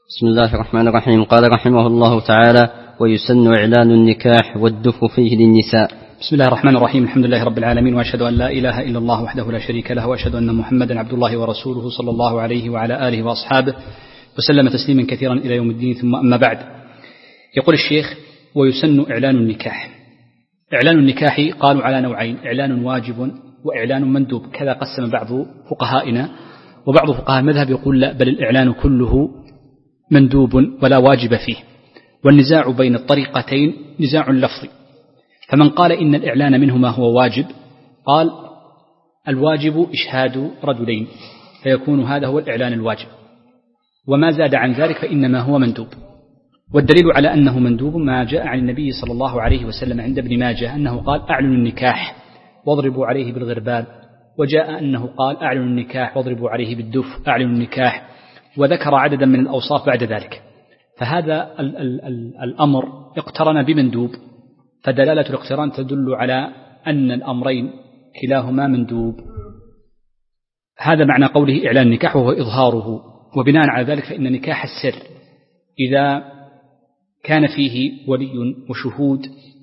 بسم الله الرحمن الرحيم. قال رحمه الله تعالى: ويسن إعلان النكاح والدف فيه للنساء. بسم الله الرحمن الرحيم. الحمد لله رب العالمين، وأشهد أن لا إله إلا الله وحده لا شريك له، وأشهد أن محمدا عبد الله ورسوله صلى الله عليه وعلى آله وأصحابه وسلم تسليما كثيرا إلى يوم الدين. ثم أما بعد، يقول الشيخ: ويسن إعلان النكاح. إعلان النكاح قالوا على نوعين: إعلان واجب وإعلان مندوب. كذا قسم بعض فقهائنا، وبعض فقهاء المذهب يقول لا، بل الإعلان كله مندوب ولا واجب فيه. والنزاع بين الطريقتين نزاع لفظي، فمن قال إن الإعلان منهما هو واجب قال: الواجب إشهاد رجلين، فيكون هذا هو الإعلان الواجب، وما زاد عن ذلك فإنما هو مندوب. والدليل على أنه مندوب ما جاء عن النبي صلى الله عليه وسلم عند ابن ماجه أنه قال: أعلنوا النكاح واضربوا عليه بالغربال، وجاء أنه قال: أعلنوا النكاح واضربوا عليه بالدف، أعلنوا النكاح، وذكر عددا من الأوصاف بعد ذلك. فهذا الأمر اقترن بمندوب، فدلالة الاقتران تدل على أن الأمرين كلاهما مندوب. هذا معنى قوله إعلان النكاح وهو إظهاره. وبناء على ذلك فإن نكاح السر إذا كان فيه ولي وشهود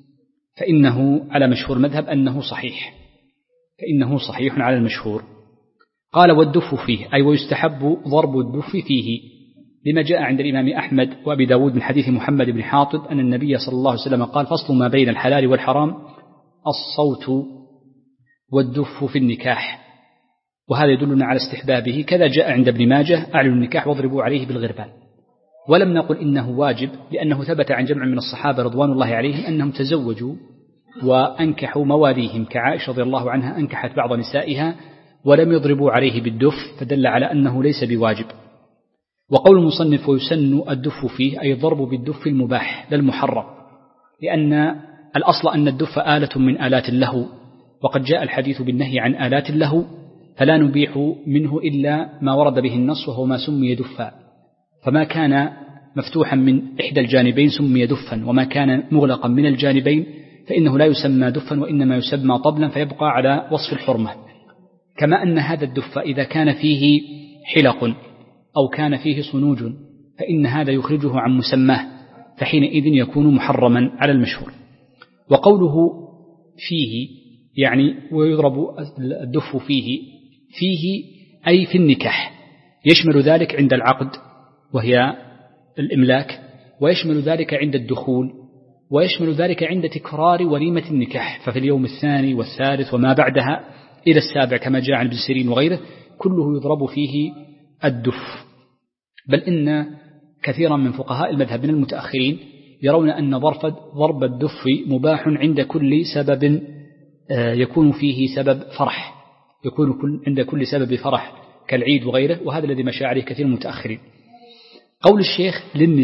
فإنه على مشهور مذهب أنه صحيح، فإنه صحيح على المشهور. قال: والدف فيه، أي ويستحب ضرب الدف فيه، لما جاء عند الإمام أحمد وأبي داود من حديث محمد بن حاطب أن النبي صلى الله عليه وسلم قال: فصل ما بين الحلال والحرام الصوت والدف في النكاح. وهذا يدلنا على استحبابه. كذا جاء عند ابن ماجه: أعلنوا النكاح واضربوا عليه بالغربال. ولم نقل إنه واجب، لأنه ثبت عن جمع من الصحابة رضوان الله عليهم أنهم تزوجوا وأنكحوا مواليهم، كعائشة رضي الله عنها أنكحت بعض نسائها ولم يضربوا عليه بالدف، فدل على أنه ليس بواجب. وقول المصنف: ويسن الدف فيه، أي ضرب بالدف المباح لا المحرم، لأن الأصل أن الدف آلة من آلات اللهو، وقد جاء الحديث بالنهي عن آلات اللهو، فلا نبيح منه إلا ما ورد به النص وهو ما سمي دفا. فما كان مفتوحا من إحدى الجانبين سمي دفا، وما كان مغلقا من الجانبين فإنه لا يسمى دفا وإنما يسمى طبلا، فيبقى على وصف الحرمة. كما أن هذا الدف إذا كان فيه حلق أو كان فيه صنوج فإن هذا يخرجه عن مسماه، فحينئذ يكون محرما على المشهور. وقوله فيه يعني ويضرب الدف فيه، فيه أي في النكاح، يشمل ذلك عند العقد وهي الإملاك، ويشمل ذلك عند الدخول، ويشمل ذلك عند تكرار وليمة النكاح، ففي اليوم الثاني والثالث وما بعدها إلى السابع كما جاء عن ابن سيرين وغيره كله يضرب فيه الدف. بل إن كثيرا من فقهاء المذهب من المتأخرين يرون أن ضرب الدف مباح عند كل سبب يكون فيه سبب فرح، يكون عند كل سبب فرح كالعيد وغيره، وهذا الذي مشى عليه كثير من المتأخرين. قول الشيخ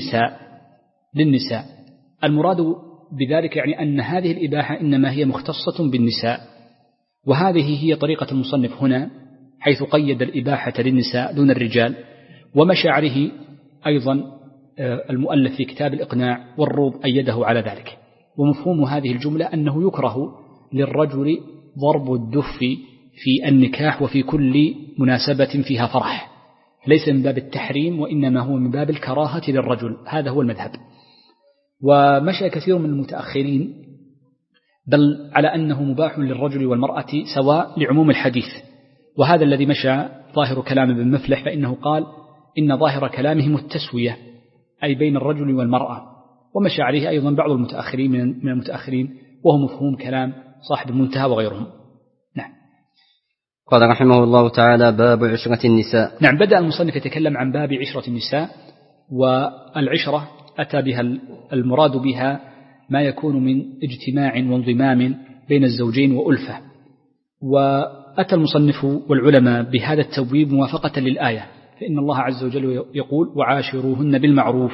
للنساء المراد بذلك يعني أن هذه الإباحة إنما هي مختصة بالنساء، وهذه هي طريقة المصنف هنا، حيث قيد الإباحة للنساء دون الرجال. ومشى عليه أيضا المؤلف في كتاب الإقناع والروض أيده على ذلك. ومفهوم هذه الجملة أنه يكره للرجل ضرب الدف في النكاح وفي كل مناسبة فيها فرح، ليس من باب التحريم وإنما هو من باب الكراهة للرجل، هذا هو المذهب. ومشى كثير من المتأخرين بل على أنه مباح للرجل والمرأة سواء لعموم الحديث، وهذا الذي مشى ظاهر كلام ابن مفلح، فإنه قال إن ظاهر كلامهم التسوية أي بين الرجل والمرأة. ومشى عليه أيضا بعض المتأخرين من المتأخرين، وهو مفهوم كلام صاحب المنتهى وغيرهم. نعم. قال رحمه الله تعالى: باب عشرة النساء. نعم، بدأ المصنف يتكلم عن باب عشرة النساء. والعشرة أتى بها المراد بها ما يكون من اجتماع وانضمام بين الزوجين وألفة. وأتى المصنف والعلماء بهذا التبويب موافقة للآية، فإن الله عز وجل يقول: وعاشروهن بالمعروف.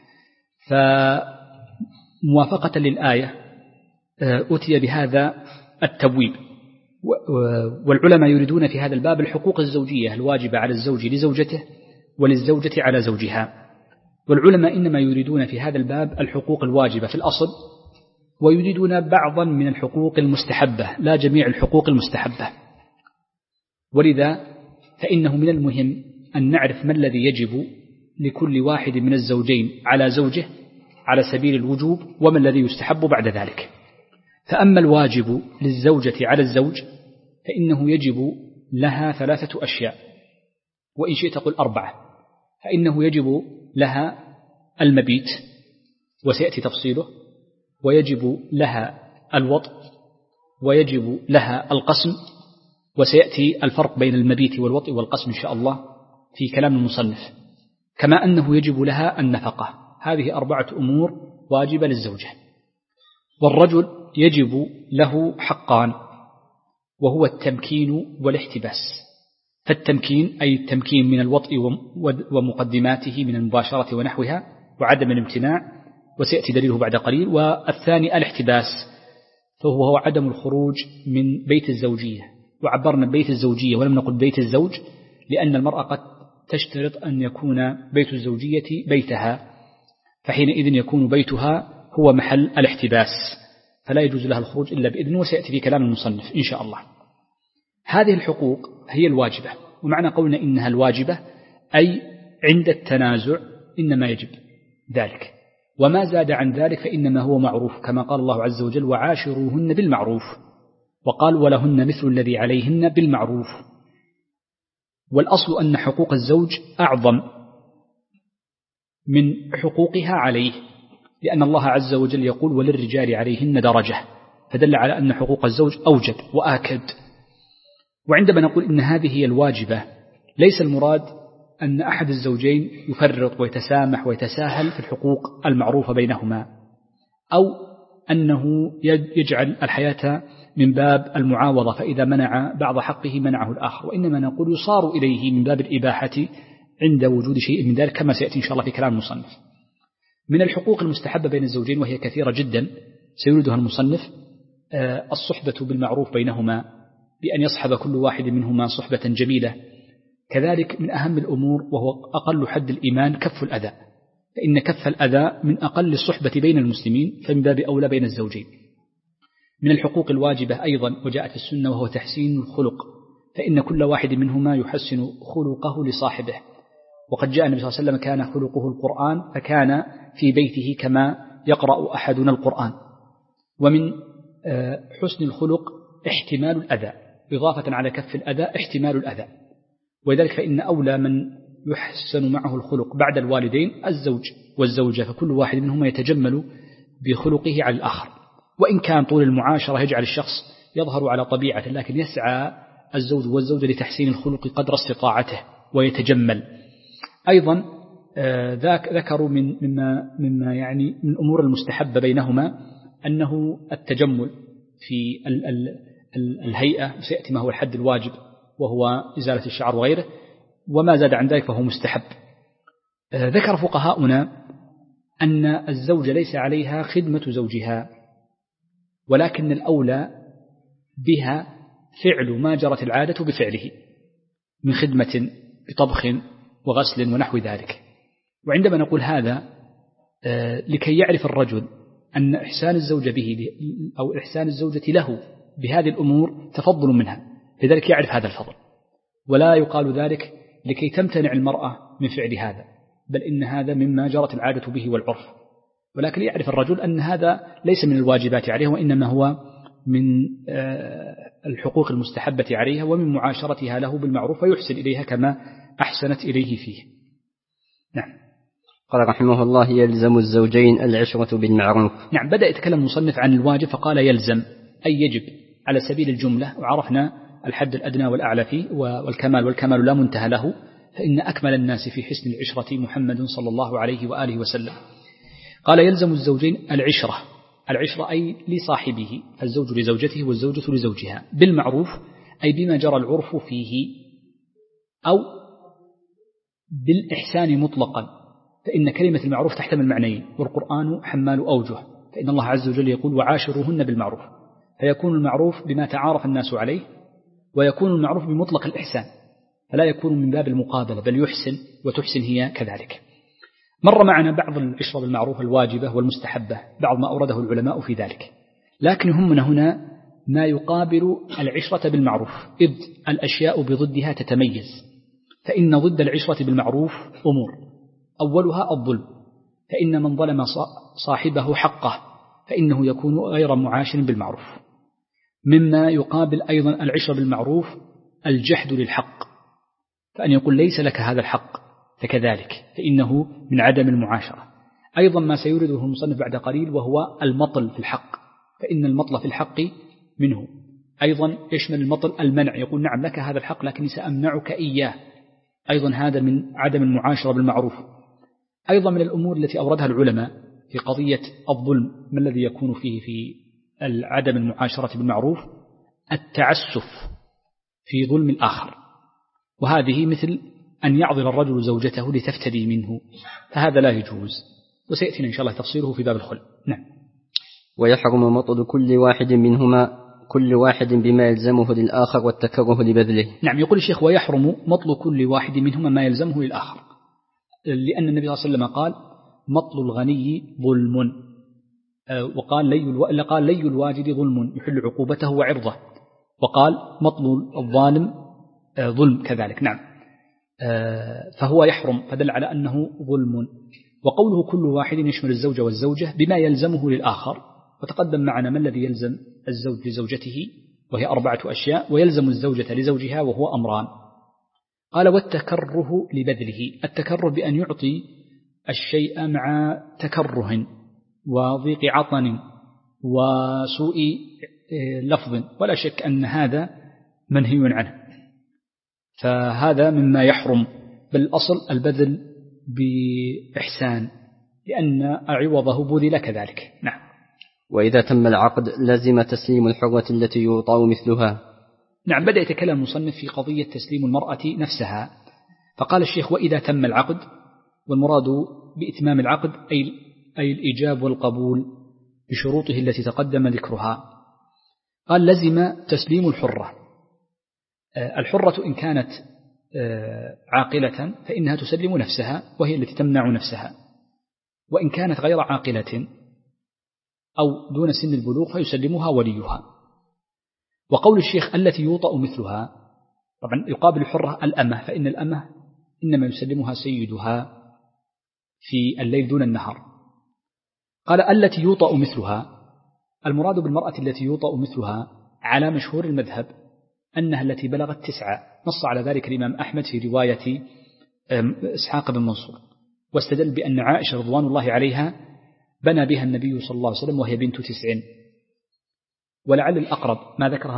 فموافقة للآية أتي بهذا التبويب. والعلماء يريدون في هذا الباب الحقوق الزوجية الواجبة على الزوج لزوجته وللزوجة على زوجها. والعلماء إنما يريدون في هذا الباب الحقوق الواجبة في الأصل، ويريدون بعضا من الحقوق المستحبة لا جميع الحقوق المستحبة. ولذا فإنه من المهم أن نعرف ما الذي يجب لكل واحد من الزوجين على زوجه على سبيل الوجوب، وما الذي يستحب بعد ذلك. فأما الواجب للزوجة على الزوج فإنه يجب لها 3 أشياء، وإن شئت قل 4. فإنه يجب لها المبيت وسيأتي تفصيله، ويجب لها الوطء، ويجب لها القسم، وسيأتي الفرق بين المبيت والوطء والقسم إن شاء الله في كلام المصنف، كما أنه يجب لها النفقة. هذه 4 أمور واجبة للزوجة. والرجل يجب له حقان، وهو التمكين والاحتباس. فالتمكين أي التمكين من الوطء ومقدماته من المباشرة ونحوها وعدم الامتناع، وسيأتي دليله بعد قليل. والثاني الاحتباس، فهو عدم الخروج من بيت الزوجية. وعبرنا بيت الزوجية ولم نقل بيت الزوج، لأن المرأة قد تشترط أن يكون بيت الزوجية بيتها، فحينئذ يكون بيتها هو محل الاحتباس، فلا يجوز لها الخروج إلا بإذن، وسيأتي في كلام المصنف إن شاء الله. هذه الحقوق هي الواجبة، ومعنى قولنا إنها الواجبة أي عند التنازع إنما يجب ذلك، وما زاد عن ذلك فإنما هو معروف، كما قال الله عز وجل وعاشروهن بالمعروف، وقال ولهن مثل الذي عليهن بالمعروف. والأصل أن حقوق الزوج أعظم من حقوقها عليه، لأن الله عز وجل يقول وللرجال عليهن درجة، فدل على أن حقوق الزوج أوجب وآكد. وعندما نقول إن هذه هي الواجبة، ليس المراد أن أحد الزوجين يفرط ويتسامح ويتساهل في الحقوق المعروفة بينهما، أو أنه يجعل الحياة من باب المعاوضة، فإذا منع بعض حقه منعه الآخر، وإنما نقول يصار إليه من باب الإباحة عند وجود شيء من ذلك، كما سيأتي إن شاء الله في كلام المصنف. من الحقوق المستحبة بين الزوجين وهي كثيرة جدا سيوردها المصنف: الصحبة بالمعروف بينهما، بأن يصحب كل واحد منهما صحبة جميلة. كذلك من أهم الأمور وهو أقل حد الإيمان كف الأذى، فإن كف الأذى من أقل الصحبة بين المسلمين، فمن باب أولى بين الزوجين. من الحقوق الواجبة أيضا وجاءت السنة وهو تحسين الخلق، فإن كل واحد منهما يحسن خلقه لصاحبه، وقد جاء النبي صلى الله عليه وسلم كان خلقه القرآن، فكان في بيته كما يقرأ أحدنا القرآن. ومن حسن الخلق احتمال الأذى، إضافة على كف الأذى احتمال الأذى، ولذلك فإن أولى من يحسن معه الخلق بعد الوالدين الزوج والزوجة، فكل واحد منهما يتجمل بخلقه على الآخر، وإن كان طول المعاشرة يجعل الشخص يظهر على طبيعته، لكن يسعى الزوج والزوجة لتحسين الخلق قدر استطاعته ويتجمل. أيضا ذكروا مما يعني من الأمور المستحبة بينهما أنه التجمل في الهيئة، سيأتي ما هو الحد الواجب وهو إزالة الشعر وغيره، وما زاد عن ذلك فهو مستحب. ذكر فقهاؤنا أن الزوجة ليس عليها خدمة زوجها، ولكن الأولى بها فعل ما جرت العادة بفعله من خدمة بطبخ وغسل ونحو ذلك. وعندما نقول هذا لكي يعرف الرجل أن إحسان الزوجة به أو إحسان الزوجة له بهذه الأمور تفضل منها، لذلك يعرف هذا الفضل، ولا يقال ذلك لكي تمتنع المرأة من فعل هذا، بل إن هذا مما جرت العادة به والعرف، ولكن يعرف الرجل أن هذا ليس من الواجبات عليه، وإنما هو من الحقوق المستحبة عليها ومن معاشرتها له بالمعروف، ويحسن إليها كما أحسنت إليه فيه. نعم. قال رحمه الله يلزم الزوجين العشرة بالمعروف. نعم، بدأ يتكلم المصنف عن الواجب فقال يلزم أي يجب على سبيل الجملة، وعرفنا الحد الأدنى والأعلى فيه والكمال لا منتهى له، فإن أكمل الناس في حسن العشرة محمد صلى الله عليه وآله وسلم. قال يلزم الزوجين العشرة أي لصاحبه، فالزوج لزوجته والزوجة لزوجها بالمعروف، أي بما جرى العرف فيه، أو بالإحسان مطلقا، فإن كلمة المعروف تحتمل معنيين، والقرآن حمال أوجه، فإن الله عز وجل يقول وعاشروهن بالمعروف، فيكون المعروف بما تعارف الناس عليه، ويكون المعروف بمطلق الإحسان، فلا يكون من باب المقابلة، بل يحسن وتحسن هي كذلك. مر معنا بعض العشرة بالمعروف الواجبة والمستحبة، بعض ما أورده العلماء في ذلك، لكن همنا هنا ما يقابل العشرة بالمعروف، إذ الأشياء بضدها تتميز، فإن ضد العشرة بالمعروف أمور، أولها الظلم، فإن من ظلم صاحبه حقه فإنه يكون غير معاشر بالمعروف. مما يقابل أيضا العشرة بالمعروف الجحد للحق، فأن يقول ليس لك هذا الحق فكذلك، فإنه من عدم المعاشرة. أيضا ما سيورده المصنف بعد قليل وهو المطل في الحق، فإن المطل في الحق منه. أيضا يشمل المطل المنع، يقول نعم لك هذا الحق لكني سأمنعك إياه، أيضا هذا من عدم المعاشرة بالمعروف. أيضا من الأمور التي أوردها العلماء في قضية الظلم ما الذي يكون فيه في عدم المعاشرة بالمعروف التعسف في ظلم الآخر، وهذه مثل أن يعضل الرجل زوجته لتفتدي منه، فهذا لا يجوز، وسيأتينا إن شاء الله تفصيله في باب الخلع. نعم. ويحرم مطل كل واحد بما يلزمه للآخر والتكره لبذله. نعم، يقول الشيخ ويحرم مطل كل واحد منهما ما يلزمه للآخر، لأن النبي صلى الله عليه وسلم قال مطل الغني ظلم، وقال لي الواجد ظلم يحل عقوبته وعرضه، وقال مطل الظالم ظلم كذلك. نعم، فهو يحرم، فدل على أنه ظلم. وقوله كل واحد يشمل الزوج والزوجة بما يلزمه للآخر، وتقدم معنا ما الذي يلزم الزوج لزوجته وهي 4 أشياء، ويلزم الزوجة لزوجها وهو أمران. قال والتكره لبذله، التكره بأن يعطي الشيء مع تكره وضيق عطن وسوء لفظ، ولا شك أن هذا منهي عنه، فهذا مما يحرم. بالأصل البذل بإحسان لأن عوضه بذل كذلك. نعم. وإذا تم العقد لزم تسليم الحرة التي يوطأ مثلها. نعم، بدأ يتكلم المصنف في قضية تسليم المرأة نفسها، فقال الشيخ وإذا تم العقد، والمراد بإتمام العقد أي الإيجاب والقبول بشروطه التي تقدم ذكرها. قال لزم تسليم الحرة. الحرة إن كانت عاقلة فإنها تسلم نفسها وهي التي تمنع نفسها، وإن كانت غير عاقلة أو دون سن البلوغ فيسلمها وليها. وقول الشيخ التي يوطأ مثلها، طبعا يقابل الحرة الأمة، فإن الأمة إنما يسلمها سيدها في الليل دون النهار. قال التي يوطأ مثلها، المراد بالمرأة التي يوطأ مثلها على مشهور المذهب أنها التي بلغت 9، نص على ذلك الإمام أحمد في رواية إسحاق بن منصور، واستدل بأن عائشة رضوان الله عليها بنى بها النبي صلى الله عليه وسلم وهي بنت 9. ولعل الأقرب ما ذكره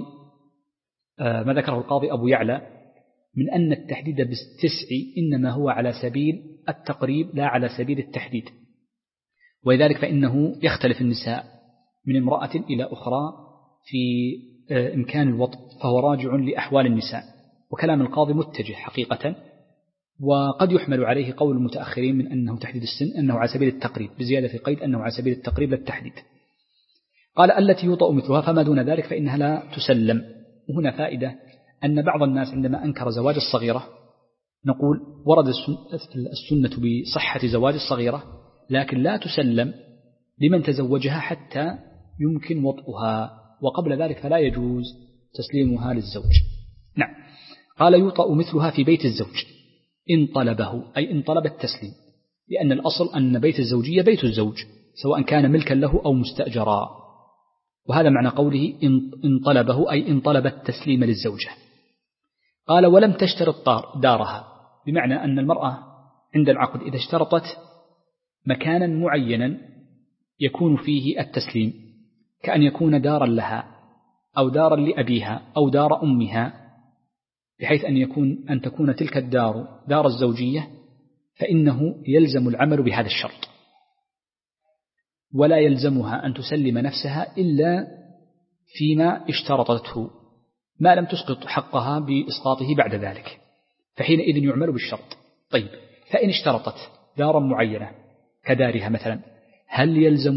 القاضي أبو يعلى من أن التحديد بالتسع إنما هو على سبيل التقريب لا على سبيل التحديد، ولذلك فإنه يختلف النساء من امرأة إلى أخرى في إمكان الوطء، فهو راجع لأحوال النساء. وكلام القاضي متجه حقيقة، وقد يحمل عليه قول المتأخرين من أنه تحديد السن أنه على سبيل التقريب، بزيادة في قيد أنه على سبيل التقريب للتحديد. قال التي يوطأ مثلها فما دون ذلك فإنها لا تسلم. وهنا فائدة أن بعض الناس عندما أنكر زواج الصغيرة نقول ورد السنة بصحة زواج الصغيرة، لكن لا تسلم لمن تزوجها حتى يمكن وطئها، وقبل ذلك فلا يجوز تسليمها للزوج. نعم. قال يوطأ مثلها في بيت الزوج إن طلبه، أي إن طلب التسليم، لأن الأصل أن بيت الزوجية بيت الزوج سواء كان ملكا له أو مستأجرا، وهذا معنى قوله إن طلبه أي إن طلب التسليم للزوجة. قال ولم تشترط دارها، بمعنى أن المرأة عند العقد إذا اشترطت مكانا معينا يكون فيه التسليم، كأن يكون دارا لها أو دارا لأبيها أو دار أمها، بحيث أن تكون تلك الدار دار الزوجية، فإنه يلزم العمل بهذا الشرط، ولا يلزمها أن تسلم نفسها إلا فيما اشترطته، ما لم تسقط حقها بإسقاطه بعد ذلك، فحينئذ يعمل بالشرط. طيب، فإن اشترطت دارا معينة كدارها مثلا، هل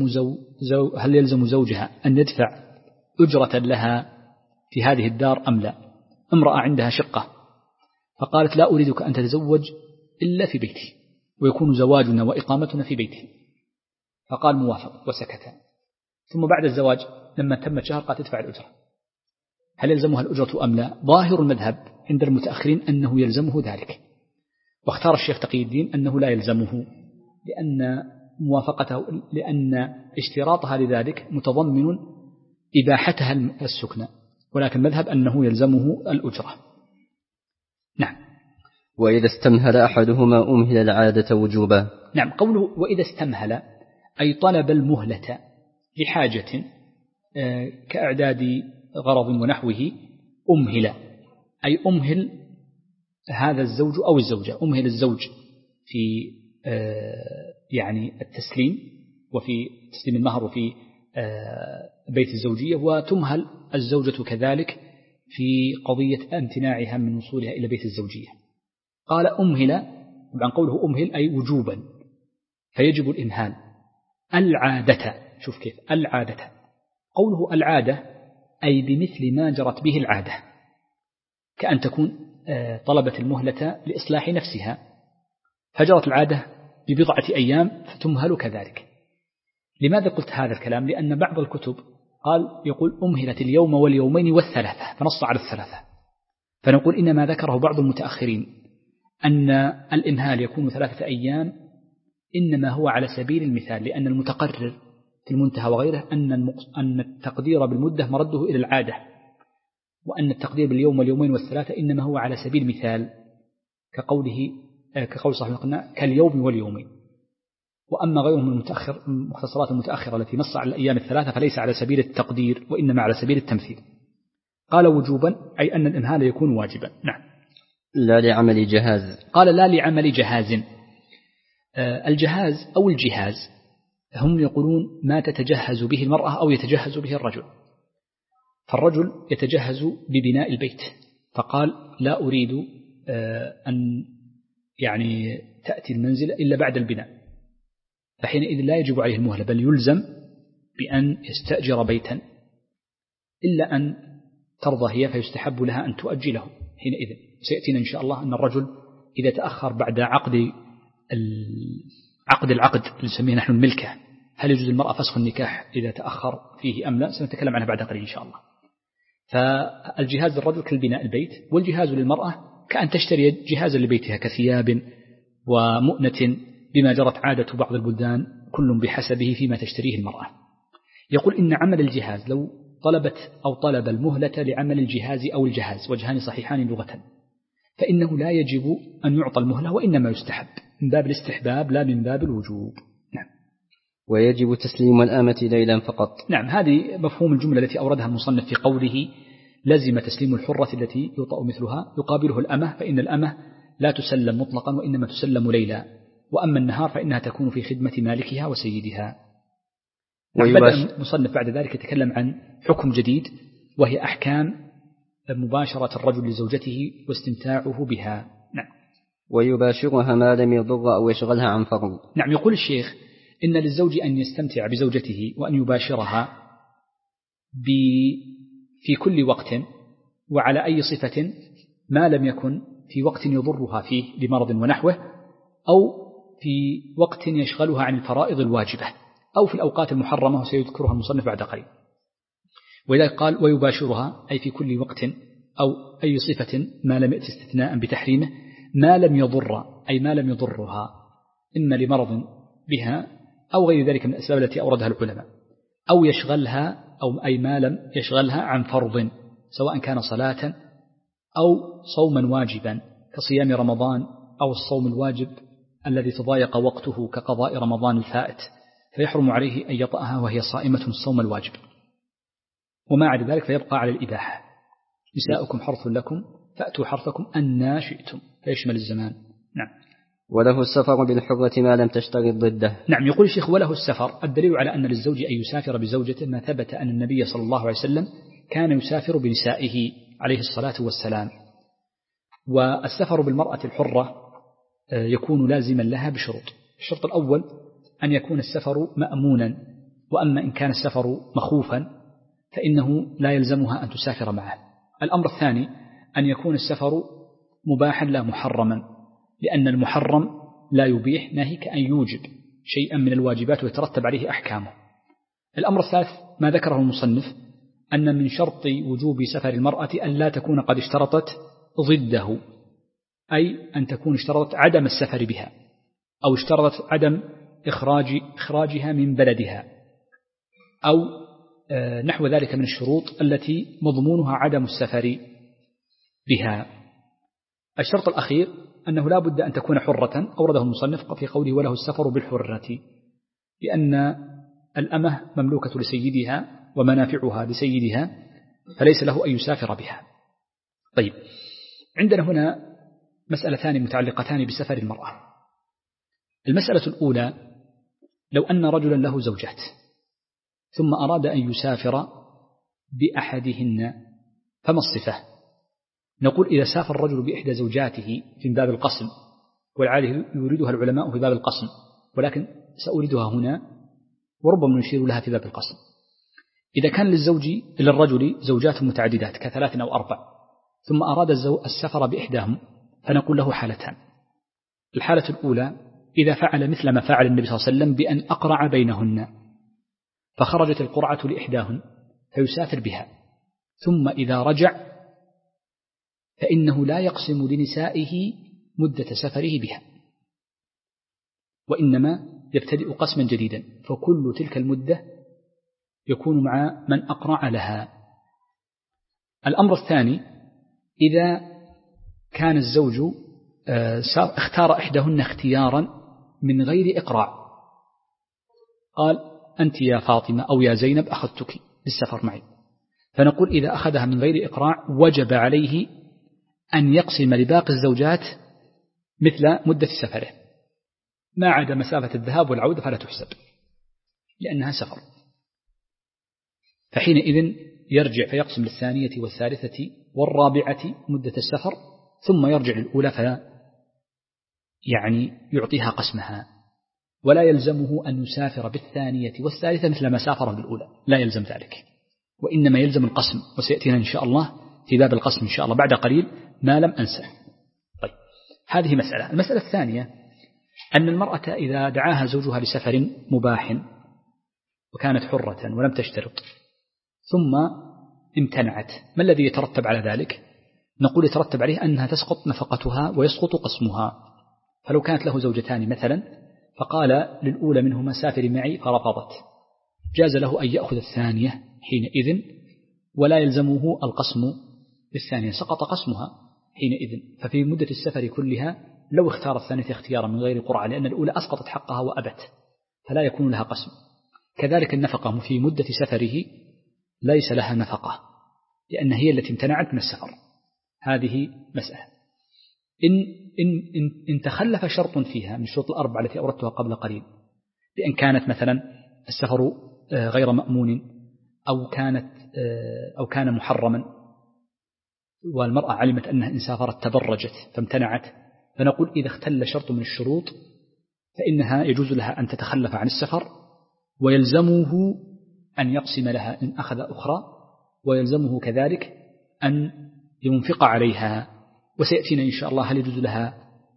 يلزم زوجها أن يدفع أجرة لها في هذه الدار أم لا؟ امرأة عندها شقة فقالت لا أريدك أن تتزوج إلا في بيتي، ويكون زواجنا وإقامتنا في بيتي، فقال موافق وسكت. ثم بعد الزواج لما تمت شهر قالت تدفع الأجرة، هل يلزمها الأجرة أم لا؟ ظاهر المذهب عند المتأخرين أنه يلزمه ذلك. واختار الشيخ تقي الدين أنه لا يلزمه لأن اشتراطها لذلك متضمن إباحتها السكنى، ولكن المذهب أنه يلزمه الأجرة. نعم. وإذا استمهل أحدهما أمهل العادة وجوبا. نعم، قوله وإذا استمهل أي طلب المهلة لحاجة كإعداد غرض ونحوه، أمهل أي أمهل هذا الزوج أو الزوجة، أمهل الزوج في يعني التسليم وفي تسليم المهر وفي بيت الزوجية، وتمهل الزوجة كذلك في قضية امتناعها من وصولها إلى بيت الزوجية. قال أمهل، طبعا قوله أمهل أي وجوبا، فيجب الإمهال. العادة، شوف كيف العادة، قوله العادة أي بمثل ما جرت به العادة، كأن تكون طلبت المهلة لإصلاح نفسها فجرت العادة ببضعة أيام فتمهل كذلك. لماذا قلت هذا الكلام؟ لأن بعض الكتب يقول أمهلت اليوم واليومين والثلاثة، فنص على الثلاثة. فنقول إنما ذكره بعض المتأخرين أن الإمهال يكون 3 أيام إنما هو على سبيل المثال، لأن المتقرر في المنتهى وغيره أن التقدير بالمدة مرده إلى العادة، وأن التقدير باليوم واليومين والثلاثة إنما هو على سبيل المثال، كقول صاحب القناع كاليوم واليومين. وأما غيرهم من المختصرات المتأخرة التي نص على الأيام الثلاثة فليس على سبيل التقدير وإنما على سبيل التمثيل. قال وجوبا أي أن الإمهال يكون واجبا. نعم. لا لعمل جهاز. قال لا لعمل جهاز. الجهاز أو الجهاز هم يقولون ما تتجهز به المرأة أو يتجهز به الرجل. فالرجل يتجهز ببناء البيت، فقال لا أريد أن يعني تأتي المنزل إلا بعد البناء، فحينئذ لا يجب عليه المهلة، بل يلزم بأن يستأجر بيتا، إلا أن ترضى هي فيستحب لها أن تؤجله حينئذ. سيأتينا إن شاء الله أن الرجل إذا تأخر بعد عقد العقد اللي نسميه نحن الملكة، هل يجوز المرأة فسخ النكاح إذا تأخر فيه أم لا؟ سنتكلم عنها بعد قليل إن شاء الله. فالجهاز للرجل كالبناء البيت، والجهاز للمرأة كأن تشتري جهازا لبيتها كثياب ومؤنة بما جرت عادة بعض البلدان، كل بحسبه فيما تشتريه المرأة. يقول إن عمل الجهاز لو طلب المهلة لعمل الجهاز أو الجهاز، وجهان صحيحان لغة، فإنه لا يجب أن يعطى المهلة، وإنما يستحب من باب الاستحباب لا من باب الوجوب. نعم. ويجب تسليم الأمة ليلا فقط. نعم، هذه مفهوم الجملة التي أوردها المصنف في قوله لزم تسليم الحرة التي يطأ مثلها، يقابله الأمة، فإن الأمة لا تسلم مطلقا وإنما تسلم ليلا، وأما النهار فإنها تكون في خدمة مالكها وسيدها. بدأ المصنف بعد ذلك يتكلم عن حكم جديد، وهي أحكام مباشرة الرجل لزوجته واستمتاعه بها. نعم. ويباشرها ما لم يضر أو يشغلها عن فرض. نعم، يقول الشيخ إن للزوج أن يستمتع بزوجته وأن يباشرها في كل وقت وعلى أي صفة ما لم يكن في وقت يضرها فيه لمرض ونحوه، أو في وقت يشغلها عن الفرائض الواجبة، أو في الأوقات المحرمة، وسيذكرها المصنف بعد قليل. ولذلك قال ويباشرها أي في كل وقت أو أي صفة ما لم يأتي استثناء بتحريمه، ما لم يضر أي ما لم يضرها إما لمرض بها أو غير ذلك من الأسباب التي أوردها العلماء، أو يشغلها أو أي ما لم يشغلها عن فرض، سواء كان صلاة أو صوما واجبا كصيام رمضان، أو الصوم الواجب الذي تضايق وقته كقضاء رمضان الفائت، فيحرم عليه أن يطأها وهي صائمة الصوم الواجب. وما عدا ذلك فيبقى على الإباحة. نساؤكم حرث لكم فأتوا حرثكم أنى شئتم، فيشمل الزمان. نعم. وله السفر بالحرة ما لم تشترط ضده. نعم، يقول الشيخ وله السفر، الدليل على أن للزوج أن يسافر بزوجته ما ثبت أن النبي صلى الله عليه وسلم كان يسافر بنسائه عليه الصلاة والسلام. والسفر بالمرأة الحرة يكون لازما لها بشروط. الشرط الأول أن يكون السفر مأمونا، وأما إن كان السفر مخوفا فإنه لا يلزمها أن تسافر معه. الأمر الثاني أن يكون السفر مباحا لا محرما، لأن المحرم لا يبيح ناهيك أن يوجب شيئا من الواجبات ويترتب عليه أحكامه. الأمر الثالث ما ذكره المصنف أن من شرط وجوب سفر المرأة أن لا تكون قد اشترطت ضده، أي أن تكون اشترطت عدم السفر بها، أو اشترطت عدم إخراجها من بلدها، أو نحو ذلك من الشروط التي مضمونها عدم السفر بها. الشرط الأخير أنه لا بد أن تكون حرة، أورده المصنف في قوله وله السفر بالحرة، لأن الأمة مملوكة لسيدها ومنافعها لسيدها، فليس له أن يسافر بها. طيب، عندنا هنا مسألتان متعلقتان بسفر المرأة. المسألة الأولى: لو أن رجلا له زوجات ثم أراد أن يسافر بأحدهن، فما الصفة؟ نقول إذا سافر الرجل بإحدى زوجاته في باب القسم، والعادة يريدها العلماء في باب القسم، ولكن سأوردها هنا وربما نشير لها في باب القسم. إذا كان للرجل زوجات متعددات كثلاث أو أربع، ثم أراد السفر بإحداهم، فنقول له حالتان. الحالة الأولى: إذا فعل مثل ما فعل النبي صلى الله عليه وسلم بأن أقرع بينهن، فخرجت القرعة لإحداهن فيسافر بها، ثم إذا رجع فإنه لا يقسم لنسائه مدة سفره بها، وإنما يبتدئ قسما جديدا، فكل تلك المدة يكون مع من أقرع لها. الأمر الثاني: إذا كان الزوج اختار إحداهن اختيارا من غير إقراع، قال: أنت يا فاطمة أو يا زينب أخذتك للسفر معي، فنقول إذا أخذها من غير إقراع وجب عليه أن يقسم لباقي الزوجات مثل مدة سفره، ما عدا مسافة الذهاب والعودة فلا تحسب لأنها سفر، فحينئذ يرجع فيقسم للثانية والثالثة والرابعة مدة السفر، ثم يرجع للأولى يعطيها قسمها، ولا يلزمه أن يسافر بالثانية والثالثة مثل ما سافر بالأولى، لا يلزم ذلك، وإنما يلزم القسم، وسيأتينا إن شاء الله في باب القسم إن شاء الله بعد قليل ما لم أنسى. طيب، هذه مسألة. المسألة الثانية: أن المرأة إذا دعاها زوجها لسفر مباح وكانت حرة ولم تشترط، ثم امتنعت، ما الذي يترتب على ذلك؟ نقول يترتب عليه أنها تسقط نفقتها ويسقط قسمها. فلو كانت له زوجتان مثلا، فقال للأولى منهما سافري معي فرفضت، جاز له أن يأخذ الثانية حينئذ، ولا يلزمه القسم بالثانية، سقط قسمها حينئذ. ففي مدة السفر كلها لو اختار الثانية اختيارا من غير قرعة، لأن الأولى أسقطت حقها وأبت، فلا يكون لها قسم. كذلك النفقة في مدة سفره ليس لها نفقة، لأن هي التي امتنعت من السفر. هذه مسألة. إن تخلف شرط فيها من الشروط الأربعة التي أوردتها قبل قليل، بأن كانت مثلا السفر غير مأمون، أو كان محرما، والمرأة علمت أنها إن سافرت تبرجت فامتنعت، فنقول إذا اختل شرط من الشروط فإنها يجوز لها أن تتخلف عن السفر، ويلزمه أن يقسم لها إن أخذ أخرى، ويلزمه كذلك أن ينفق عليها. وسيأتينا إن شاء الله هل يجوز لها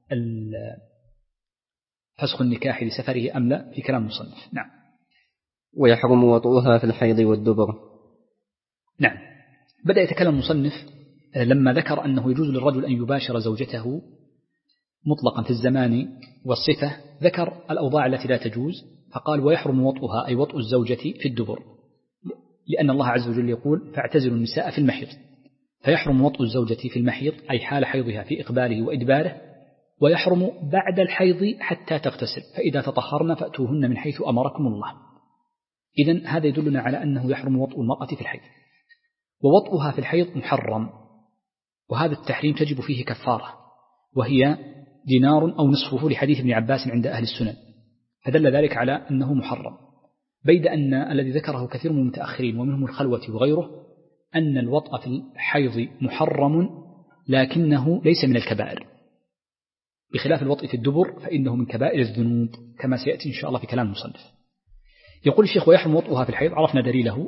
فسخ النكاح لسفره أم لا في كلام المصنف. نعم. ويحرم وطؤها في الحيض والدبر. نعم. بدأ يتكلم المصنف لما ذكر أنه يجوز للرجل أن يباشر زوجته مطلقا في الزمان والصفة، ذكر الأوضاع التي لا تجوز، فقال: ويحرم وطؤها أي وطء الزوجة في الدبر، لأن الله عز وجل يقول: فاعتزلوا النساء في المحيض، فيحرم وطء الزوجة في المحيض أي حال حيضها في إقباله وإدباره، ويحرم بعد الحيض حتى تغتسل، فإذا تطهرن فأتوهن من حيث أمركم الله. إذن هذا يدلنا على أنه يحرم وطء المرأة في الحيض، ووطئها في الحيض محرم، وهذا التحريم تجب فيه كفارة، وهي دينار أو نصفه لحديث ابن عباس عند أهل السنن، فدل ذلك على أنه محرم. بيد أن الذي ذكره كثير من المتأخرين ومنهم الخلوة وغيره أن الوطء في الحيض محرم لكنه ليس من الكبائر، بخلاف الوطء في الدبر فإنه من كبائر الذنوب كما سيأتي إن شاء الله في كلام المصنف. يقول الشيخ: ويحرم وطئها في الحيض، عرفنا دليله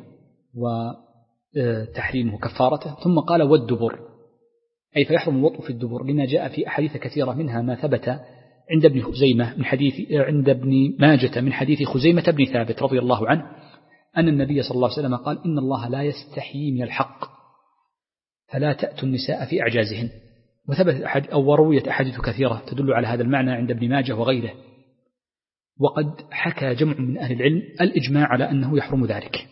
وتحريمه كفارته، ثم قال: والدبر أي فيحرم الوطء في الدبر لما جاء في أحاديث كثيرة، منها ما ثبت عند عند ابن ماجة من حديث خزيمة بن ثابت رضي الله عنه أن النبي صلى الله عليه وسلم قال: إن الله لا يستحيي من الحق، فلا تأتوا النساء في أعجازهن، وثبت ورويت أحاديث كثيرة تدل على هذا المعنى عند ابن ماجه وغيره، وقد حكى جمع من أهل العلم الإجماع على أنه يحرم ذلك.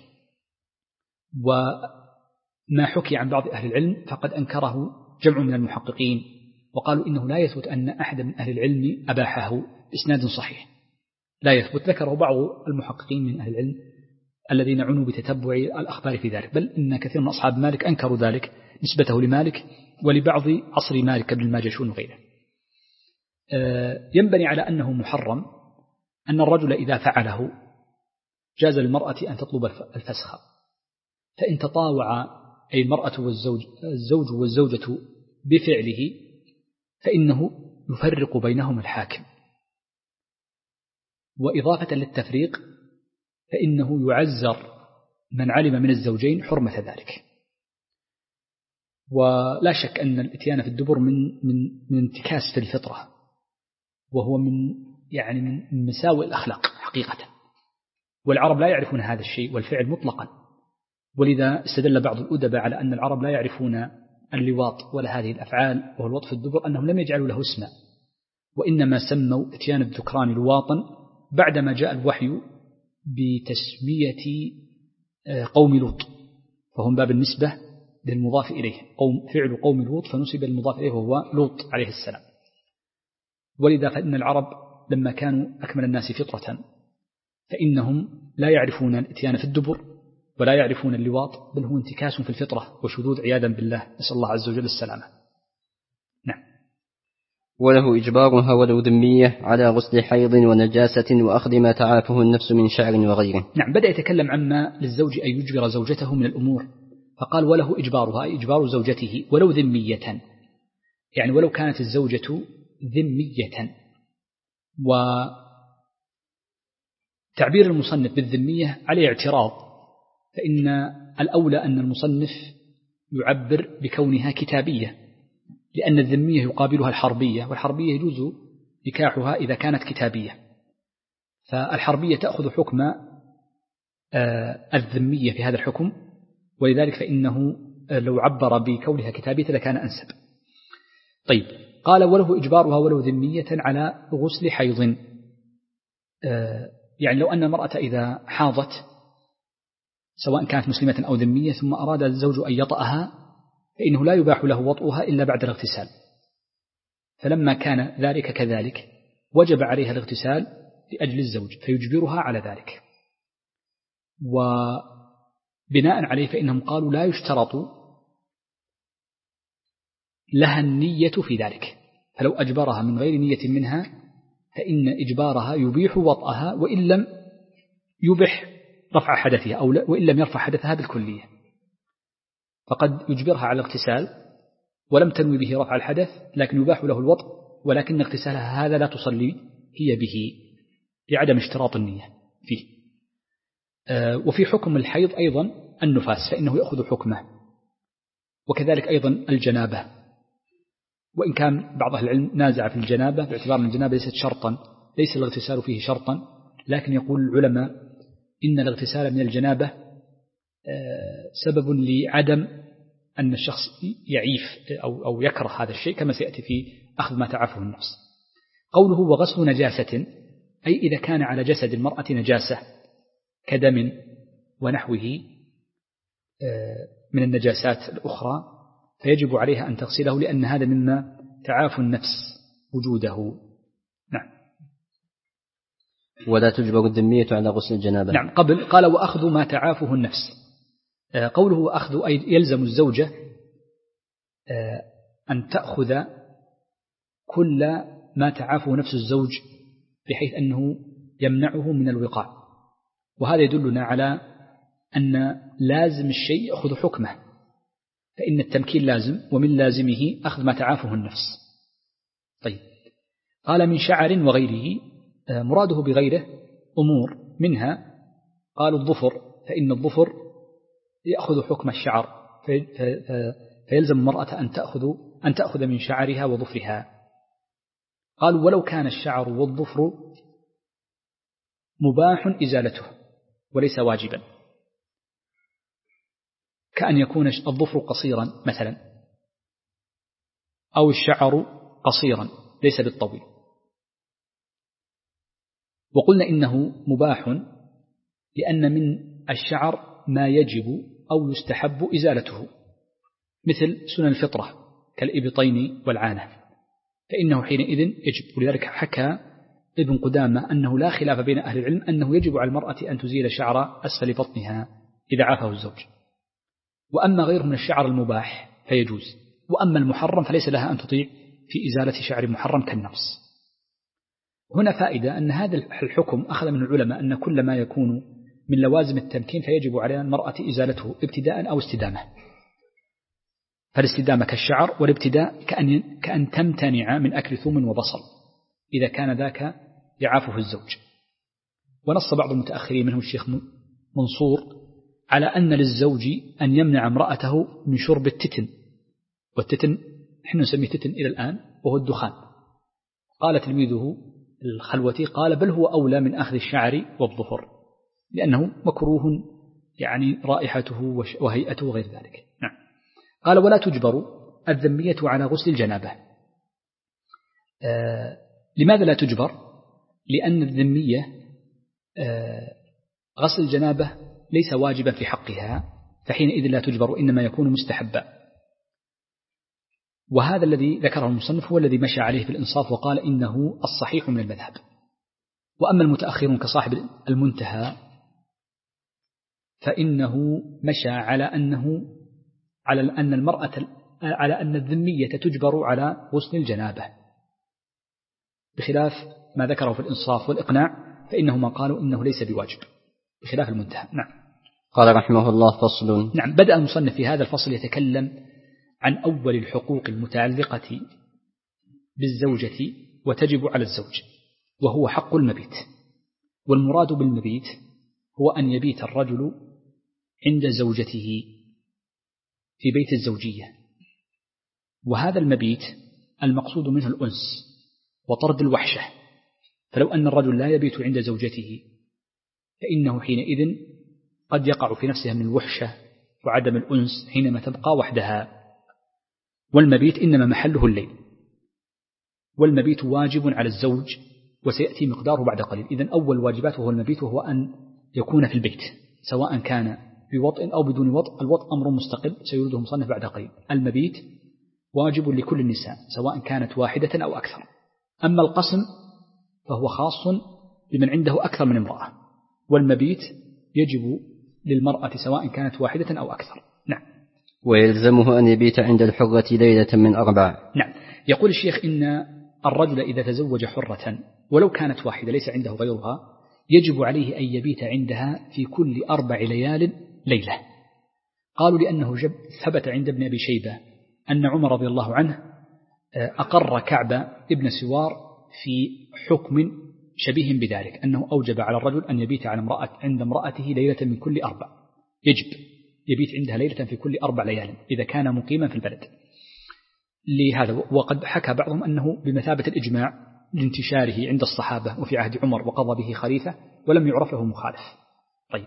وما حكي عن بعض أهل العلم فقد أنكره جمع من المحققين، وقالوا إنه لا يثبت أن أحد من أهل العلم أباحه بإسناد صحيح، لا يثبت. ذكره بعض المحققين من أهل العلم الذين عنوا بتتبع الأخبار في ذلك، بل إن كثير من أصحاب مالك أنكروا ذلك نسبته لمالك ولبعض عصر مالك ابن الماجشون وغيره. ينبني على أنه محرم أن الرجل إذا فعله جاز للمرأة أن تطلب الفسخ، فإن تطاوع أي المرأة الزوج والزوجة بفعله فإنه يفرق بينهم الحاكم، وإضافة للتفريق فإنه يعزر من علم من الزوجين حرمة ذلك. ولا شك أن الاتيان في الدبر من انتكاس في الفطرة، وهو من مساوئ الأخلاق حقيقة، والعرب لا يعرفون هذا الشيء والفعل مطلقا. ولذا استدل بعض الأدباء على أن العرب لا يعرفون اللواط ولا هذه الأفعال وهو الوط في الدبر، أنهم لم يجعلوا له اسما، وإنما سموا اتيان الذكران لواطا بعدما جاء الوحي بتسمية قوم لوط، فهم باب النسبة للمضاف إليه، فعل قوم لوط فنسب المضاف إليه وهو لوط عليه السلام. ولذا فإن العرب لما كانوا أكمل الناس فطرة فإنهم لا يعرفون الاتيان في الدبر ولا يعرفون اللواط، بل هو انتكاس في الفطرة وشذوذ عياذا بالله، نسأل الله عز وجل السلامة. نعم. وله إجبارها ولو ذمية على غسل حيض ونجاسة وأخذ ما تعافه النفس من شعر وغيره. نعم، بدأ يتكلم عما للزوج أن يجبر زوجته من الأمور، فقال وله إجبارها، إجبار زوجته ولو ذمية، يعني ولو كانت الزوجة ذمية. وتعبير المصنف بالذمية عليه اعتراض، فإن الأولى أن المصنف يعبر بكونها كتابية، لأن الذمية يقابلها الحربية، والحربية يجوز نكاحها إذا كانت كتابية، فالحربية تأخذ حكم الذمية في هذا الحكم، ولذلك فإنه لو عبر بكونها كتابية لكان أنسب. طيب، قال وله إجبارها ولو ذمية على غسل حيض، يعني لو أن المرأة إذا حاضت سواء كانت مسلمة أو ذمية ثم أراد الزوج أن يطأها فإنه لا يباح له وطئها إلا بعد الاغتسال، فلما كان ذلك كذلك وجب عليها الاغتسال لأجل الزوج فيجبرها على ذلك. وبناء عليه فإنهم قالوا لا يشترط لها النية في ذلك، فلو أجبرها من غير نية منها فإن إجبارها يبيح وطئها وإن لم يبح رفع حدثها أو وإن لم يرفع حدثها بالكلية، فقد يجبرها على الاغتسال ولم تنوي به رفع الحدث لكن يباح له الوطء، ولكن اغتسالها هذا لا تصلي هي به لعدم اشتراط النية فيه. وفي حكم الحيض أيضا النفاس فإنه يأخذ حكمه، وكذلك أيضا الجنابة، وإن كان بعض أهل العلم نازع في الجنابة باعتبار أن الجنابة ليست شرطا، ليس الاغتسال فيه شرطا، لكن يقول العلماء إن الاغتسال من الجنابة سبب لعدم أن الشخص يعيف أو يكره هذا الشيء، كما سيأتي في أخذ ما تعافه النفس. قوله وغسل نجاسة أي إذا كان على جسد المرأة نجاسة كدم ونحوه من النجاسات الأخرى فيجب عليها أن تغسله، لأن هذا مما تعافى النفس وجوده. نعم. ولا تجبر الذمية على غسل الجنابة. نعم، قال وأخذ ما تعافه النفس. قوله أخذ أي يلزم الزوجة أن تأخذ كل ما تعافه نفس الزوج بحيث أنه يمنعه من الوقاع، وهذا يدلنا على أن لازم الشيء يأخذ حكمه، فإن التمكين لازم، ومن لازمه أخذ ما تعافه النفس. طيب، قال من شعر وغيره، مراده بغيره أمور منها قالوا الظفر، فإن الظفر يأخذ حكم الشعر، فيلزم المرأة أن تأخذ من شعرها وظفرها. قالوا ولو كان الشعر والظفر مباح إزالته وليس واجبا، كأن يكون الظفر قصيرا مثلا أو الشعر قصيرا ليس بالطويل. وقلنا إنه مباح لأن من الشعر ما يجب أو يستحب إزالته، مثل سنن الفطرة كالإبطين والعانة، فإنه حينئذ يجب. ولذلك حكى ابن قدامة أنه لا خلاف بين أهل العلم أنه يجب على المرأة أن تزيل شعر أسفل بطنها إذا عافه الزوج. وأما غيره من الشعر المباح فيجوز، وأما المحرم فليس لها أن تطيع في إزالة شعر محرم كالنفس. هنا فائدة أن هذا الحكم أخذ من العلماء أن كل ما يكون من لوازم التمكين فيجب على المرأة إزالته ابتداء أو استدامة. فالاستدامة كالشعر، والابتداء كأن تمتنع من أكل ثوم وبصل إذا كان ذاك يعافه الزوج. ونص بعض المتأخرين منهم الشيخ منصور على أن للزوج أن يمنع امرأته من شرب التتن، والتتن نحن نسميه تتن إلى الآن وهو الدخان. قال تلميذه الخلوتي قال بل هو أولى من أخذ الشعر والظفر لأنه مكروه يعني رائحته وهيئته وغير ذلك. نعم. قال ولا تجبر الذمية على غسل الجنابة. لماذا لا تجبر؟ لأن الذمية غسل الجنابة ليس واجبا في حقها، فحينئذ لا تجبر، إنما يكون مستحبا. وهذا الذي ذكره المصنف هو الذي مشى عليه في الإنصاف وقال إنه الصحيح من المذهب. وأما المتأخرون كصاحب المنتهى فإنه مشى على أن الذمية تجبر على غسل الجنابة، بخلاف ما ذكره في الإنصاف والإقناع فإنهما قالوا إنه ليس بواجب، بخلاف المنتهى. نعم. قال رحمه الله فصل. نعم. بدأ المصنف في هذا الفصل يتكلم عن أول الحقوق المتعلقة بالزوجة وتجب على الزوج، وهو حق المبيت. والمراد بالمبيت هو أن يبيت الرجل عند زوجته في بيت الزوجية، وهذا المبيت المقصود منه الأنس وطرد الوحشة. فلو أن الرجل لا يبيت عند زوجته فإنه حينئذ قد يقع في نفسها من الوحشة وعدم الأنس حينما تبقى وحدها. والمبيت إنما محله الليل، والمبيت واجب على الزوج وسيأتي مقداره بعد قليل. إذن أول واجباته هو المبيت، وهو أن يكون في البيت سواء كان بوطء أو بدون وطء. الوطء أمر مستقل سيرده مصنف بعد قليل. المبيت واجب لكل النساء سواء كانت واحدة أو أكثر. أما القسم فهو خاص بمن عنده أكثر من امرأة، والمبيت يجب للمرأة سواء كانت واحدة أو أكثر. نعم. ويلزمه أن يبيت عند الحرة ليلة من 4. نعم. يقول الشيخ إن الرجل إذا تزوج حرة ولو كانت واحدة ليس عنده غيرها يجب عليه أن يبيت عندها في كل 4 ليال ليلة. قالوا لأنه ثبت عند ابن أبي شيبة أن عمر رضي الله عنه أقر كعب ابن سوار في حكم شبيه بذلك، أنه أوجب على الرجل أن يبيت عند امرأته ليلة من كل 4. يجب يبيت عندها ليلة في كل 4 ليال إذا كان مقيما في البلد. لهذا وقد حكى بعضهم أنه بمثابة الإجماع لانتشاره عند الصحابة وفي عهد عمر وقضى به خليفة ولم يعرف له مخالف. طيب،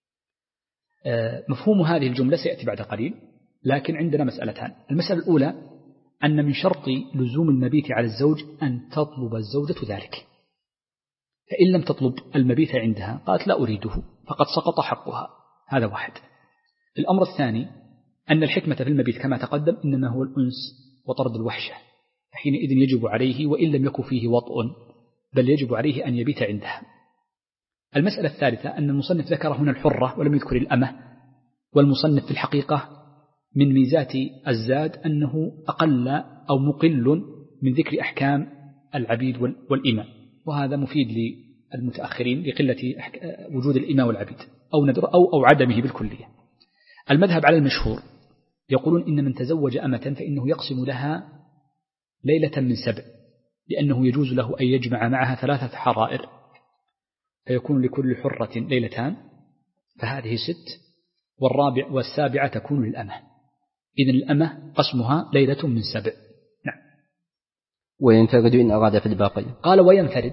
مفهوم هذه الجملة سيأتي بعد قليل، لكن عندنا مسألتان. المسألة الأولى أن من شرط لزوم المبيت على الزوج أن تطلب الزوجة ذلك، فإن لم تطلب المبيت عندها قالت لا أريده فقد سقط حقها. هذا واحد. الأمر الثاني أن الحكمة في المبيت كما تقدم إنما هو الأنس وطرد الوحشة، حينئذ يجب عليه وإن لم يكن فيه وطء بل يجب عليه أن يبيت عندها. المسألة الثالثة أن المصنف ذكر هنا الحرة ولم يذكر الأمة، والمصنف في الحقيقة من ميزات الزاد أنه أقل أو مقل من ذكر أحكام العبيد والإماء، وهذا مفيد للمتأخرين لقلة وجود الإماء والعبيد أو عدمه بالكلية. المذهب على المشهور يقولون إن من تزوج أمة فإنه يقسم لها ليلة من 7، لأنه يجوز له أن يجمع معها 3 حرائر فيكون لكل حرة ليلتان، فهذه 6، والسابعة تكون للأمة. إذن الأمة قسمها ليلة من 7. نعم. وينفرد إن أراد في الباقي. قال وينفرد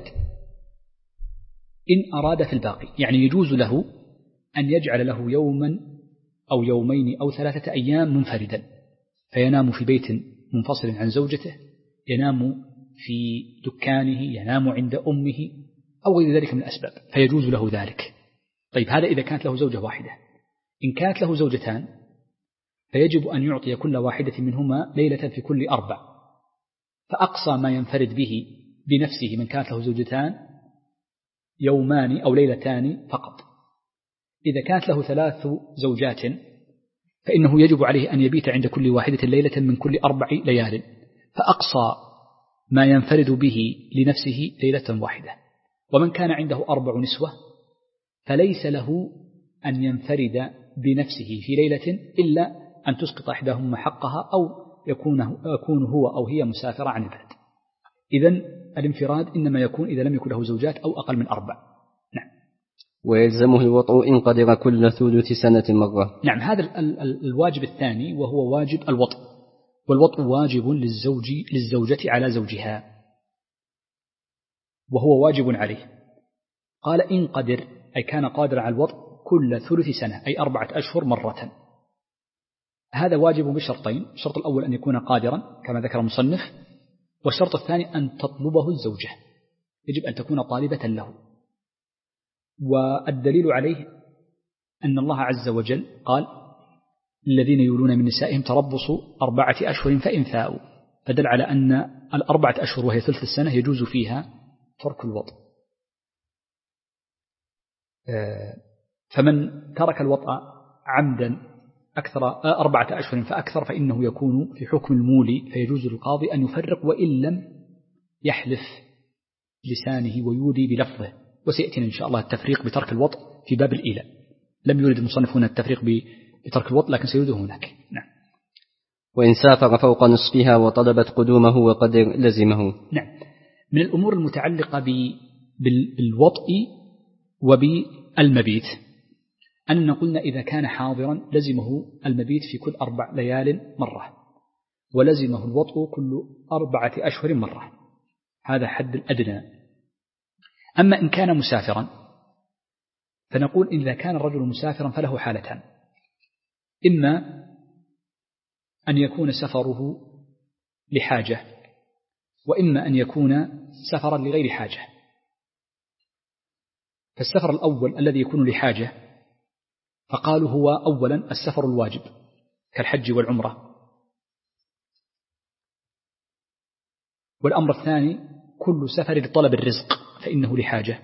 إن أراد في الباقي، يعني يجوز له أن يجعل له يوما أو يومين أو 3 أيام منفردا، فينام في بيت منفصل عن زوجته، ينام في دكانه، ينام عند أمه أو غير ذلك من الأسباب، فيجوز له ذلك. طيب هذا إذا كانت له زوجة واحدة. إن كانت له زوجتان فيجب أن يعطي كل واحدة منهما ليلة في كل 4، فأقصى ما ينفرد به بنفسه من كانت له زوجتان يومان أو ليلتان فقط. إذا كانت له 3 زوجات فإنه يجب عليه أن يبيت عند كل واحدة ليلة من كل 4 ليال، فأقصى ما ينفرد به لنفسه ليلة واحدة. ومن كان عنده 4 نسوة فليس له أن ينفرد بنفسه في ليلة إلا أن تسقط إحداهما حقها أو يكون هو أو هي مسافرة عن البلد. إذن الانفراد إنما يكون إذا لم يكن له زوجات أو أقل من 4. نعم. ويلزمه الوطء إن قدر كل ثلث سنة مرة. نعم، هذا الواجب الثاني وهو واجب الوطء، والوطء واجب للزوجة على زوجها، وهو واجب عليه. قال إن قدر، أي كان قادر على الوطء كل ثلث سنة، أي 4 أشهر مرة. هذا واجب بشرطين: الشرط الأول أن يكون قادرا كما ذكر المصنف، والشرط الثاني أن تطلبه الزوجة، يجب أن تكون طالبة له. والدليل عليه أن الله عز وجل قال: الذين يولون من نسائهم تربصوا 4 أشهر فإن فاءوا، فدل على أن 4 أشهر وهي ثلث السنة يجوز فيها ترك الوطء. فمن ترك الوطء عمدا أكثر 4 أشهر فأكثر فإنه يكون في حكم المولي، فيجوز للقاضي أن يفرق وإن لم يحلف لسانه ويولي بلفظه. وسيأتينا إن شاء الله التفريق بترك الوطء في باب الإيلاء. لم يرد المصنف هنا التفريق بترك الوطء، لكن سيرده هناك. نعم. وإن سافر فوق نصفها وطلبت قدومه وقدر لزمه. نعم. من الأمور المتعلقة بالوطء وبالمبيت أننا قلنا إذا كان حاضرا لزمه المبيت في كل 4 ليال مرة، ولزمه الوطء كل 4 أشهر مرة. هذا حد الأدنى. أما إن كان مسافرا فنقول إذا كان الرجل مسافرا فله حالتان: إما أن يكون سفره لحاجة، وإما أن يكون سفرا لغير حاجة. فالسفر الأول الذي يكون لحاجة فقالوا هو أولا السفر الواجب كالحج والعمرة، والأمر الثاني كل سفر لطلب الرزق فإنه لحاجة،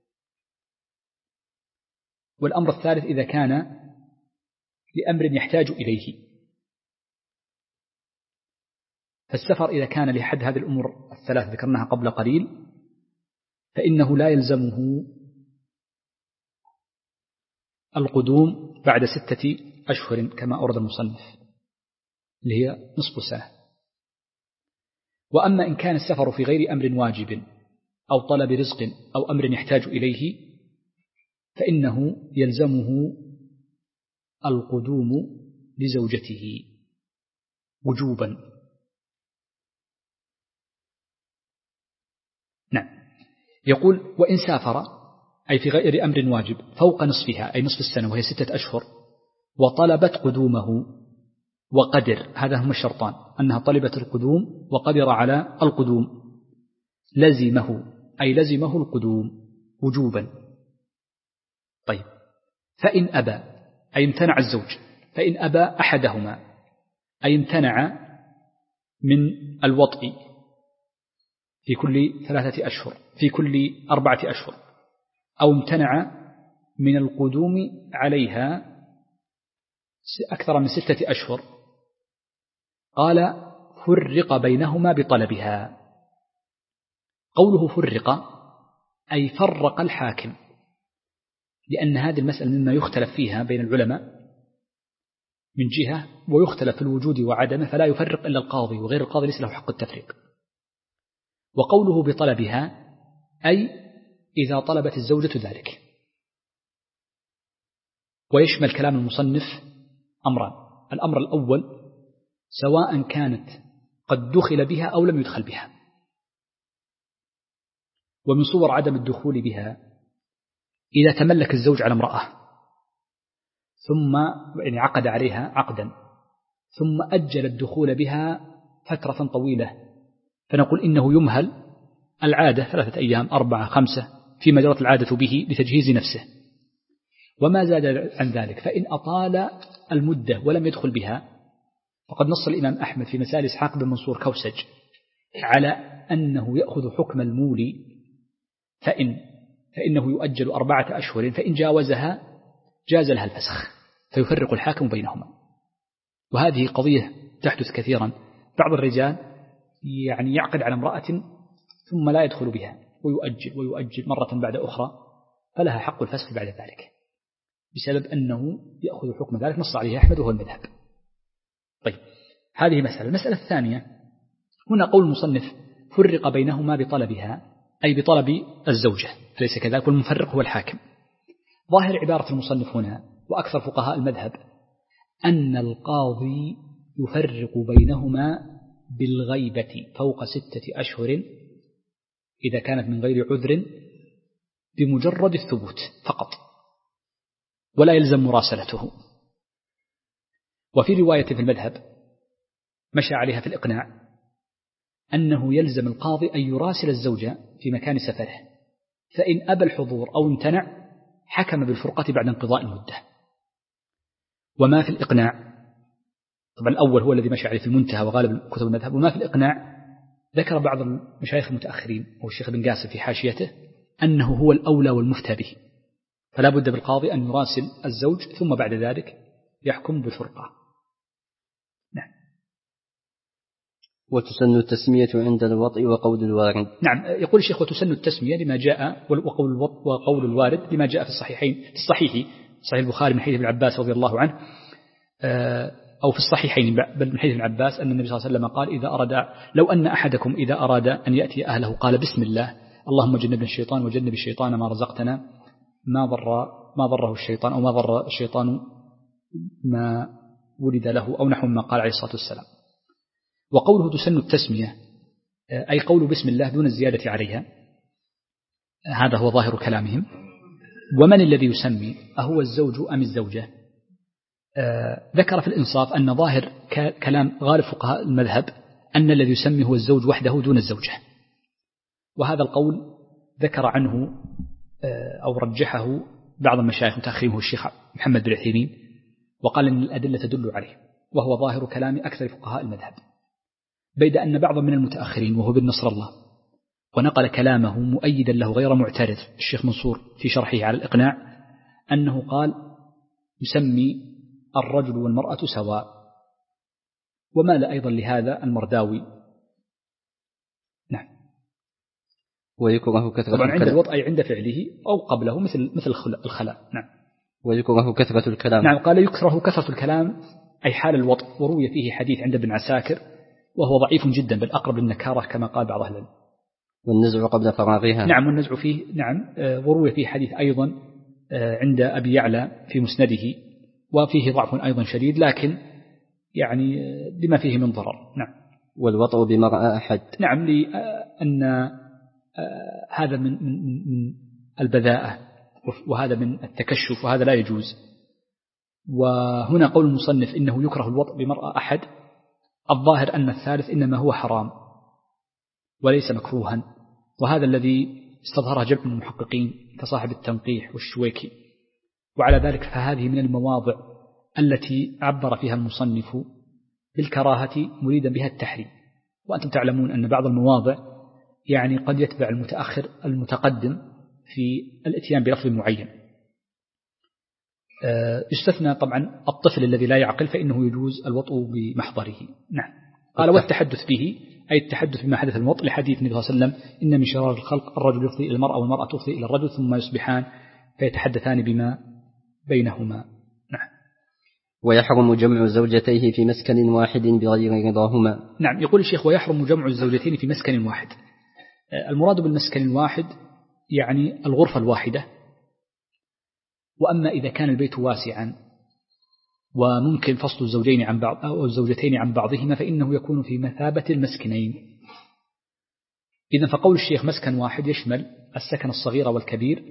والأمر الثالث إذا كان لأمر يحتاج إليه. فالسفر إذا كان لحد هذه الأمور الثلاث ذكرناها قبل قليل فإنه لا يلزمه القدوم بعد 6 أشهر كما أورد المصنف، اللي هي نصف سنة. وأما إن كان السفر في غير أمر واجب أو طلب رزق أو أمر يحتاج إليه فإنه يلزمه القدوم لزوجته وجوبا. نعم. يقول: وإن سافر، أي في غير أمر واجب، فوق نصفها أي نصف السنة وهي 6 أشهر، وطلبت قدومه وقدر، هذا هما الشرطان: أنها طلبت القدوم وقدر على القدوم، لزمه أي لزمه القدوم وجوبا. طيب، فإن أبى أي امتنع الزوج، فإن أبى أحدهما أي امتنع من الوطء في كل 3 أشهر في كل 4 أشهر، أو امتنع من القدوم عليها أكثر من 6 أشهر، قال: فرق بينهما بطلبها. قوله فرق أي فرق الحاكم، لأن هذه المسألة مما يختلف فيها بين العلماء من جهة، ويختلف في الوجود وعدمه، فلا يفرق إلا القاضي، وغير القاضي ليس له حق التفريق. وقوله بطلبها أي إذا طلبت الزوجة ذلك. ويشمل كلام المصنف أمران: الأمر الأول سواء كانت قد دخل بها أو لم يدخل بها. ومن صور عدم الدخول بها إذا تملك الزوج على امرأة ثم عقد عليها عقدا ثم أجل الدخول بها فترة طويلة فنقول إنه يمهل العادة 3 أيام 4 5 فيما جرت العادة به لتجهيز نفسه. وما زاد عن ذلك فإن أطال المدة ولم يدخل بها فقد نص الإمام أحمد في مسائل إسحاق بن منصور كوسج على أنه يأخذ حكم المولي فإنه يؤجل 4 أشهر، فإن جاوزها جاز لها الفسخ فيفرق الحاكم بينهما. وهذه قضية تحدث كثيرا، بعض الرجال يعني يعقد على امرأة ثم لا يدخل بها ويؤجل مرة بعد أخرى، فلها حق الفسخ بعد ذلك بسبب أنه يأخذ حكم ذلك نص عليه أحمد وهو المذهب. طيب، هذه مسألة. المسألة الثانية، هنا قول المصنف فرق بينهما بطلبها، أي بطلب الزوجة، أليس كذلك؟ والمفرق هو الحاكم. ظاهر عبارة المصنف هنا وأكثر فقهاء المذهب أن القاضي يفرق بينهما بالغيبة فوق 6 أشهر إذا كانت من غير عذر بمجرد الثبوت فقط، ولا يلزم مراسلته. وفي رواية في المذهب مشى عليها في الإقناع أنه يلزم القاضي أن يراسل الزوجة في مكان سفره، فإن أبى الحضور أو امتنع حكم بالفرقة بعد انقضاء المدة. وما في الإقناع، طبعا الأول هو الذي مشى عليه في المنتهى وغالب كتب المذهب، وما في الإقناع ذكر بعض المشايخ المتأخرين والشيخ بن قاسم في حاشيته أنه هو الأولى والمفتى به، فلا بد بالقاضي أن يراسل الزوج ثم بعد ذلك يحكم بالفرقة. نعم. وتسن التسمية عند الوطء وقول الوارد. نعم، يقول الشيخ وتسن التسمية لما جاء وقول الوارد لما جاء في الصحيحين، في الصحيح صحيح البخاري من حديث ابن عباس رضي الله عنه، أو في الصحيحين بل من حديث ابن عباس أن النبي صلى الله عليه وسلم قال لو أن أحدكم إذا أراد أن يأتي أهله قال بسم الله اللهم جنبنا الشيطان وجنب الشيطان ما رزقتنا ما ضره الشيطان أو ما ضر الشيطان ما ولد له أو نحو ما قال عليه الصلاة والسلام. وقوله تسن التسمية أي قول بسم الله دون الزيادة عليها، هذا هو ظاهر كلامهم. ومن الذي يسمي، أهو الزوج أم الزوجة؟ ذكر في الإنصاف أن ظاهر كلام غالب فقهاء المذهب أن الذي يسمي هو الزوج وحده دون الزوجة، وهذا القول ذكر عنه أو رجحه بعض المشايخ المتأخرين هو الشيخ محمد بن عثيمين، وقال أن الأدلة تدل عليه، وهو ظاهر كلام أكثر فقهاء المذهب. بيد أن بعضا من المتأخرين وهو بن نصر الله ونقل كلامه مؤيدا له غير معترض الشيخ منصور في شرحه على الإقناع أنه قال يسمي الرجل والمرأة سواء، ومال أيضا لهذا المرداوي. نعم. ويكره كثرة طبعا عند الوطء عند فعله أو قبله مثل الخلاء. نعم. ويكره كثرة الكلام. نعم، قال يكره كثرة الكلام أي حال الوطء، وروي فيه حديث عند ابن عساكر وهو ضعيف جدا بل أقرب للنكارة كما قال بعض أهل العلم. والنزع قبل فراغها. نعم، والنزع فيه نعم، وروي فيه حديث أيضا عند أبي يعلى في مسنده وفيه ضعف أيضا شديد، لكن يعني لما فيه من ضرر. نعم. والوطء بمرأة أحد. نعم، لأن هذا من البذاءة وهذا من التكشف وهذا لا يجوز. وهنا قول المصنف إنه يكره الوطء بمرأة أحد، الظاهر أن الثالث إنما هو حرام وليس مكروها، وهذا الذي استظهره جمع من المحققين كصاحب التنقيح والشويكي. وعلى ذلك فهذه من المواضع التي عبر فيها المصنف بالكراهة مريدا بها التحريم. وأنتم تعلمون أن بعض المواضع يعني قد يتبع المتأخر المتقدم في الاتيان بلفظ معين. يستثنى طبعا الطفل الذي لا يعقل فإنه يجوز الوطء بمحضره. نعم. قال والتحدث به أي التحدث بما حدث الموت لحديث النبي صلى الله عليه وسلم إن من شرار الخلق الرجل يفضي إلى المرأة والمرأة تفضي إلى الرجل ثم يصبحان فيتحدثان بما بينهما. نعم. ويحرم جمع زوجتيه في مسكن واحد بغير رضاهما. نعم، يقول الشيخ ويحرم جمع الزوجتين في مسكن واحد. المراد بالمسكن الواحد يعني الغرفة الواحدة. وأما إذا كان البيت واسعا وممكن فصل الزوجين عن بعض أو الزوجتين عن بعضهما فإنه يكون في مثابة المسكنين. إذن فقول الشيخ مسكن واحد يشمل السكن الصغير والكبير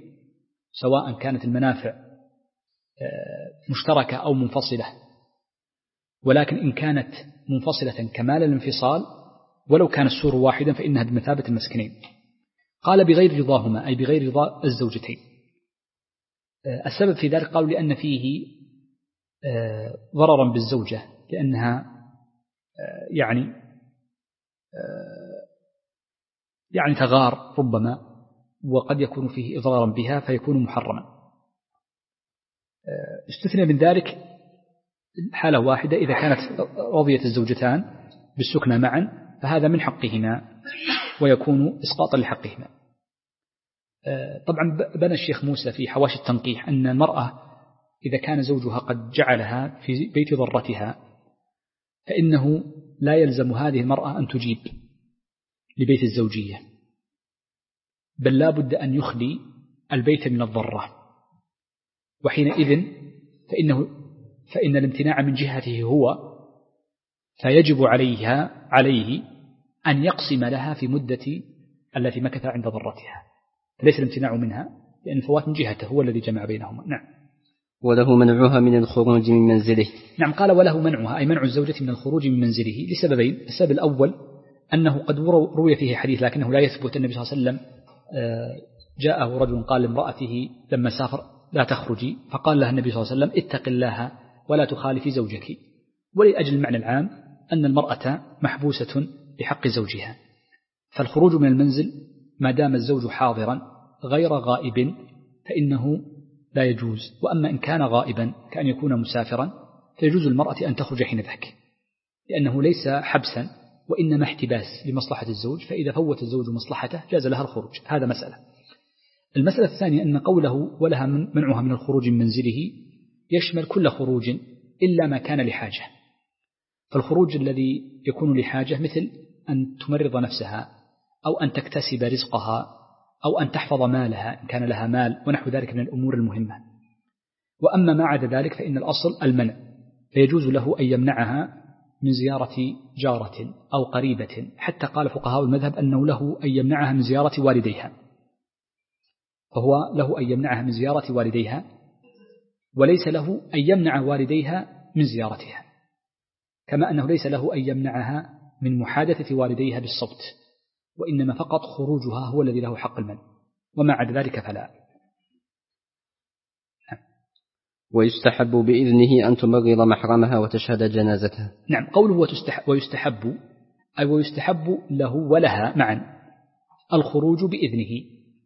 سواء كانت المنافع مشتركة أو منفصلة، ولكن إن كانت منفصلة كمال الانفصال ولو كان السور واحدا فإنها بمثابة المسكنين. قال بغير رضاهما أي بغير رضا الزوجتين. السبب في ذلك قالوا لأن فيه ضررا بالزوجة، لأنها يعني تغار ربما، وقد يكون فيه إضرارا بها فيكون محرما. استثنى من ذلك حالة واحدة إذا كانت رضيت الزوجتان بالسكنى معا فهذا من حقهما ويكون إسقاطا لحقهما. طبعا بنى الشيخ موسى في حواشي التنقيح أن المرأة إذا كان زوجها قد جعلها في بيت ضرتها فإنه لا يلزم هذه المرأة أن تجيب لبيت الزوجية، بل لا بد أن يخلي البيت من الضرة، وحينئذ فإن الامتناع من جهته هو، فيجب عليه أن يقسم لها في مدة التي مكث عند ضرتها، ليس الامتناع منها لأن الفوات من جهته هو الذي جمع بينهما. نعم. وله منعها من الخروج من منزله. نعم، قال وله منعها أي منع الزوجة من الخروج من منزله لسببين. السبب الأول أنه قد روي فيه حديث لكنه لا يثبت. النبي صلى الله عليه وسلم جاءه رجل قال لامرأته لما سافر لا تخرجي، فقال لها النبي صلى الله عليه وسلم اتق الله ولا تخالفي زوجك، ولأجل المعنى العام أن المرأة محبوسة بحق زوجها، فالخروج من المنزل ما دام الزوج حاضرا غير غائب فإنه لا يجوز. وأما إن كان غائبا كأن يكون مسافرا فيجوز المرأة أن تخرج حين ذاك، لأنه ليس حبسا وإنما احتباس لمصلحة الزوج، فإذا فوت الزوج مصلحته جاز لها الخروج. هذا مسألة. المسألة الثانية أن قوله ولها منعها من الخروج من منزله يشمل كل خروج إلا ما كان لحاجة. فالخروج الذي يكون لحاجة مثل أن تمرض نفسها أو أن تكتسب رزقها أو أن تحفظ مالها إن كان لها مال ونحو ذلك من الأمور المهمة. وأما ما عدا ذلك فإن الأصل المنع، فيجوز له أن يمنعها من زيارة جارة أو قريبة، حتى قال فقهاء المذهب أنه له أن يمنعها من زيارة والديها، فهو له أن يمنعها من زيارة والديها وليس له أن يمنع والديها من زيارتها، كما أنه ليس له أن يمنعها من محادثة والديها بالصوت، وإنما فقط خروجها هو الذي له حق المنع، وما عدا ذلك فلا. ويستحب بإذنه أن تمرض محرمها وتشهد جنازتها. نعم، قوله ويستحب أي ويستحب له ولها معا الخروج بإذنه.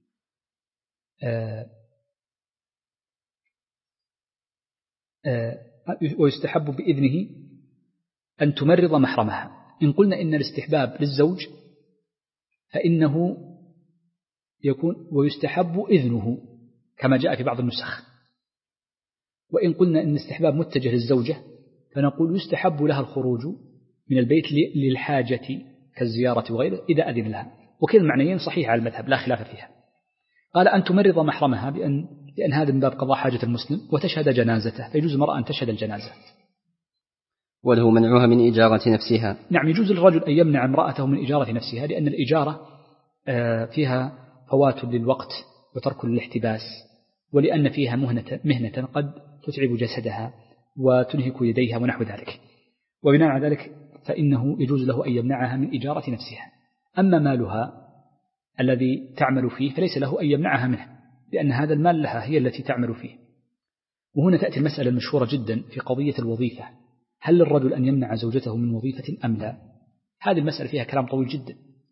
ويستحب بإذنه أن تمرض محرمها. إن قلنا إن الاستحباب للزوج فإنه يكون ويستحب إذنه كما جاء في بعض النسخ، وإن قلنا إن الاستحباب متجه للزوجة فنقول يستحب لها الخروج من البيت للحاجة كالزيارة وغيره إذا أذن لها، وكل المعنيين صحيح على المذهب لا خلاف فيها. قال أن تمرض محرمها لأن هذا من باب قضاء حاجة المسلم، وتشهد جنازته، فيجوز المرأة أن تشهد الجنازة. وله منعها من إجارة نفسها. نعم، يجوز للرجل أن يمنع امرأته من إجارة نفسها، لأن الإجارة فيها فوات للوقت وترك للاحتباس، ولأن فيها مهنة قد تتعب جسدها وتنهك يديها ونحو ذلك، وبناء على ذلك فإنه يجوز له أن يمنعها من إجارة نفسها. أما مالها الذي تعمل فيه فليس له أن يمنعها منه، لأن هذا المال لها هي التي تعمل فيه. وهنا تأتي المسألة المشهورة جدا في قضية الوظيفة، هل للرجل أن يمنع زوجته من وظيفة أم لا؟ هذه المسألة فيها كلام طويل جدا،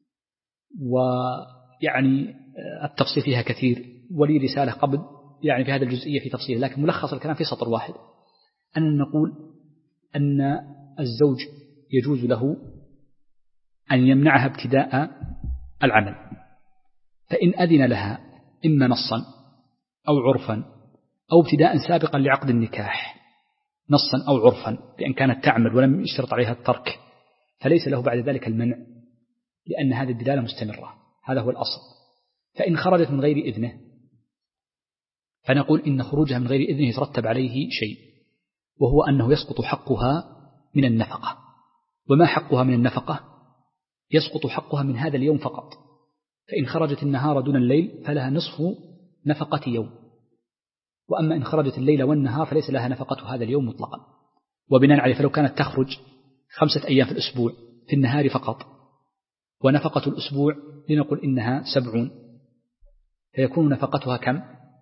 ويعني التفصيل فيها كثير، ولي رسالة قبل يعني في هذه الجزئية في تفصيل، لكن ملخص الكلام في سطر واحد، أن نقول أن الزوج يجوز له أن يمنعها ابتداء العمل، فإن أذن لها إما نصا أو عرفا أو ابتداء سابقا لعقد النكاح نصا أو عرفا، بأن كانت تعمل ولم يشترط عليها الترك، فليس له بعد ذلك المنع، لأن هذه الدلالة مستمرة، هذا هو الأصل. فإن خرجت من غير إذنه فنقول إن خروجها من غير إذنه يترتب عليه شيء، وهو أنه يسقط حقها من النفقة. وما حقها من النفقة؟ يسقط حقها من هذا اليوم فقط، فإن خرجت النهار دون الليل فلها نصف نفقة يوم، وأما إن خرجت الليل والنهار فليس لها نفقة هذا اليوم مطلقا. وبناء عليه فلو كانت تخرج 5 أيام في الأسبوع في النهار فقط، ونفقة الأسبوع لنقل إنها 70، فيكون نفقتها كم؟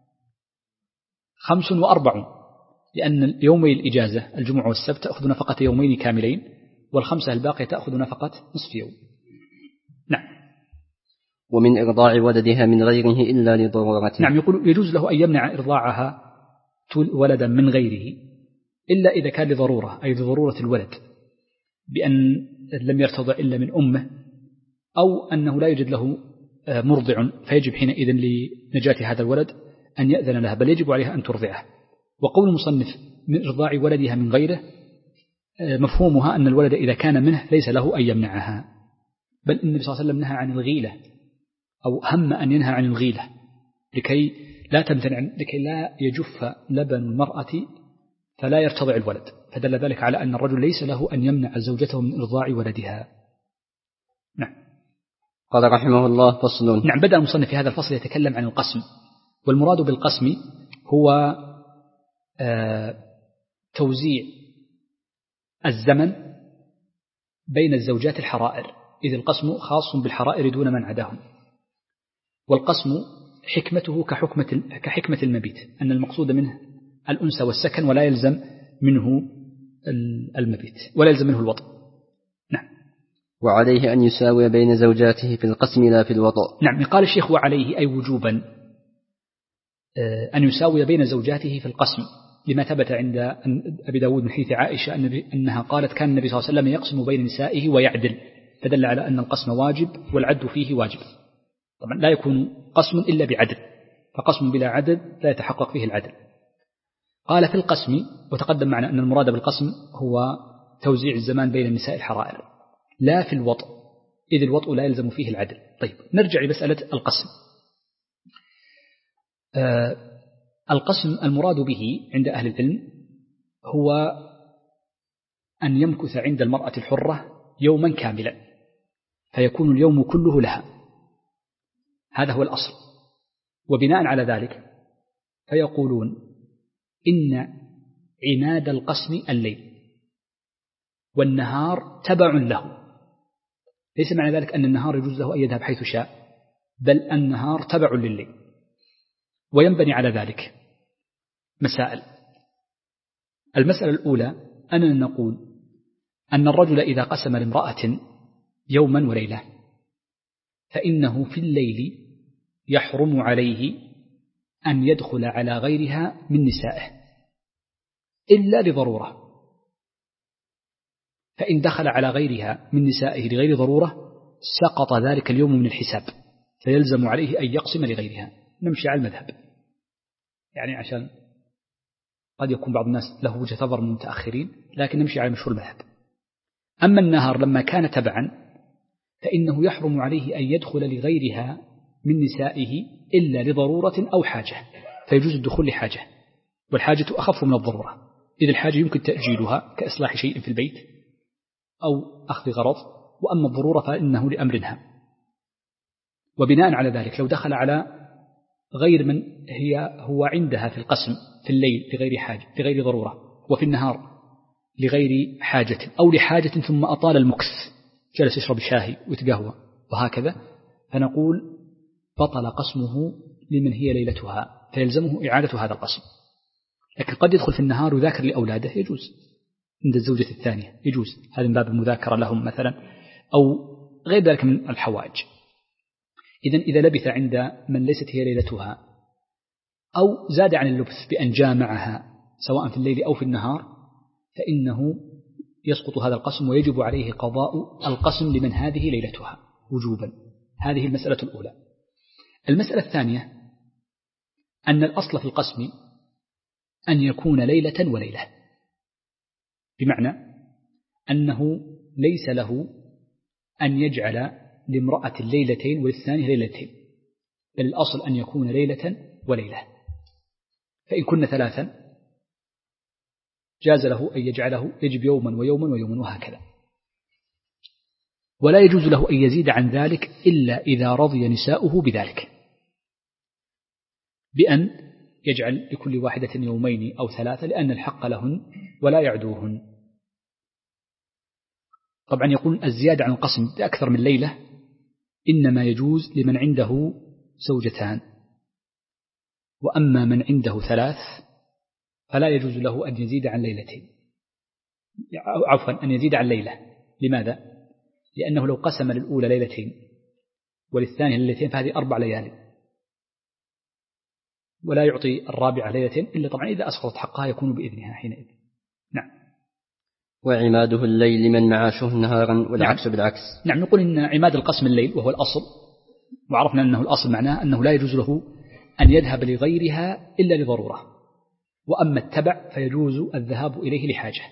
45، لأن يومي الإجازة الجمعة والسبت تأخذ نفقة يومين كاملين، وال5 الباقية تأخذ نفقة نصف يوم. نعم. ومن إرضاع ولدها من غيره إلا لضرورة. نعم، يقول يجوز له أن يمنع إرضاعها ولدا من غيره إلا إذا كان لضرورة، أي لضرورة الولد، بأن لم يرتضع إلا من أمه، أو أنه لا يوجد له مرضع، فيجب حينئذ لنجاة هذا الولد أن يأذن لها، بل يجب عليها أن ترضعه. وقول المصنف من إرضاع ولدها من غيره مفهومها أن الولد إذا كان منه ليس له أن يمنعها، بل النبي صلى الله عليه وسلم نهى عن الغيلة، أو هم أن ينهى عن الغيلة لكي لا يجف لبن المرأة فلا يرتضع الولد، فدل ذلك على أن الرجل ليس له أن يمنع زوجته من إرضاع ولدها. نعم. قال رحمه الله: فصل. نعم، بدأ المصنف في هذا الفصل يتكلم عن القسم، والمراد بالقسم هو توزيع الزمن بين الزوجات الحرائر، إذ القسم خاص بالحرائر دون من عداهم. والقسم حكمته كحكمة المبيت، أن المقصود منه الأنس والسكن، ولا يلزم منه المبيت، ولا يلزم منه الوطء. نعم. وعليه أن يساوي بين زوجاته في القسم لا في الوطء. نعم، قال الشيخ وعليه أي وجوبا أن يساوي بين زوجاته في القسم، لما ثبت عند أبي داود من حديث عائشة أنها قالت كان النبي صلى الله عليه وسلم يقسم بين نسائه ويعدل، فدل على أن القسم واجب والعدل فيه واجب. طبعا لا يكون قسم إلا بعدل، فقسم بلا عدل لا يتحقق فيه العدل. قال في القسم، وتقدم معنا أن المراد بالقسم هو توزيع الزمان بين النساء الحرائر، لا في الوطء، إذ الوطء لا يلزم فيه العدل. طيب، نرجع لمسألة القسم. القسم المراد به عند أهل العلم هو أن يمكث عند المرأة الحرة يوما كاملا، فيكون اليوم كله لها، هذا هو الأصل. وبناء على ذلك فيقولون إن عناد القسم الليل، والنهار تبع له. ليس معنى ذلك أن النهار يجوز له أن يذهب حيث شاء، بل النهار تبع لليل. وينبني على ذلك مسائل. المسألة الأولى أننا نقول أن الرجل إذا قسم لامرأة يوما وليلة، فإنه في الليل يحرم عليه أن يدخل على غيرها من نسائه إلا لضرورة، فإن دخل على غيرها من نسائه لغير ضرورة سقط ذلك اليوم من الحساب، فيلزم عليه أن يقسم لغيرها. نمشي على المذهب، يعني عشان قد يكون بعض الناس له وجهة نظر من المتأخرين، لكن نمشي على مشهور المذهب. أما النهار لما كان تبعا فإنه يحرم عليه أن يدخل لغيرها من نسائه إلا لضرورة أو حاجة، فيجوز الدخول لحاجة، والحاجة أخف من الضرورة، إذ الحاجة يمكن تأجيلها كإصلاح شيء في البيت أو أخذ غرض، وأما الضرورة فإنه لأمرها. وبناء على ذلك لو دخل على غير من هو عندها في القسم في الليل لغير حاجة لغير ضرورة، وفي النهار لغير حاجة أو لحاجة ثم أطال المكث، جلس يشرب شاهي ويتقهوى وهكذا، فنقول بطل قسمه لمن هي ليلتها، فيلزمه إعادة هذا القسم. لكن قد يدخل في النهار وذاكر لأولاده، يجوز عند الزوجة الثانية، يجوز هذا من باب المذاكرة لهم مثلا، أو غير ذلك من الحوائج. إذا لبث عند من ليست هي ليلتها أو زاد عن اللبث بأن جامعها سواء في الليل أو في النهار، فإنه يسقط هذا القسم ويجب عليه قضاء القسم لمن هذه ليلتها وجوبا. هذه المسألة الأولى. المسألة الثانية أن الأصل في القسم أن يكون ليلة وليلة، بمعنى أنه ليس له أن يجعل لامرأة ليلتين وللثانية ليلتين، بل الأصل أن يكون ليلة وليلة. فإن كنا 3 جاز له أن يجعله يجب يوما ويوما ويوما وهكذا، ولا يجوز له أن يزيد عن ذلك إلا إذا رضي نساؤه بذلك، بأن يجعل لكل واحدة يومين أو 3 لأن الحق لهن ولا يعدوهن. طبعا يقول الزيادة عن القسم بأكثر من ليلة إنما يجوز لمن عنده زوجتان، وأما من عنده 3 فلا يجوز له أن يزيد عن ليلتين، عفوا أن يزيد عن ليلة. لماذا؟ لأنه لو قسم للأولى ليلتين وللثانية ليلتين فهذه 4 ليالي، ولا يعطي الرابعة ليلتين إلا طبعا إذا أسقطت حقها يكون بإذنها حينئذ. نعم. وعماده الليل لمن معاشه نهارا والعكس بالعكس. نعم، نقول إن عماد القسم الليل وهو الأصل، وعرفنا أنه الأصل معناه أنه لا يجوز له أن يذهب لغيرها إلا لضرورة، وأما التبع فيجوز الذهاب إليه لحاجة.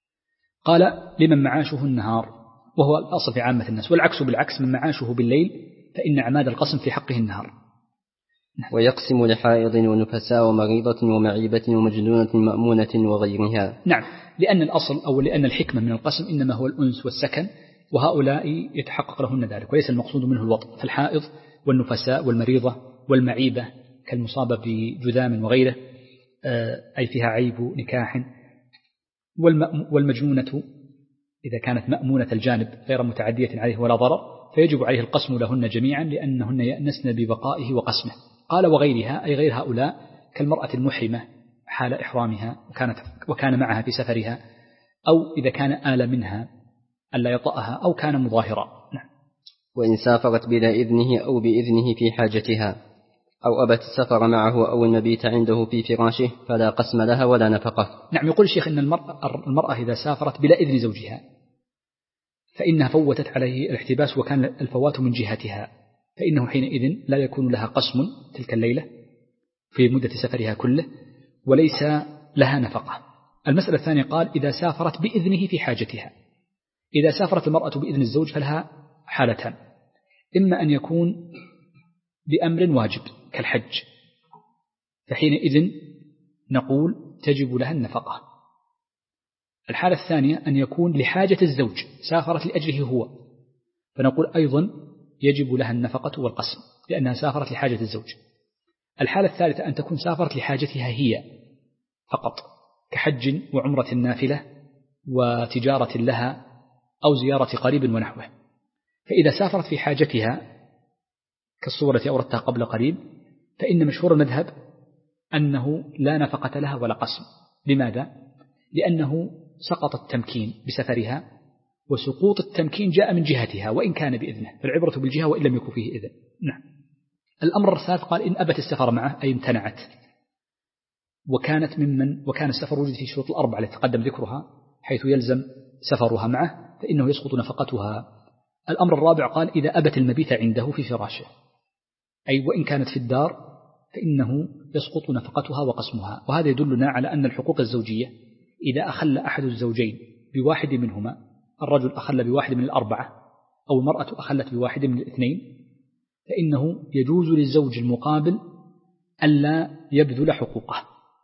قال لمن معاشه النهار وهو الأصل في عامة الناس، والعكس بالعكس، من معاشه بالليل فإن عماد القسم في حقه النهار. ويقسم لحائض ونفساء ومريضة ومعيبة ومجنونة مأمونة وغيرها. نعم، لأن الأصل أو لأن الحكمة من القسم إنما هو الأنس والسكن، وهؤلاء يتحقق لهن ذلك وليس المقصود منه الوطء. فالحائض والنفساء والمريضة والمعيبة كالمصابة بجذام وغيره أي فيها عيب نكاح، والمجنونة إذا كانت مأمونة الجانب غير متعدية عليه ولا ضرر فيجب عليه القسم لهن جميعا لأنهن يأنسن ببقائه وقسمه. قال وغيرها أي غير هؤلاء كالمرأة المحرمة حال إحرامها وكان معها في سفرها، أو إذا كان آل منها ألا يطأها أو كان مظاهرا. نعم. وإن سافرت بلا إذنه أو بإذنه في حاجتها أو أبت السفر معه أو المبيت عنده في فراشه فلا قسم لها ولا نفقة. نعم، يقول الشيخ إن المرأة إذا سافرت بلا إذن زوجها فإنها فوتت عليه الاحتباس وكان الفوات من جهتها، فإنه حينئذ لا يكون لها قسم تلك الليلة في مدة سفرها كله وليس لها نفقة. المسألة الثانية قال إذا سافرت بإذنه في حاجتها. إذا سافرت المرأة بإذن الزوج فلها حالتان، إما أن يكون بأمر واجب كالحج فحينئذ نقول تجب لها النفقة. الحالة الثانية أن يكون لحاجة الزوج سافرت لأجله هو فنقول أيضا يجب لها النفقة والقسم لأنها سافرت لحاجة الزوج. الحالة الثالثة أن تكون سافرت لحاجتها هي فقط كحج وعمرة نافلة وتجارة لها أو زيارة قريب ونحوه. فإذا سافرت في حاجتها كالصورة التي أوردتها قبل قليل فإن مشهور المذهب أنه لا نفقة لها ولا قسم. لماذا؟ لأنه سقط التمكين بسفرها، وسقوط التمكين جاء من جهتها وإن كان بإذنه، فالعبرة بالجهة وإن لم يكن فيه إذن. نعم. الأمر الثالث قال إن أبت السفر معه أي امتنعت وكان السفر وجد في شروط الأربعة التي تقدم ذكرها حيث يلزم سفرها معه فإنه يسقط نفقتها. الأمر الرابع قال إذا أبت المبيت عنده في فراشه أي وإن كانت في الدار فإنه يسقط نفقتها وقسمها. وهذا يدلنا على أن الحقوق الزوجية إذا أخل أحد الزوجين بواحد منهما، الرجل أخل بواحد من الأربعة أو المرأة أخلت بواحد من الاثنين، فإنه يجوز للزوج المقابل ألا يبذل حقوقه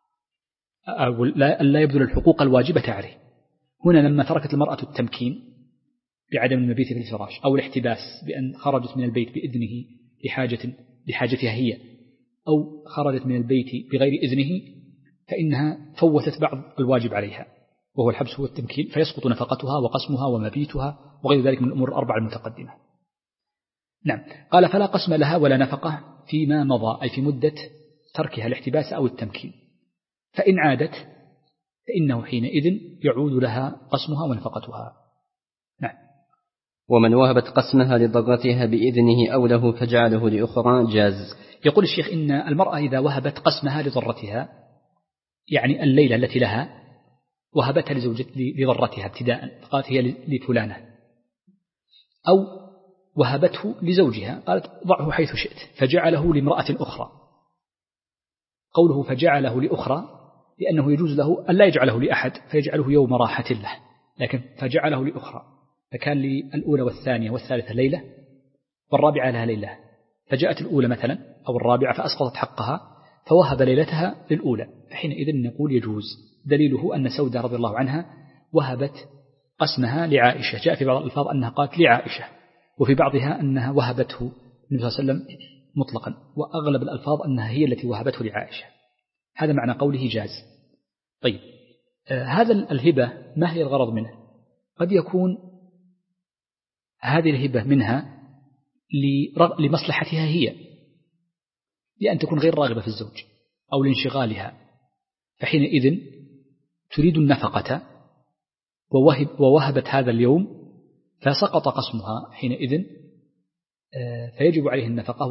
أو ألا يبذل الحقوق الواجبة عليه. هنا لما تركت المرأة التمكين بعدم المبيت في الفراش أو الاحتباس بأن خرجت من البيت بإذنه لحاجتها هي أو خرجت من البيت بغير إذنه فإنها فوتت بعض الواجب عليها وهو الحبس والتمكين، فيسقط نفقتها وقسمها ومبيتها وغير ذلك من الأمور الأربعة المتقدمة. نعم. قال فلا قسم لها ولا نفقة فيما مضى أي في مدة تركها الاحتباس أو التمكين، فإن عادت فإنه حينئذ يعود لها قسمها ونفقتها. نعم. ومن وهبت قسمها لضرتها بإذنه أو له فجعله لأخرى جاز. يقول الشيخ إن المرأة إذا وهبت قسمها لضرتها يعني الليلة التي لها وهبتها لضرتها ابتداء قالت هي لفلانة، أو وهبته لزوجها قالت ضعه حيث شئت فجعله لامرأة أخرى. قوله فجعله لأخرى لأنه يجوز له أن لا يجعله لأحد فيجعله يوم راحة له، لكن فجعله لأخرى فكان للأولى والثانية والثالثة ليلة والرابعة لها ليلة، فجاءت الأولى مثلا أو الرابعة فأسقطت حقها فوهب ليلتها للأولى، فحينئذ نقول يجوز. دليله أن سودة رضي الله عنها وهبت قسمها لعائشة، جاء في بعض الألفاظ أنها قالت لعائشة وفي بعضها أنها وهبته النبي صلى الله عليه وسلم مطلقا، وأغلب الألفاظ أنها هي التي وهبته لعائشة. هذا معنى قوله جاز. طيب هذا الهبة ما هي الغرض منه؟ قد يكون هذه الهبة منها لمصلحتها هي، لأن تكون غير راغبة في الزوج أو لانشغالها، فحينئذ تريد النفقة ووهبت هذا اليوم، فسقط قسمها حينئذ، فيجب عليه النفقة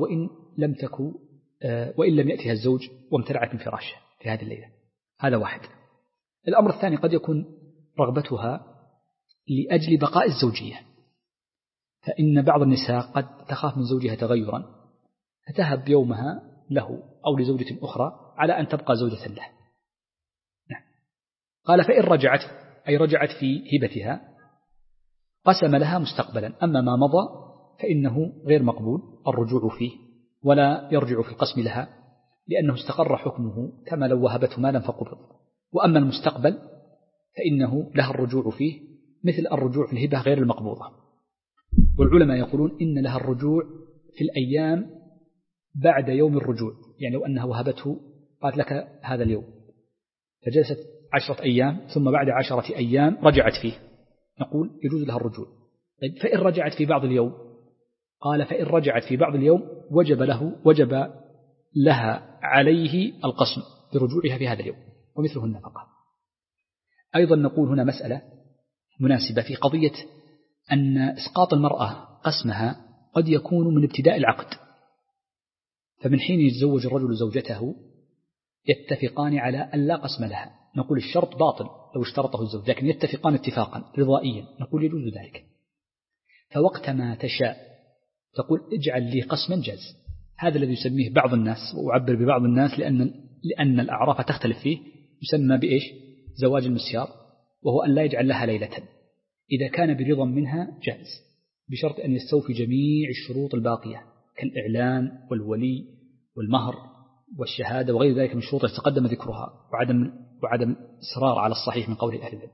وإن لم يأتها الزوج وامتنعت من فراشه في هذه الليلة. هذا واحد. الأمر الثاني قد يكون رغبتها لأجل بقاء الزوجية، فإن بعض النساء قد تخاف من زوجها تغيرا فتهب يومها له أو لزوجة أخرى على أن تبقى زوجة له. نعم. قال فإن رجعت، أي رجعت في هبتها، قسم لها مستقبلا، أما ما مضى فإنه غير مقبول الرجوع فيه ولا يرجع في القسم لها، لأنه استقر حكمه كما لو وهبته مالا فقبض. وأما المستقبل فإنه لها الرجوع فيه مثل الرجوع في الهبة غير المقبوضة. والعلماء يقولون إن لها الرجوع في الأيام بعد يوم الرجوع، يعني لو أنها وهبته قالت لك هذا اليوم فجلست 10 أيام ثم بعد 10 أيام رجعت فيه، نقول يجوز لها الرجوع. طيب فإن رجعت في بعض اليوم، قال فإن رجعت في بعض اليوم وجب لها عليه القسم برجوعها في هذا اليوم ومثله النفقة. أيضا نقول هنا مسألة مناسبة في قضية أن إسقاط المرأة قسمها قد يكون من ابتداء العقد، فمن حين يتزوج الرجل زوجته يتفقان على أن لا قسم لها، نقول الشرط باطل لو اشترطه الزوج، لكن يتفقان اتفاقا رضائيا، نقول يجوز ذلك. فوقت ما تشاء تقول اجعل لي قسما جاز. هذا الذي يسميه بعض الناس، وأعبر ببعض الناس لأن الأعراف تختلف فيه، يسمى بإيش؟ زواج المسيار، وهو أن لا يجعل لها ليلة. إذا كان برضا منها جاز، بشرط أن يستوفي جميع الشروط الباقية كالإعلان والولي والمهر والشهادة وغير ذلك من الشروط التي تقدم ذكرها، وعدم إصرار على الصحيح من قول أهل العلم.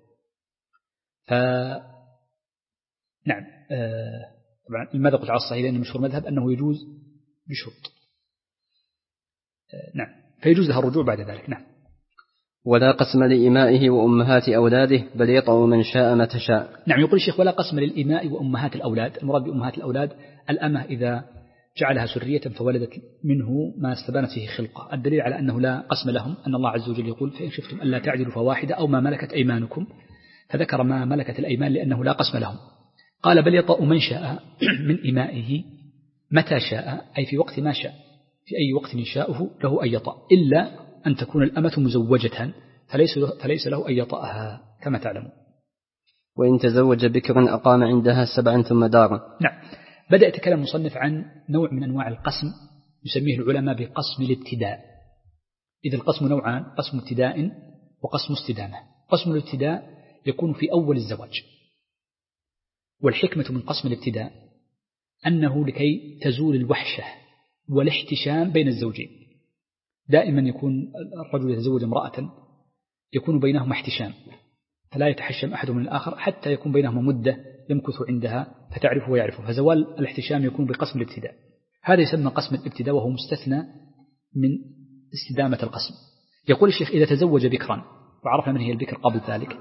نعم. طبعا لماذا قلت على الصحيح؟ لأن مشهور مذهب أنه يجوز بشرط. نعم. فيجوز لها الرجوع بعد ذلك. نعم. ولا قسم لإمائه وأمهات أولاده بل يطأ من شاء متى شاء. نعم. يقول الشيخ ولا قسم للإماء وأمهات الأولاد. المراد بأمهات الأولاد الأمة إذا جعلها سرية فولدت منه ما استبانت فيه خلقة. الدليل على أنه لا قسم لهم أن الله عز وجل يقول فإن خفتم ألا تعدلوا فواحدة أو ما ملكت أيمانكم، فذكر ما ملكت الأيمان لأنه لا قسم لهم. قال بل يطأ من شاء من إمائه متى شاء، أي في وقت ما شاء، في أي وقت يشاءه له أن يطأ، إلا أن تكون الأمة مزوجة فليس له أن يطأها كما تعلمون. وإن تزوج بكرا أقام عندها 7 ثم دار. نعم. بدأ يتكلم المصنف عن نوع من أنواع القسم يسميه العلماء بقسم الابتداء. إذا القسم نوعان، قسم ابتداء وقسم استدامة. قسم الابتداء يكون في أول الزواج، والحكمة من قسم الابتداء أنه لكي تزول الوحشة والاحتشام بين الزوجين. دائما يكون الرجل يتزوج امرأة يكون بينهما احتشام، فلا يتحشم أحد من الآخر حتى يكون بينهما مدة يمكث عندها فتعرفه ويعرفه، فزوال الاحتشام يكون بقسم الابتداء. هذا يسمى قسم الابتداء وهو مستثنى من استدامة القسم. يقول الشيخ إذا تزوج بكرا، وعرفنا من هي البكر قبل ذلك،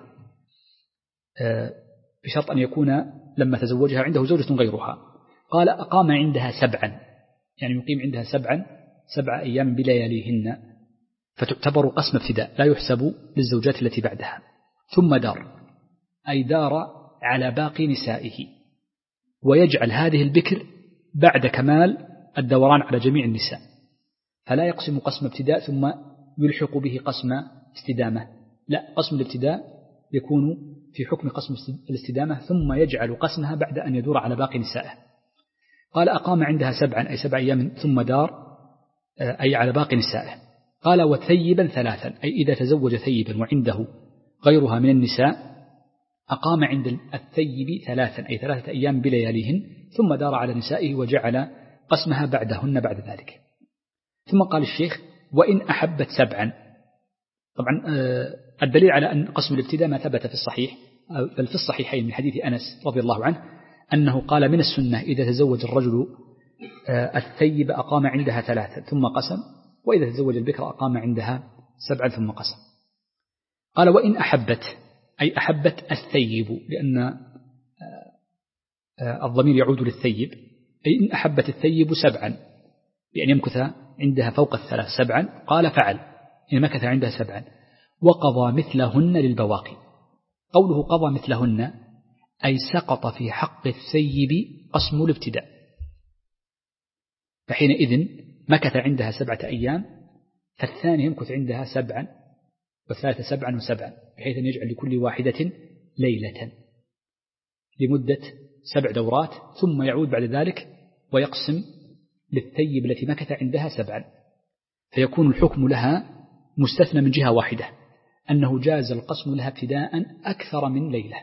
بشرط أن يكون لما تزوجها عنده زوجة غيرها. قال أقام عندها 7، يعني يقيم عندها 7 أيام بلياليهن، فتعتبر قسم ابتداء لا يحسب للزوجات التي بعدها. ثم دار، أي دار على باقي نسائه، ويجعل هذه البكر بعد كمال الدوران على جميع النساء، فلا يقسم قسم ابتداء ثم يلحق به قسم استدامة، لا، قسم الابتداء يكون في حكم قسم الاستدامة ثم يجعل قسمها بعد أن يدور على باقي نسائه. قال أقام عندها 7، أي 7 أيام ثم دار، أي على باقي نسائه. قال وثيبا 3، أي إذا تزوج ثيبا وعنده غيرها من النساء أقام عند الثيب 3، أي 3 أيام بلياليهن، ثم دار على نسائه وجعل قسمها بعدهن بعد ذلك. ثم قال الشيخ وإن أحبت 7. طبعا الدليل على أن قسم الابتداء ما ثبت في الصحيح، بل في الصحيحين من حديث أنس رضي الله عنه أنه قال من السنة إذا تزوج الرجل الثيب أقام عندها 3 ثم قسم، وإذا تزوج البكر أقام عندها 7 ثم قسم. قال وإن أحبت، أي أحبت الثيب، لأن الضمير يعود للثيب، أي إن أحبت الثيب 7 بأن يمكث عندها فوق 3 7 قال فعل إن مكث عندها 7 وقضى مثلهن للبواقي. قوله قضى مثلهن أي سقط في حق الثيب قسم الابتداء، فحينئذ مكث عندها 7 أيام، فالثاني يمكث عندها 7 والثالثة 7 و7، بحيث أن يجعل لكل واحدة ليلة لمدة 7 دورات، ثم يعود بعد ذلك ويقسم للثيب التي مكث عندها 7، فيكون الحكم لها مستثنى من جهة واحدة، أنه جاز القسم لها ابتداء أكثر من ليلة.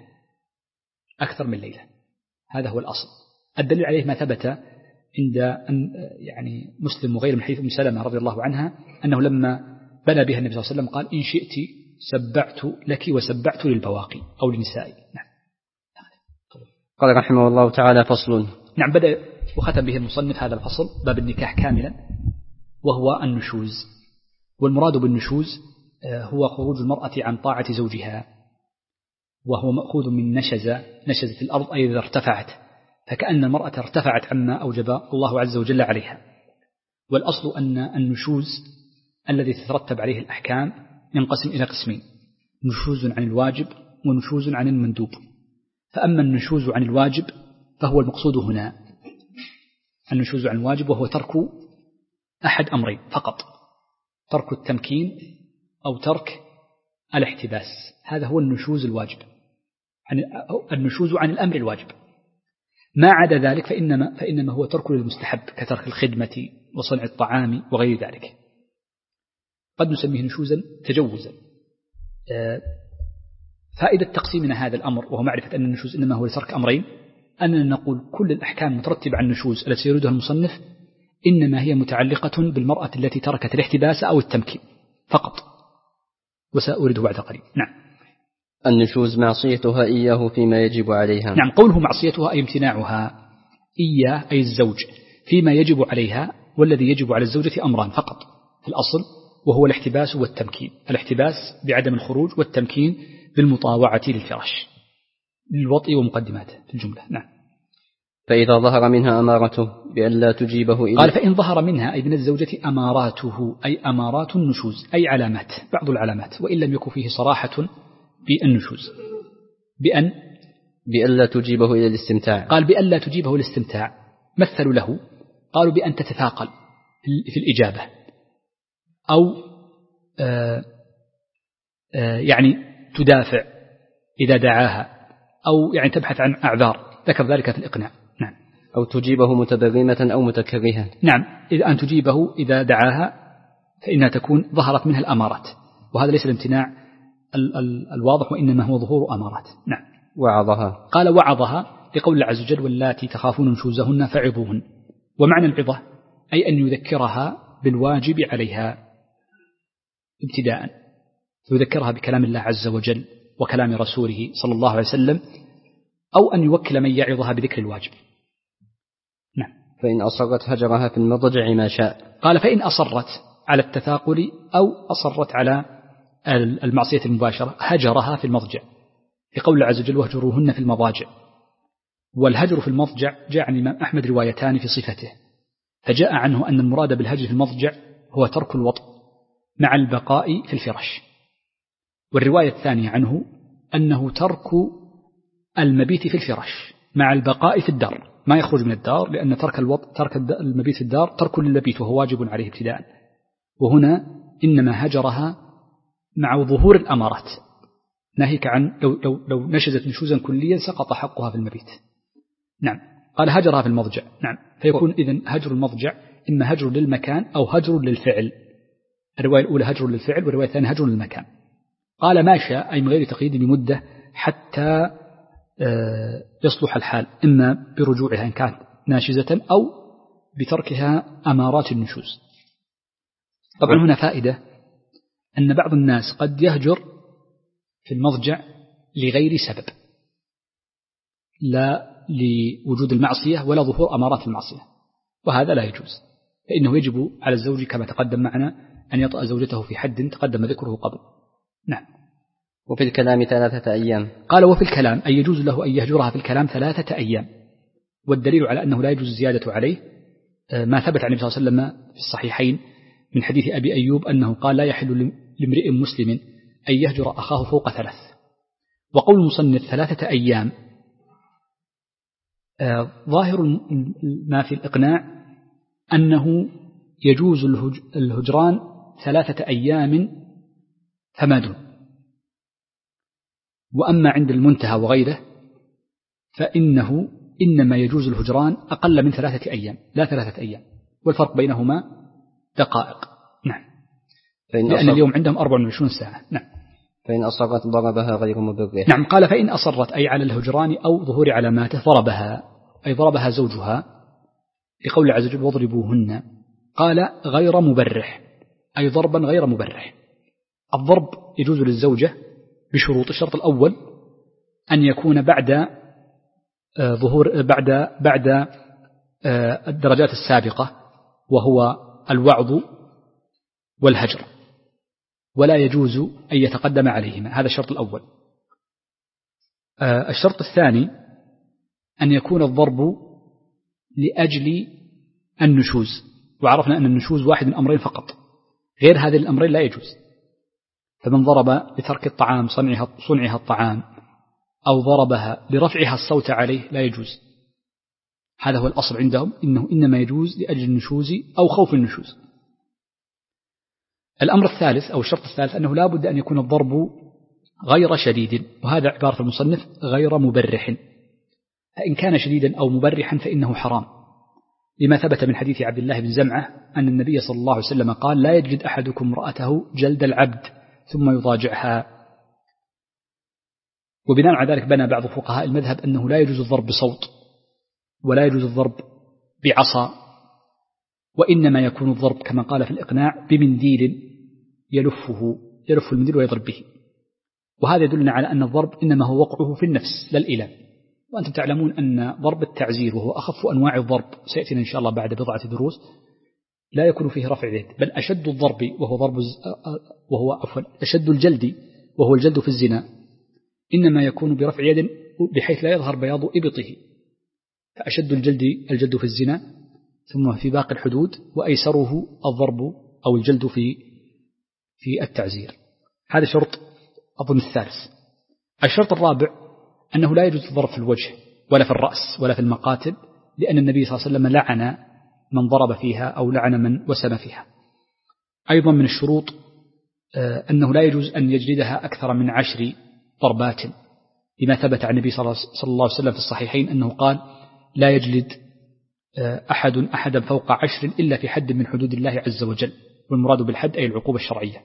هذا هو الأصل. الدليل عليه ما ثبت عند يعني مسلم وغيره من حديث أم سلمة رضي الله عنها أنه لما بنى بها النبي صلى الله عليه وسلم قال إن شئت سبعت لك وسبعت للبواقي أو للنساء. نعم. قال رحمه الله تعالى فصل. نعم، بدأ وختم به المصنف هذا الفصل باب النكاح كاملا، وهو النشوز. والمراد بالنشوز هو خروج المرأة عن طاعة زوجها، وهو مأخوذ من نشزت الأرض أي إذا ارتفعت، فكأن المرأة ارتفعت عما أوجب الله عز وجل عليها. والأصل أن النشوز الذي تترتب عليه الأحكام ينقسم إلى قسمين: نشوز عن الواجب ونشوز عن المندوب. فأما النشوز عن الواجب فهو المقصود هنا، النشوز عن الواجب وهو ترك أحد أمرين فقط: ترك التمكين أو ترك الاحتباس. هذا هو النشوز الواجب، النشوز عن الأمر الواجب. ما عدا ذلك فإنما هو ترك للمستحب كترك الخدمة وصنع الطعام وغير ذلك. قد نسميه نشوزا تجوزا. فائدة تقسيمنا هذا الأمر وهو معرفة أن النشوز إنما هو لترك أمرين، أننا نقول كل الأحكام مترتبة عن النشوز التي يريدها المصنف إنما هي متعلقة بالمرأة التي تركت الاحتباس أو التمكين فقط، وسأورده بعد قليل. نعم. النشوز معصيتها إياه فيما يجب عليها. نعم، قوله معصيتها أي امتناعها، إياه أي الزوج فيما يجب عليها، والذي يجب على الزوجة أمران فقط في الأصل، وهو الاحتباس والتمكين. الاحتباس بعدم الخروج، والتمكين بالمطاوعة للفراش للوطء ومقدماته في الجملة. نعم. فإذا ظهر منها أمارته بأن لا تجيبه إليه. قال فإن ظهر منها أي من الزوجة أماراته أي أمارات النشوز، أي علامات، بعض العلامات، وإن لم يكن فيه صراحة بالنشوز. بأن لا تجيبه إلى الاستمتاع. قال بأن لا تجيبه الاستمتاع، مثلوا له قالوا بأن تتثاقل في الإجابة، أو يعني تدافع إذا دعاها، أو يعني تبحث عن أعذار، ذكر ذلك في الإقناع. نعم. أو تجيبه متبرمة أو متكرهة. نعم، إذا أن تجيبه إذا دعاها فإنها تكون ظهرت منها الأمارات، وهذا ليس الامتناع الواضح، وإنما هو ظهور أمارات. نعم. وعظها. قال وعظها لقول الله عز وجل واللاتي تخافون نشوزهن فعظوهن. ومعنى العظة أي أن يذكرها بالواجب عليها ابتداء، يذكرها بكلام الله عز وجل وكلام رسوله صلى الله عليه وسلم، أو أن يوكل من يعظها بذكر الواجب. نعم. فإن أصرت هجرها في المضجع ما شاء. قال فإن أصرت على التثاقل أو أصرت على المعصية المباشرة هجرها في المضجع، لقول الله عز وجل واهجروهن في المضاجع. والهجر في المضجع جاء عن الإمام أحمد روايتان في صفته، فجاء عنه أن المراد بالهجر في المضجع هو ترك الوطء مع البقاء في الفراش، والرواية الثانية عنه أنه ترك المبيت في الفراش مع البقاء في الدار، ما يخرج من الدار، لأن ترك المبيت في الدار ترك للمبيت وهو واجب عليه ابتداء. وهنا إنما هجرها مع ظهور الأمارات، ناهيك عن لو نشزت نشوزا كليا سقط حقها في المبيت. نعم. قال هجرها في المضجع. نعم. فيكون إذن هجر المضجع إما هجر للمكان أو هجر للفعل. الرواية الأولى هجر للفعل، والرواية الثانية هجر للمكان. قال ما شاء أي من غير تقييد بمدة حتى يصلح الحال، إما برجوعها إن كانت ناشزة أو بتركها أمارات النشوز. طبعا هنا فائدة أن بعض الناس قد يهجر في المضجع لغير سبب، لا لوجود المعصية ولا ظهور أمارات المعصية، وهذا لا يجوز، فإنه يجب على الزوج كما تقدم معنا أن يطأ زوجته في حد تقدم ذكره قبل. نعم. وفي الكلام 3 أيام. قال وفي الكلام أي يجوز له أن يهجرها في الكلام 3 أيام، والدليل على أنه لا يجوز الزيادة عليه ما ثبت عن النبي صلى الله عليه وسلم في الصحيحين من حديث أبي أيوب أنه قال: لا يحل لامرئ مسلم أن يهجر أخاه فوق 3. وقول المصنف 3 أيام ظاهر ما في الإقناع أنه يجوز الهجران 3 أيام فما دون. وأما عند المنتهى وغيره فإنه إنما يجوز الهجران أقل من 3 أيام لا 3 أيام، والفرق بينهما دقائق. نعم. لأن اليوم عندهم 24 ساعة. نعم. فإن أصرت ضربها غير مبرح. نعم. قال: فإن أصرت أي على الهجران أو ظهور علاماته ضربها، أي ضربها زوجها، لقول عز وجل: واضربوهن. قال: غير مبرح، أي ضربا غير مبرح. الضرب يجوز للزوجة بشروط. الشرط الأول أن يكون بعد ظهور بعد الدرجات السابقة، وهو الوعظ والهجر، ولا يجوز أن يتقدم عليهما. هذا الشرط الأول. الشرط الثاني أن يكون الضرب لأجل النشوز، وعرفنا أن النشوز واحد من أمرين فقط، غير هذه الأمرين لا يجوز. فمن ضرب بترك الطعام صنعها الطعام، أو ضربها لرفعها الصوت عليه لا يجوز. هذا هو الأصل عندهم، إنه إنما يجوز لأجل النشوز أو خوف النشوز. الأمر الثالث أو الشرط الثالث أنه لا بد أن يكون الضرب غير شديد، وهذا عبارة المصنف غير مبرح. فإن كان شديدا أو مبرحا فإنه حرام، لما ثبت من حديث عبد الله بن زمعة أن النبي صلى الله عليه وسلم قال: لا يجلد أحدكم امرأته جلد العبد ثم يضاجعها. وبناء على ذلك بنى بعض فقهاء المذهب أنه لا يجوز الضرب بصوت، ولا يجوز الضرب بعصا، وإنما يكون الضرب كما قال في الإقناع بمنديل يلف المنديل ويضرب به. وهذا يدلنا على أن الضرب إنما هو وقعه في النفس لا الإيلام. وأنتم تعلمون أن ضرب التعزير، وهو أخف أنواع الضرب، سيأتينا إن شاء الله بعد بضعة دروس، لا يكون فيه رفع يد، بل أشد الضرب أشد الجلد وهو الجلد في الزنا إنما يكون برفع يد بحيث لا يظهر بياض إبطه. فأشد الجلد في الزنا، ثم في باقي الحدود، وأيسره الضرب أو الجلد في التعزير. هذا شرط أظن الثالث. الشرط الرابع أنه لا يجوز الضرب في الوجه ولا في الرأس ولا في المقاتل، لأن النبي صلى الله عليه وسلم لعن من ضرب فيها أو لعن من وسم فيها. أيضا من الشروط أنه لا يجوز أن يجلدها أكثر من 10 ضربات، لما ثبت عن النبي صلى الله عليه وسلم في الصحيحين أنه قال: لا يجلد أحدا فوق 10 إلا في حد من حدود الله عز وجل. والمراد بالحد أي العقوبة الشرعية.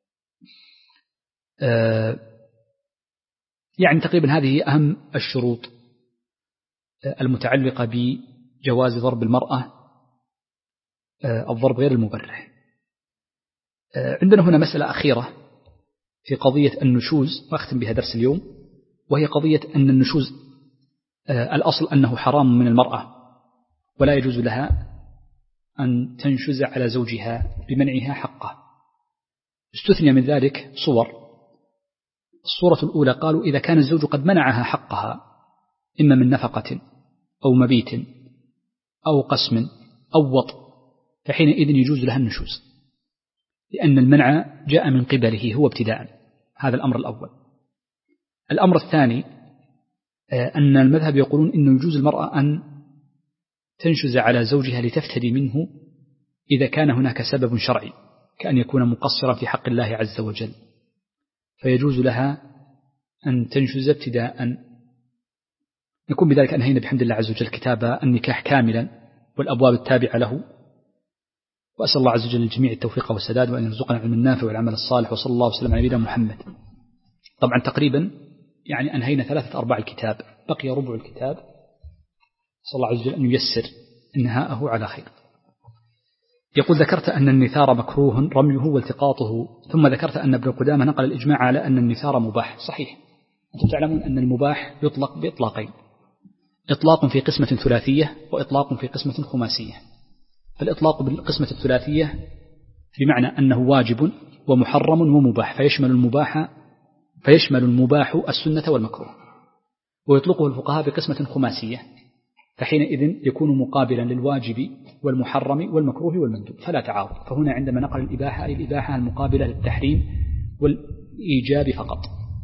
يعني تقريبا هذه أهم الشروط المتعلقة بجواز ضرب المرأة الضرب غير المبرح. عندنا هنا مسألة أخيرة في قضية النشوز، وأختم بها درس اليوم، وهي قضية أن النشوز الأصل أنه حرام من المرأة، ولا يجوز لها أن تنشز على زوجها بمنعها حقه. استثني من ذلك صور. الصورة الأولى قالوا: إذا كان الزوج قد منعها حقها، إما من نفقة أو مبيت أو قسم أو وطء، فحينئذ يجوز لها النشوز، لأن المنع جاء من قبله هو ابتداء. هذا الأمر الأول. الأمر الثاني أن المذهب يقولون إنه يجوز المرأة أن تنشز على زوجها لتفتدي منه إذا كان هناك سبب شرعي، كأن يكون مقصرا في حق الله عز وجل، فيجوز لها أن تنشز ابتداء. نكون بذلك أنهينا بحمد الله عز وجل كتاب النكاح كاملا والأبواب التابعة له، وأسأل الله عز وجل للجميع التوفيق والسداد، وأن يرزقنا العلم النافع والعمل الصالح، وصلى الله وسلم على نبينا محمد. طبعا تقريبا يعني أنهينا 3/4 الكتاب، بقي ربع الكتاب، صلى الله عز وجل أن ييسر انهاءه على خير. يقول: ذكرت أن النثار مكروه رميه والتقاطه، ثم ذكرت أن ابن قدامة نقل الإجماع على أن النثار مباح. صحيح. أنتم تعلمون أن المباح يطلق بإطلاقين: إطلاق في قسمة ثلاثية، وإطلاق في قسمة خماسية. فالإطلاق بالقسمة الثلاثية بمعنى أنه واجب ومحرم ومباح، فيشمل المباح السنة والمكروه. ويطلقه الفقهاء بقسمة خماسية، فحينئذ يكون مقابلا للواجب والمحرم والمكروه والمندوب فلا تعارض. فهنا عندما نقل الإباحة أي الإباحة المقابلة للتحريم والإيجاب فقط.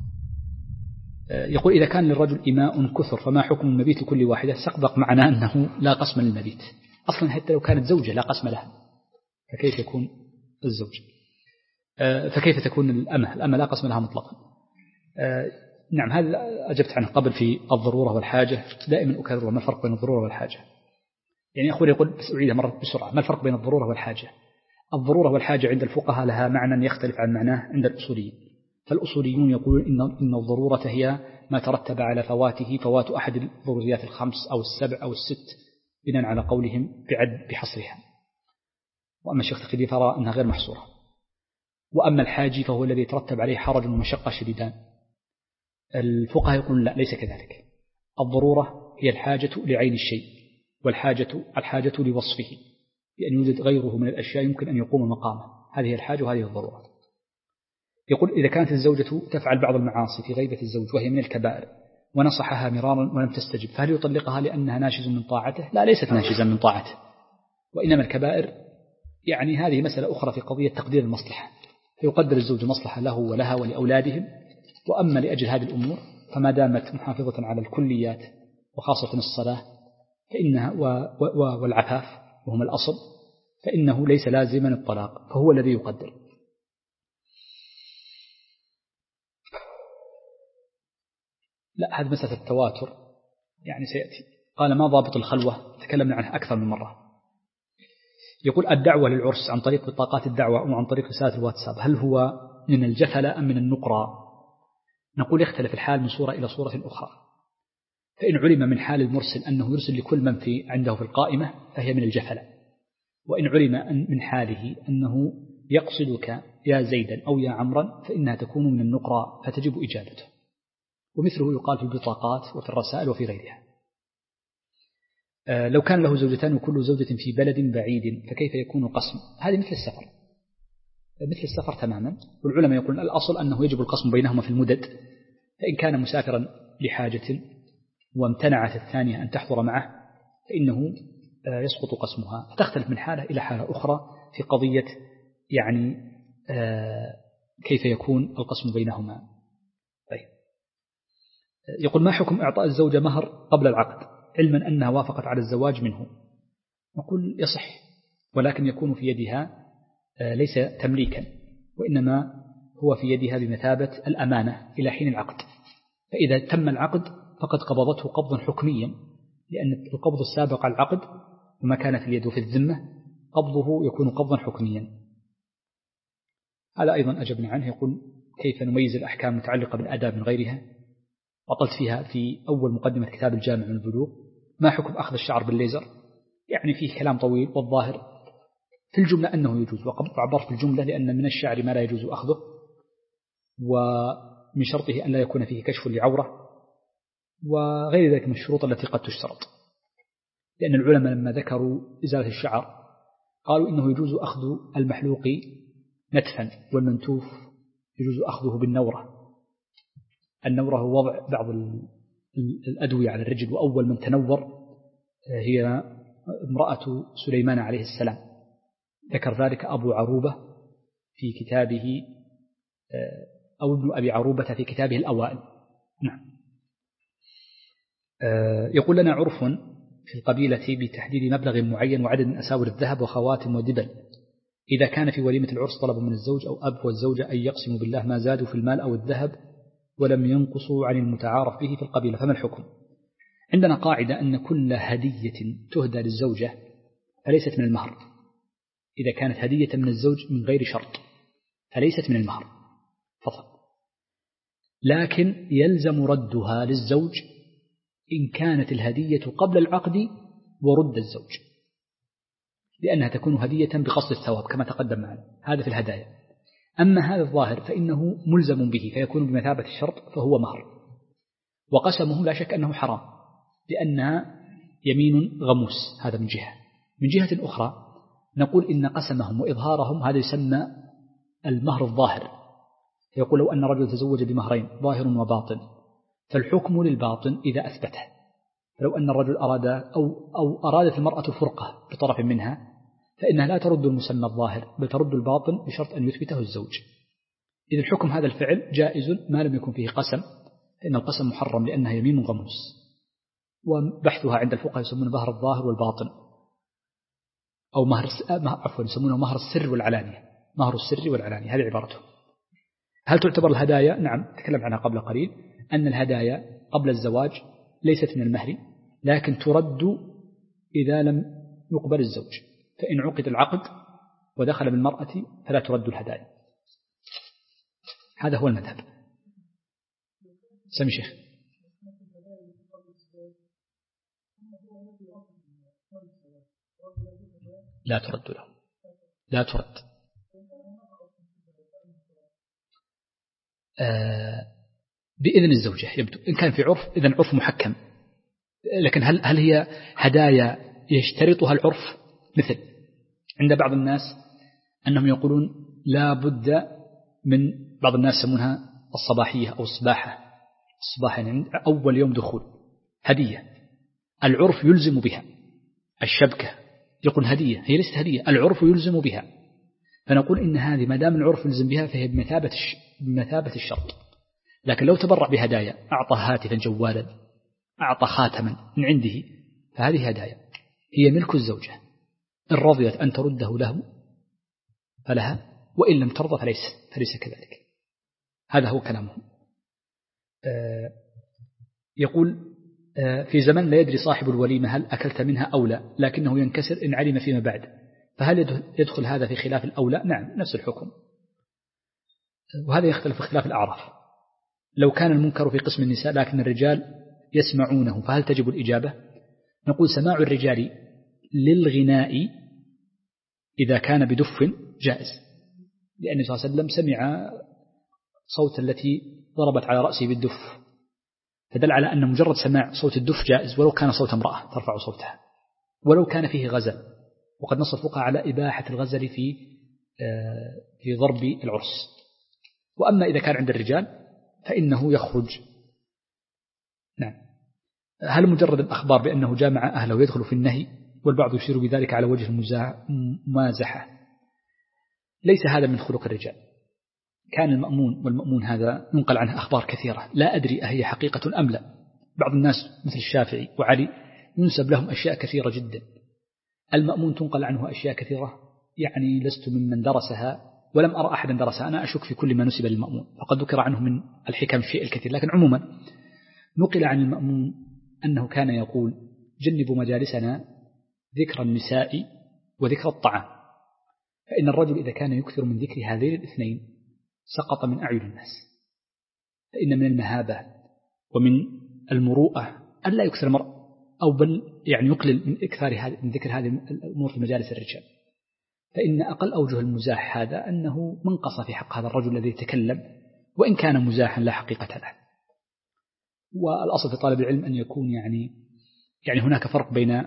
يقول إذا كان للرجل إماء كثر فما حكم المبيت لكل واحدة؟ سبق معنا أنه لا قسم للمبيت أصلا، حتى لو كانت زوجة لا قسم لها، فكيف يكون الزوج؟ فكيف تكون الأمة لا قسم لها مطلقا. نعم، هذا أجبت عنه قبل في الضرورة والحاجة. دائما أكرر ما الفرق بين الضرورة والحاجة. يعني أخوي يقول بس أعيدها مرة بسرعة، ما الفرق بين الضرورة والحاجة؟ الضرورة والحاجة عند الفقهاء لها معنى يختلف عن معناه عند الأصوليين. فالأصوليون يقولون إن الضرورة هي ما ترتب على فواته فوات أحد الضروريات الخمس أو السبع أو الست بناء على قولهم بحصرها. وأما الشيخ تقي فرى أنها غير محصورة. وأما الحاجي فهو الذي يترتب عليه حرج ومشقة شديدان. الفقهاء يقولون لا، ليس كذلك. الضرورة هي الحاجة لعين الشيء، والحاجة لوصفه، بأن يوجد غيره من الأشياء يمكن أن يقوم مقامه. هذه الحاجة وهذه الضرورة. يقول إذا كانت الزوجة تفعل بعض المعاصي في غيبة الزوج وهي من الكبائر ونصحها مرارا ولم تستجب، فهل يطلقها لأنها ناشز من طاعته؟ لا، ليست ناشزا من طاعته، وإنما الكبائر يعني هذه مسألة أخرى في قضية تقدير المصلحة، فيقدر الزوج مصلحة له ولها ولأولادهم. وأما لأجل هذه الأمور فما دامت محافظة على الكليات وخاصة الصلاة فإنها والعفاف وهم الأصل، فإنه ليس لازما الطلاق، فهو الذي يقدر. لا، هذه مسألة التواتر يعني سيأتي. قال ما ضابط الخلوة؟ تكلمنا عنها أكثر من مرة. يقول الدعوة للعرس عن طريق بطاقات الدعوة أو عن طريق رسالة الواتساب هل هو من الجفلة أم من النقرة؟ نقول يختلف الحال من صورة إلى صورة أخرى. فإن علم من حال المرسل أنه يرسل لكل من عنده في القائمة فهي من الجفلة، وإن علم من حاله أنه يقصدك يا زيدا أو يا عمرا فإنها تكون من النقرة فتجب إجابته. ومثله يقال في البطاقات وفي الرسائل وفي غيرها. لو كان له زوجتان وكل زوجة في بلد بعيد فكيف يكون القسم؟ هذه مثل السفر تماما. والعلماء يقولون الأصل أنه يجب القسم بينهما في المدد، فإن كان مسافرا لحاجة وامتنعت الثانية أن تحضر معه فإنه يسقط قسمها. فتختلف من حالة إلى حالة أخرى في قضية يعني كيف يكون القسم بينهما. طيب. يقول ما حكم إعطاء الزوجة مهر قبل العقد علما أنها وافقت على الزواج منه؟ نقول يصح، ولكن يكون في يدها ليس تمليكا، وإنما هو في يدها بمثابة الأمانة إلى حين العقد. فإذا تم العقد فقد قبضته قبضا حكميا، لأن القبض السابق على العقد وما كانت اليد في الذمة قبضه يكون قبضا حكميا. هذا أيضا أجبنا عنه. يقول كيف نميز الأحكام المتعلقة بالأداب من غيرها؟ وطلت فيها في أول مقدمة كتاب الجامع من البلوغ. ما حكم أخذ الشعر بالليزر؟ يعني فيه كلام طويل، والظاهر في الجملة أنه يجوز، وعبرت في الجملة لأن من الشعر ما لا يجوز أخذه، ومن شرطه أن لا يكون فيه كشف لعورة، وغير ذلك من الشروط التي قد تشترط. لأن العلماء لما ذكروا إزالة الشعر قالوا إنه يجوز أخذ المحلوق نتفا، والمنتوف يجوز أخذه بالنورة. النورة هو وضع بعض الأدوية على الرجل، وأول من تنور هي امرأة سليمان عليه السلام، ذكر ذلك أبو عروبة في كتابه أو ابن أبي عروبة في كتابه الأوائل. نعم. يقول لنا عرف في القبيلة بتحديد مبلغ معين وعدد من أساور الذهب وخواتم ودبل، إذا كان في وليمة العرس طلب من الزوج أو أب والزوجة أن يقسموا بالله ما زادوا في المال أو الذهب ولم ينقصوا عن المتعارف به في القبيلة، فما الحكم؟ عندنا قاعدة أن كل هدية تهدى للزوجة فليست من المهر. إذا كانت هدية من الزوج من غير شرط فليست من المهر فقط، لكن يلزم ردها للزوج إن كانت الهدية قبل العقد ورد الزوج، لأنها تكون هدية بقصد الثواب كما تقدم معنا، هذا في الهدايا. أما هذا الظاهر فإنه ملزم به فيكون بمثابة الشرط فهو مهر، وقسمه لا شك أنه حرام لأنها يمين غموس. هذا من جهة. من جهة أخرى نقول إن قسمهم وإظهارهم هذا يسمى المهر الظاهر. يقول لو أن رجل تزوج بمهرين ظاهر وباطن فالحكم للباطن إذا أثبته، فلو أن الرجل أراد أو أرادت المرأة الفرقة بطرف منها فإنها لا ترد المسمى الظاهر بل ترد الباطن بشرط أن يثبته الزوج. إذا الحكم هذا الفعل جائز ما لم يكن فيه قسم، فإن القسم محرم لأنها يمين غموس، وبحثها عند الفقهاء يسمونه مهر الظاهر والباطن، أو يسمونه مهر السر والعلانية، مهر السر والعلانية، هذه عبارته. هل تعتبر الهدايا؟ نعم، تكلم عنها قبل قليل أن الهدايا قبل الزواج ليست من المهر، لكن ترد إذا لم يقبل الزوج، فإن عقد العقد ودخل بالمرأة فلا ترد الهدايا. هذا هو المذهب. سمي شيخ. لا ترد له، لا ترد. بإذن الزوجة يبدو، إن كان في عرف إذن عرف محكم، لكن هل هي هدايا يشترطها العرف؟ مثل عند بعض الناس أنهم يقولون لا بد من، بعض الناس يسمونها الصباحية أو الصباح يعني أول يوم دخول هدية، العرف يلزم بها. الشبكة يقول هدية، هي ليست هدية، العرف يلزم بها، فنقول إن هذه ما دام العرف يلزم بها فهي بمثابة الشرط. لكن لو تبرع بهدايا، أعطى هاتفا جوالا، أعطى خاتما من عنده، فهذه هدايا هي ملك الزوجة، إن رضيت أن ترده له فلها، وإن لم ترضى فليس كذلك. هذا هو كلامه. يقول في زمن لا يدري صاحب الوليمة هل أكلت منها أو لا، لكنه ينكسر إن علم فيما بعد، فهل يدخل هذا في خلاف الأولى؟ نعم، نفس الحكم، وهذا يختلف في خلاف الأعراف. لو كان المنكر في قسم النساء لكن الرجال يسمعونه فهل تجب الإجابة؟ نقول سماع الرجال للغناء إذا كان بدف جائز، لأن صلى الله عليه وسلم سمع صوت التي ضربت على رأسه بالدف، فدل على أن مجرد سماع صوت الدف جائز ولو كان صوت امرأة ترفع صوتها، ولو كان فيه غزل، وقد نص الفقهاء على إباحة الغزل في ضرب العرس. وأما إذا كان عند الرجال فإنه يخرج. نعم. هل مجرد الأخبار بأنه جامع أهله يدخل في النهي؟ والبعض يشير بذلك على وجه الممازحة. ليس هذا من خلق الرجال. كان المأمون والمأمون هذا ينقل عنه أخبار كثيرة، لا أدري أهي حقيقة أم لا. بعض الناس مثل الشافعي وعلي ينسب لهم أشياء كثيرة جدا. المأمون تنقل عنه أشياء كثيرة، يعني لست ممن درسها ولم أرى أحدا درسها، أنا أشك في كل ما نسب للمأمون، فقد ذكر عنه من الحكم الشيء الكثير. لكن عموما نقل عن المأمون أنه كان يقول جنبوا مجالسنا ذكر النساء وذكر الطعام، فإن الرجل إذا كان يكثر من ذكر هذين الاثنين سقط من أعين الناس، فإن من المهابة ومن المروءة ألا يكثر المرء، أو بل يعني يقلل من ذكر هذه الأمور في مجالس الرجال، فإن أقل أوجه المزاح هذا أنه منقص في حق هذا الرجل الذي يتكلم، وإن كان مزاحا لا حقيقة له. والأصل في طالب العلم أن يكون يعني هناك فرق بين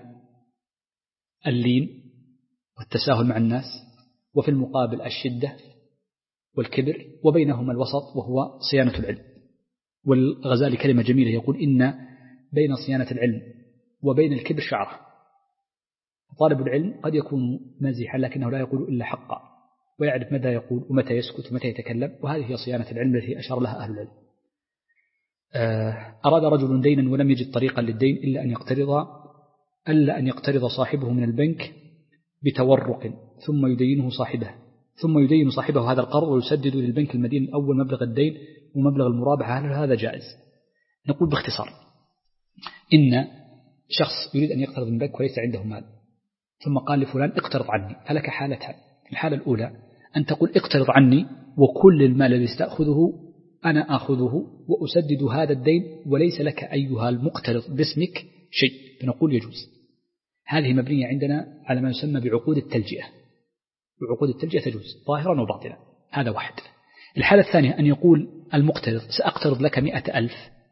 اللين والتساهل مع الناس، وفي المقابل الشدة والكبر، وبينهما الوسط وهو صيانة العلم. والغزالي كلمة جميلة يقول إن بين صيانة العلم وبين الكبر شعرة. طالب العلم قد يكون مزيحا لكنه لا يقول إلا حقا، ويعرف متى يقول ومتى يسكت ومتى يتكلم، وهذه هي صيانة العلم التي أشار لها أهل العلم. أراد رجل دينا ولم يجد طريقا للدين إلا أن يقترض صاحبه من البنك بتورق ثم يدين صاحبه هذا القرض ويسدد للبنك المدين الأول مبلغ الدين ومبلغ المرابحة. هل هذا جائز؟ نقول باختصار إن شخص يريد أن يقترض من بنك وليس عنده مال، ثم قال لفلان اقترض عني، فلك حالتان. الحالة الأولى أن تقول اقترض عني وكل المال الذي استأخذه أنا أخذه وأسدد هذا الدين وليس لك أيها المقترض باسمك شيء، فنقول يجوز. هذه مبنية عندنا على ما يسمى بعقود التلجئة، وعقود التلجئة تجوز ظاهرا وباطنا. هذا واحد. الحالة الثانية أن يقول المقترض سأقترض لك 100,000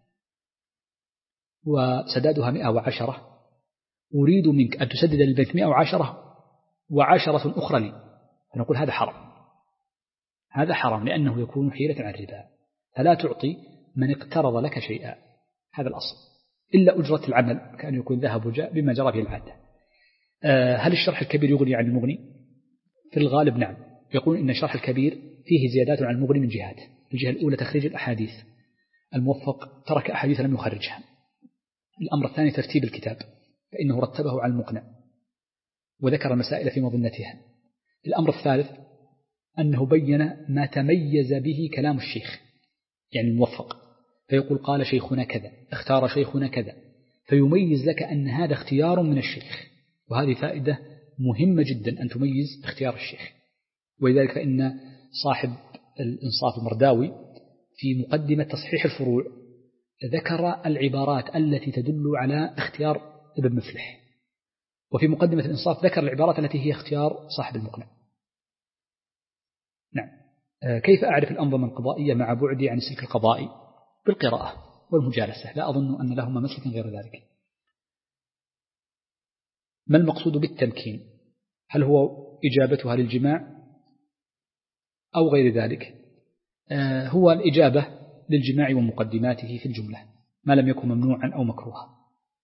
وسدادها 110، أريد منك أن تسدد للبنك 110 و10 أخرى لي، فنقول هذا حرام. هذا حرام لأنه يكون حيلة عن الربا، فلا تعطي من اقترض لك شيئا، هذا الأصل. إلا أجرة العمل كأن يكون ذهب وجاء بما جرى به العادة. هل الشرح الكبير يغني عن المغني؟ في الغالب نعم، يقول إن الشرح الكبير فيه زيادات عن المغني من جهات. الجهة الأولى تخريج الأحاديث، الموفق ترك أحاديث لم يخرجها. الأمر الثاني ترتيب الكتاب، فإنه رتبه على المقنع وذكر المسائل في مظنتها. الأمر الثالث أنه بين ما تميز به كلام الشيخ يعني الموفق، فيقول قال شيخنا كذا، اختار شيخنا كذا، فيميز لك أن هذا اختيار من الشيخ، وهذه فائدة مهمة جدا أن تميز اختيار الشيخ. ولذلك فإن صاحب الإنصاف المرداوي في مقدمة تصحيح الفروع ذكر العبارات التي تدل على اختيار ابن مفلح، وفي مقدمة الإنصاف ذكر العبارات التي هي اختيار صاحب المقنع. نعم. كيف أعرف الأنظمة القضائية مع بعدي عن السلك القضائي؟ بالقراءة والمجالسة، لا أظن أن لهما مسلك غير ذلك. ما المقصود بالتمكين؟ هل هو إجابتها للجماع أو غير ذلك؟ هو الإجابة للجماع ومقدماته في الجملة ما لم يكن ممنوعا أو مكروها.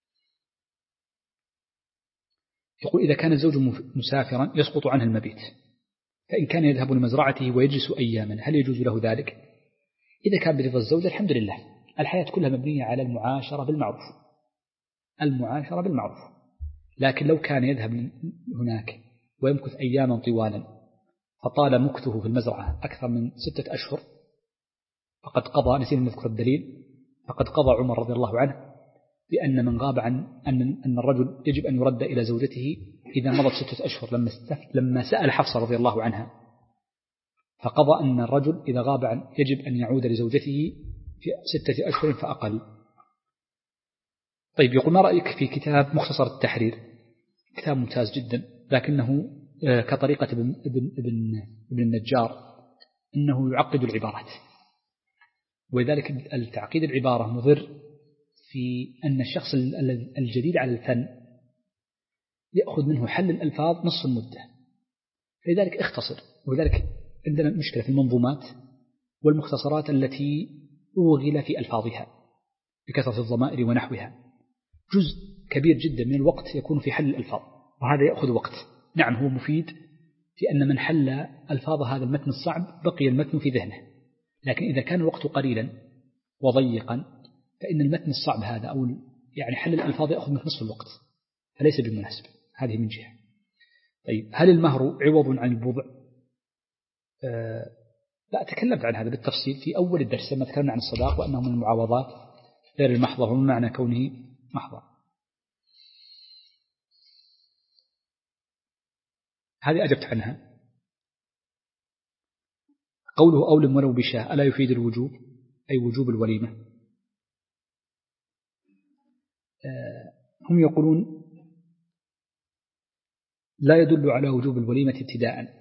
يقول إذا كان الزوج مسافرا يسقط عنه المبيت، فإن كان يذهب لمزرعته ويجلس أياما هل يجوز له ذلك؟ إذا كان برضا الزوج الحمد لله، الحياة كلها مبنية على المعاشرة بالمعروف، المعاشرة بالمعروف. لكن لو كان يذهب هناك ويمكث أياما طوالا فطال مكثه في المزرعة أكثر من 6 أشهر فقد قضى، نسينا نذكر الدليل، فقد قضى عمر رضي الله عنه بأن من غاب عن أن الرجل يجب أن يرد إلى زوجته إذا مضت 6 أشهر، لما سأل حفصة رضي الله عنها فقضى أن الرجل إذا غاب يجب أن يعود لزوجته في 6 أشهر فأقل. طيب يقول ما رأيك في كتاب مختصر التحرير؟ كتاب ممتاز جدا، لكنه كطريقة ابن النجار أنه يعقد العبارات، ولذلك التعقيد العبارة مضر في أن الشخص الجديد على الفن يأخذ منه حل الألفاظ نصف المدة، فلذلك اختصر. ولذلك عندنا مشكلة في المنظومات والمختصرات التي أوغل في ألفاظها بكثرة الضمائر ونحوها، جزء كبير جدا من الوقت يكون في حل الألفاظ، وهذا يأخذ وقت. نعم هو مفيد في أن من حل ألفاظ هذا المتن الصعب بقي المتن في ذهنه، لكن إذا كان الوقت قليلا وضيقا فإن المتن الصعب هذا أو يعني حل الألفاظ يأخذ منه نصف الوقت، فليس بالمناسب. هذه من جهة. طيب هل المهر عوض عن البضع؟ لا، تكلمت عن هذا بالتفصيل في أول الدرس لما تكلمنا عن الصداق وأنه من المعاوضات غير المحضة ومن معنى كونه محضة. هذه أجبت عنها. قوله أولم ولو بشاه ألا يفيد الوجوب أي وجوب الوليمة؟ هم يقولون لا يدل على وجوب الوليمة ابتداء،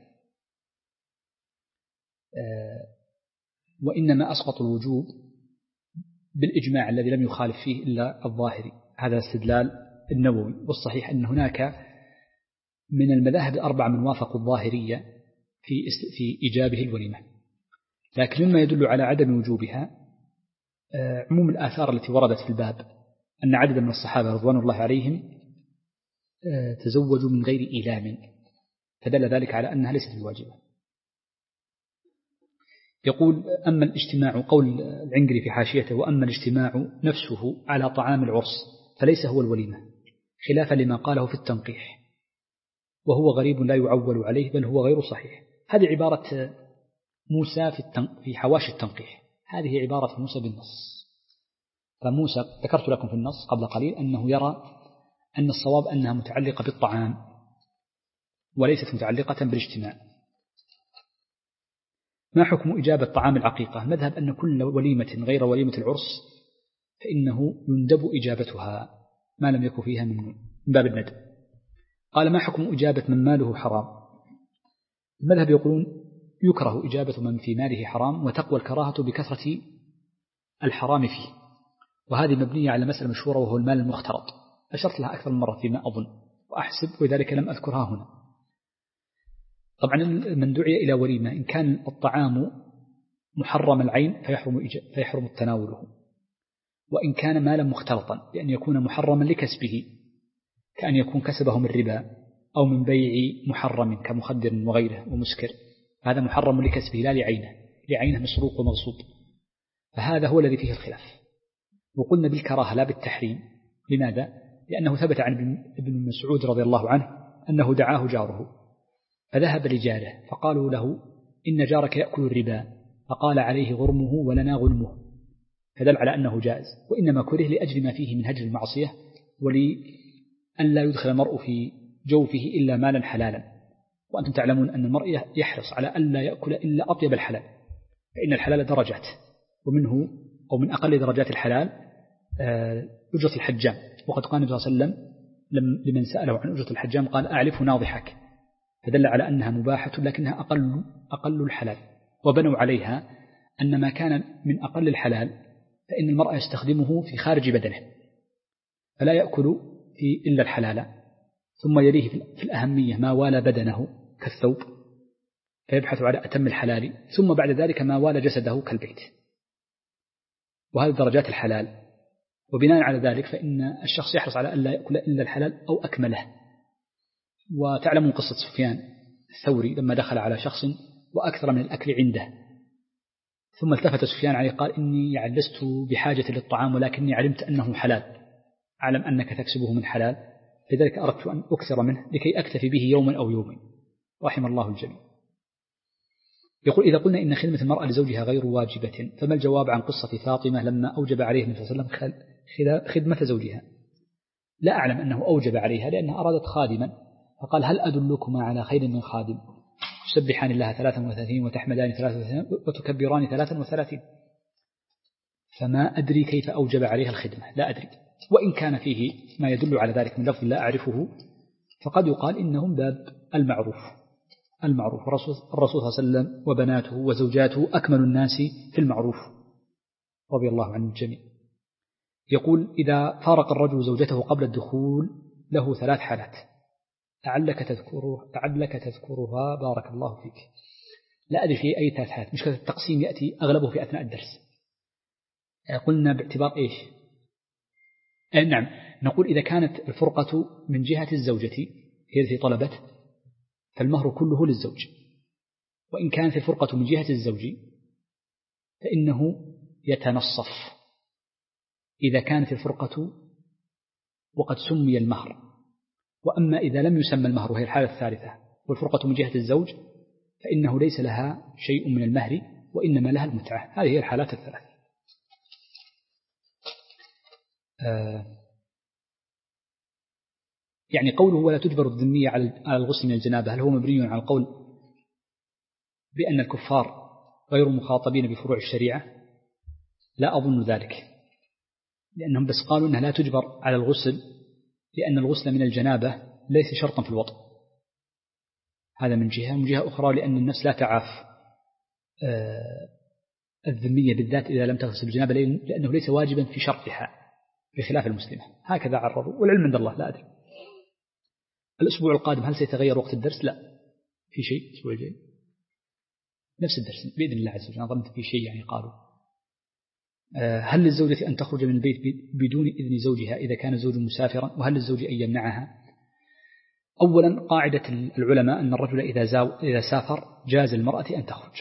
وإنما أسقط الوجوب بالإجماع الذي لم يخالف فيه إلا الظاهري. هذا استدلال النووي، والصحيح أن هناك من المذاهب الأربعة من وافقوا الظاهرية في إيجابه الوليمة، لكن مما يدل على عدم وجوبها عموم الآثار التي وردت في الباب أن عددا من الصحابة رضوان الله عليهم تزوجوا من غير إيلام، فدل ذلك على أنها ليست بواجبة. يقول أما الاجتماع، قول العنقري في حاشيته، وأما الاجتماع نفسه على طعام العرس فليس هو الوليمة، خلافا لما قاله في التنقيح، وهو غريب لا يعول عليه بل هو غير صحيح. هذه عبارة موسى في حواشي التنقيح، هذه عبارة موسى بالنص. فموسى ذكرت لكم في النص قبل قليل أنه يرى أن الصواب أنها متعلقة بالطعام وليست متعلقة بالاجتماع. ما حكم إجابة طعام العقيقة؟ مذهب أن كل وليمة غير وليمة العرس فإنه يندب إجابتها ما لم يكن فيها من باب الندب. قال ما حكم إجابة من ماله حرام؟ المذهب يقولون يكره إجابة من في ماله حرام، وتقوى الكراهة بكثرة الحرام فيه، وهذه مبنية على مسألة مشهورة وهو المال المختلط، أشرت لها أكثر من مرة فيما أظن وأحسب، وذلك لم أذكرها هنا. طبعا من دعي إلى وليمة إن كان الطعام محرم العين فيحرم التناوله، وإن كان مالا مختلطا، بأن يكون محرما لكسبه، كأن يكون كسبه من ربا أو من بيع محرم كمخدر وغيره ومسكر، هذا محرم لكسبه لا لعينه مسروق ومغصوب، فهذا هو الذي فيه الخلاف. وقلنا بالكراهة لا بالتحريم. لماذا؟ لأنه ثبت عن ابن مسعود رضي الله عنه أنه دعاه جاره فذهب لجاره فقالوا له إن جارك يأكل الربا، فقال عليه غرمه ولنا غنمه، فدل على أنه جائز، وإنما كره لأجل ما فيه من هجر المعصية ولأن لا يدخل المرء في جوفه إلا مالا حلالا. وأنتم تعلمون أن المرء يحرص على أن لا يأكل إلا أطيب الحلال، فإن الحلال درجات، ومنه أو من أقل درجات الحلال أجرة الحجام. وقد قال النبي صلى الله عليه وسلم لمن سأله عن أجرة الحجام قال أعرفه ناضحك، فدل على أنها مباحة لكنها أقل الحلال. وبنوا عليها أن ما كان من أقل الحلال فإن المرء يستخدمه في خارج بدنه، فلا يأكل إلا الحلال، ثم يليه في الأهمية ما والى بدنه كالثوب فيبحث على أتم الحلال، ثم بعد ذلك ما والى جسده كالبيت، وهذه درجات الحلال. وبناء على ذلك فإن الشخص يحرص على أن لا يأكل إلا الحلال أو أكمله. وتعلمون قصة سفيان الثوري لما دخل على شخص وأكثر من الأكل عنده، ثم التفت سفيان عليه قال إني لست بحاجة للطعام ولكني علمت أنه حلال، أعلم أنك تكسبه من حلال، لذلك أردت أن أكثر منه لكي أكتفي به يوما أو يومين، رحم الله الجميع. يقول إذا قلنا إن خدمة المرأة لزوجها غير واجبة، فما الجواب عن قصة فاطمة لما أوجب عليه النبي صلى الله عليه وسلم خدمة زوجها؟ لا أعلم أنه أوجب عليها، لأنها أرادت خادما، فقال هل أدلكما على خير من خادم تسبحان الله 33 وتحمدان 33 وتكبران 33، فما أدري كيف أوجب عليها الخدمة، لا أدري. وإن كان فيه ما يدل على ذلك من لفظ لا أعرفه، فقد يقال إنهم باب المعروف. الرسول صلى الله عليه وسلم وبناته وزوجاته أكمل الناس في المعروف رضي الله عنه الجميع. يقول إذا فارق الرجل زوجته قبل الدخول له 3 حالات، لعلك تذكرها بارك الله فيك. لا أدري في أي 3 حالات، مشكلة التقسيم يأتي أغلبه في أثناء الدرس. قلنا باعتبار إيش؟ نعم، نقول إذا كانت الفرقة من جهة الزوجة هي التي طلبت فالمهر كله للزوج، وإن كانت الفرقة من جهة الزوج فإنه يتنصف إذا كانت الفرقة وقد سمي المهر. وأما إذا لم يسمى المهر وهي الحالة الثالثة والفرقة من جهة الزوج فإنه ليس لها شيء من المهر وإنما لها المتعة. هذه هي الحالات الثلاث. يعني قوله ولا تجبر الذمية على الغسل من الجنابة، هل هو مبني على القول بأن الكفار غير مخاطبين بفروع الشريعة؟ لا أظن ذلك، لأنهم بس قالوا أنها لا تجبر على الغسل لأن الغسل من الجنابة ليس شرطا في الوطء. هذا من جهة أخرى لأن النفس لا تعاف الذمية بالذات إذا لم تغسل الجنابة، لأنه ليس واجبا في شرطها بخلاف المسلمة. هكذا عرضوا، والعلم عند الله، لا أدري. الأسبوع القادم هل سيتغير وقت الدرس؟ لا، في شيء الأسبوع الجاي نفس الدرس بإذن الله عز وجل. أنا ظننت في شيء يعني قالوا. هل للزوجة أن تخرج من البيت بدون إذن زوجها إذا كان الزوج مسافرا، وهل للزوج أن يمنعها؟ أولا قاعدة العلماء أن الرجل إذا سافر جاز المرأة أن تخرج،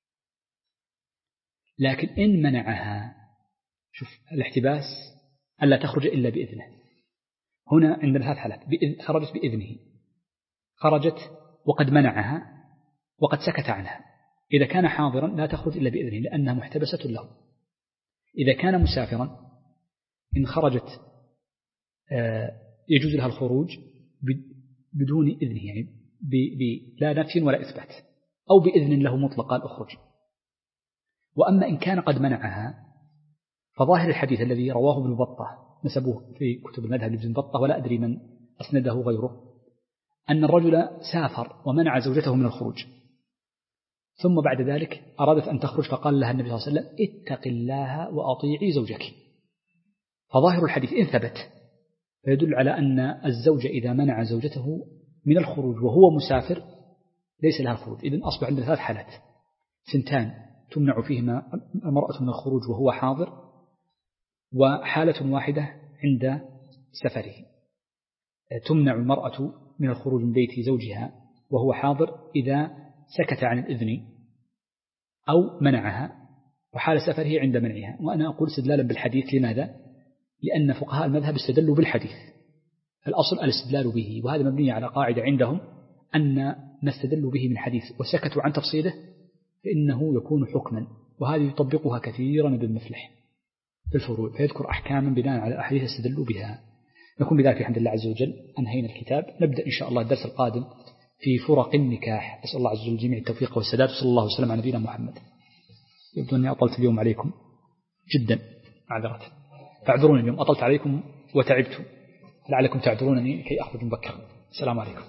لكن إن منعها، شوف الاحتباس ألا تخرج إلا بإذنه. هنا عندنا 3 حالات: خرجت بإذنه، خرجت وقد منعها، وقد سكت عنها. إذا كان حاضرا لا تخرج إلا بإذنه لأنها محتبسة له. إذا كان مسافرا إن خرجت يجوز لها الخروج بدون إذنه، يعني لا نفي ولا إثبات، أو بإذن له مطلقا أخرج. وأما إن كان قد منعها فظاهر الحديث الذي رواه ابن بطة نسبوه في كتب المذهب لابن بطة ولا أدري من أسنده غيره، أن الرجل سافر ومنع زوجته من الخروج، ثم بعد ذلك أرادت أن تخرج فقال لها النبي صلى الله عليه وسلم اتق الله وأطيعي زوجك. فظاهر الحديث إن ثبت فيدل على أن الزوج إذا منع زوجته من الخروج وهو مسافر ليس لها الخروج. إذن أصبح عندنا 3 حالات: 2 تمنع فيهما المرأة من الخروج وهو حاضر، وحالة واحدة عند سفره. تمنع المرأة من الخروج من بيت زوجها وهو حاضر إذا سكت عن الإذن أو منعها، وحال سفره عند منعها. وأنا أقول استدلالا بالحديث. لماذا؟ لأن فقهاء المذهب استدلوا بالحديث، الأصل الاستدلال به، وهذا مبني على قاعدة عندهم أن نستدل به من حديث وسكتوا عن تفصيله فإنه يكون حكما، وهذه يطبقها كثيرا ابن مفلح في الفروع، فيذكر أحكاما بناء على أحاديث استدلوا بها. نكون بذلك الحمد لله عز وجل أنهينا الكتاب. نبدأ إن شاء الله الدرس القادم في فرق النكاح. أسأل الله عز وجل جميع التوفيق والسداد، وصلى الله وسلم على نبينا محمد. يبدو أني أطلت اليوم عليكم جدا، معذرة، فاعذروني اليوم أطلت عليكم وتعبت، لعلكم تعذرونني كي أخرج مبكرا. السلام عليكم.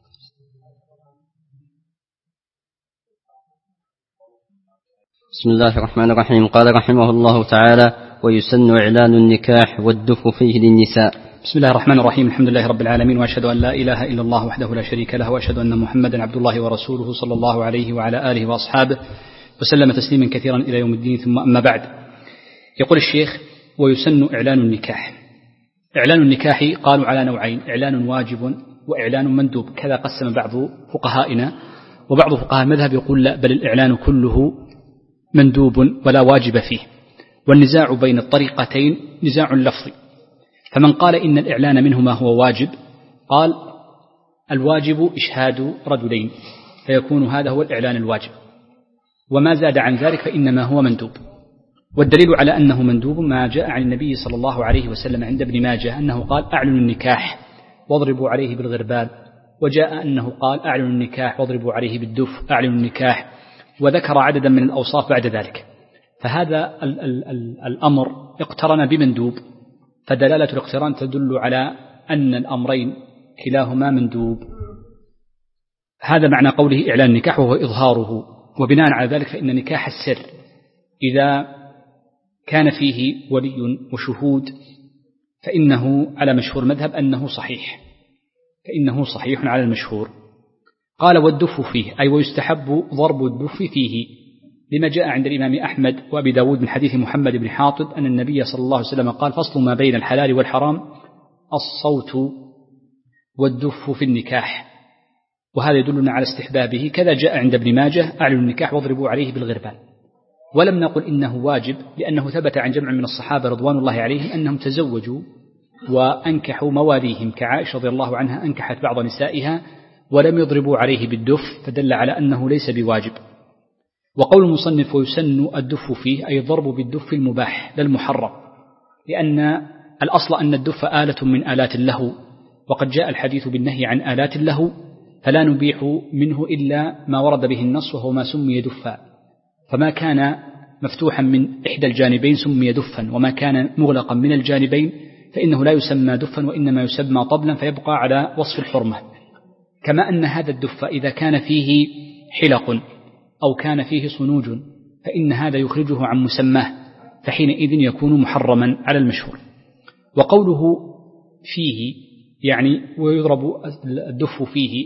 بسم الله الرحمن الرحيم. قال رحمه الله تعالى: ويسن إعلان النكاح والدف فيه للنساء. بسم الله الرحمن الرحيم. الحمد لله رب العالمين، وأشهد أن لا إله إلا الله وحده لا شريك له، وأشهد أن محمدا عبد الله ورسوله صلى الله عليه وعلى آله وأصحابه وسلم تسليما كثيرا إلى يوم الدين. ثم أما بعد، يقول الشيخ: ويسن إعلان النكاح. إعلان النكاح قالوا على نوعين: إعلان واجب وإعلان مندوب. كذا قسم بعض فقهائنا، وبعض فقهاء المذهب يقول لا، بل الإعلان كله مندوب ولا واجب فيه. والنزاع بين الطريقتين نزاع لفظي، فمن قال إن الإعلان منهما هو واجب قال الواجب إشهاد رجلين، فيكون هذا هو الإعلان الواجب، وما زاد عن ذلك فإنما هو مندوب. والدليل على أنه مندوب ما جاء عن النبي صلى الله عليه وسلم عند ابن ماجه أنه قال: أعلنوا النكاح واضربوا عليه بالغربال. وجاء أنه قال: أعلنوا النكاح واضربوا عليه بالدف، أعلنوا النكاح، وذكر عددا من الأوصاف بعد ذلك. فهذا الأمر اقترن بمندوب، فدلالة الاقتران تدل على أن الأمرين كلاهما مندوب. هذا معنى قوله إعلان النكاح وهو إظهاره. وبناء على ذلك فإن نكاح السر إذا كان فيه ولي وشهود فإنه على مشهور مذهب أنه صحيح، فإنه صحيح على المشهور. قال: والدف فيه، أي ويستحب ضرب الدف فيه، لما جاء عند الإمام أحمد وأبي داود من حديث محمد بن حاطب أن النبي صلى الله عليه وسلم قال: فصل ما بين الحلال والحرام الصوت والدف في النكاح. وهذا يدلنا على استحبابه. كذا جاء عند ابن ماجه: أعلنوا النكاح واضربوا عليه بالغربال. ولم نقل إنه واجب، لأنه ثبت عن جمع من الصحابة رضوان الله عليهم أنهم تزوجوا وأنكحوا مواليهم، كعائشة رضي الله عنها أنكحت بعض نسائها ولم يضربوا عليه بالدف، فدل على أنه ليس بواجب. وقول المصنف: ويسن الدف فيه، أي ضرب بالدف المباح لا المحرم، لأن الأصل أن الدف آلة من آلات اللهو، وقد جاء الحديث بالنهي عن آلات اللهو، فلا نبيح منه إلا ما ورد به النص وهو ما سمي دفا. فما كان مفتوحا من إحدى الجانبين سمي دفا، وما كان مغلقا من الجانبين فإنه لا يسمى دفا وإنما يسمى طبلا، فيبقى على وصف الحرمة. كما أن هذا الدف إذا كان فيه حلق أو كان فيه صنوج فإن هذا يخرجه عن مسماه، فحينئذ يكون محرما على المشهور. وقوله فيه يعني ويضرب الدف فيه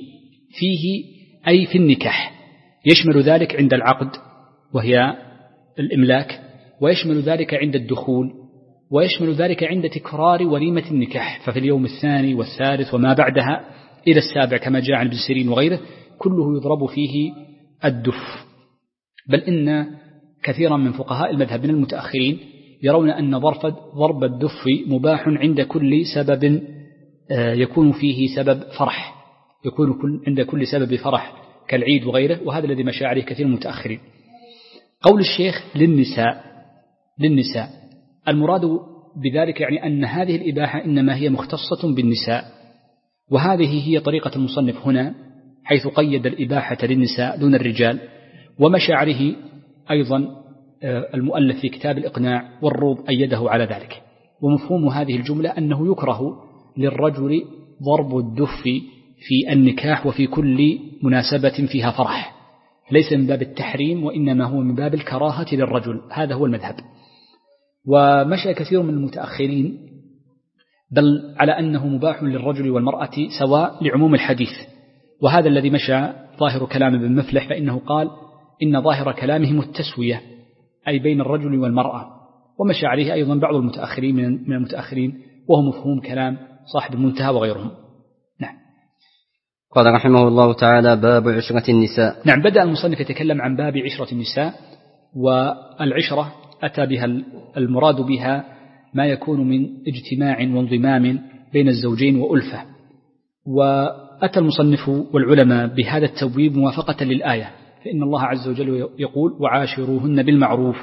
أي في النكاح، يشمل ذلك عند العقد وهي الإملاك، ويشمل ذلك عند الدخول، ويشمل ذلك عند تكرار وليمة النكاح، ففي اليوم الثاني والثالث وما بعدها إلى السابع كما جاء عن ابن سيرين وغيره كله يضرب فيه الدف. بل إن كثيرا من فقهاء المذهب من المتأخرين يرون أن ضرب الدف مباح عند كل سبب يكون فيه سبب فرح، يكون عند كل سبب فرح كالعيد وغيره، وهذا الذي مشى عليه كثير من المتأخرين. قول الشيخ للنساء المراد بذلك يعني أن هذه الإباحة إنما هي مختصة بالنساء، وهذه هي طريقة المصنف هنا، حيث قيد الإباحة للنساء دون الرجال. ومشى عليه أيضا المؤلف في كتاب الإقناع والروض أيده على ذلك. ومفهوم هذه الجملة أنه يكره للرجل ضرب الدف في النكاح وفي كل مناسبة فيها فرح، ليس من باب التحريم وإنما هو من باب الكراهة للرجل، هذا هو المذهب. ومشى كثير من المتأخرين بل على أنه مباح للرجل والمرأة سواء لعموم الحديث، وهذا الذي مشى ظاهر كلام ابن مفلح، فإنه قال إن ظاهر كلامهم التسوية أي بين الرجل والمرأة، ومشى عليه أيضا بعض المتأخرين من المتأخرين، وهو مفهوم كلام صاحب المنتهى وغيرهم. نعم. قال رحمه الله تعالى: باب عشرة النساء. نعم، بدأ المصنف يتكلم عن باب عشرة النساء، والعشرة أتى بها المراد بها ما يكون من اجتماع وانضمام بين الزوجين وألفة. وأتى المصنف والعلماء بهذا التبويب موافقة للآية، فإن الله عز وجل يقول: وعاشروهن بالمعروف.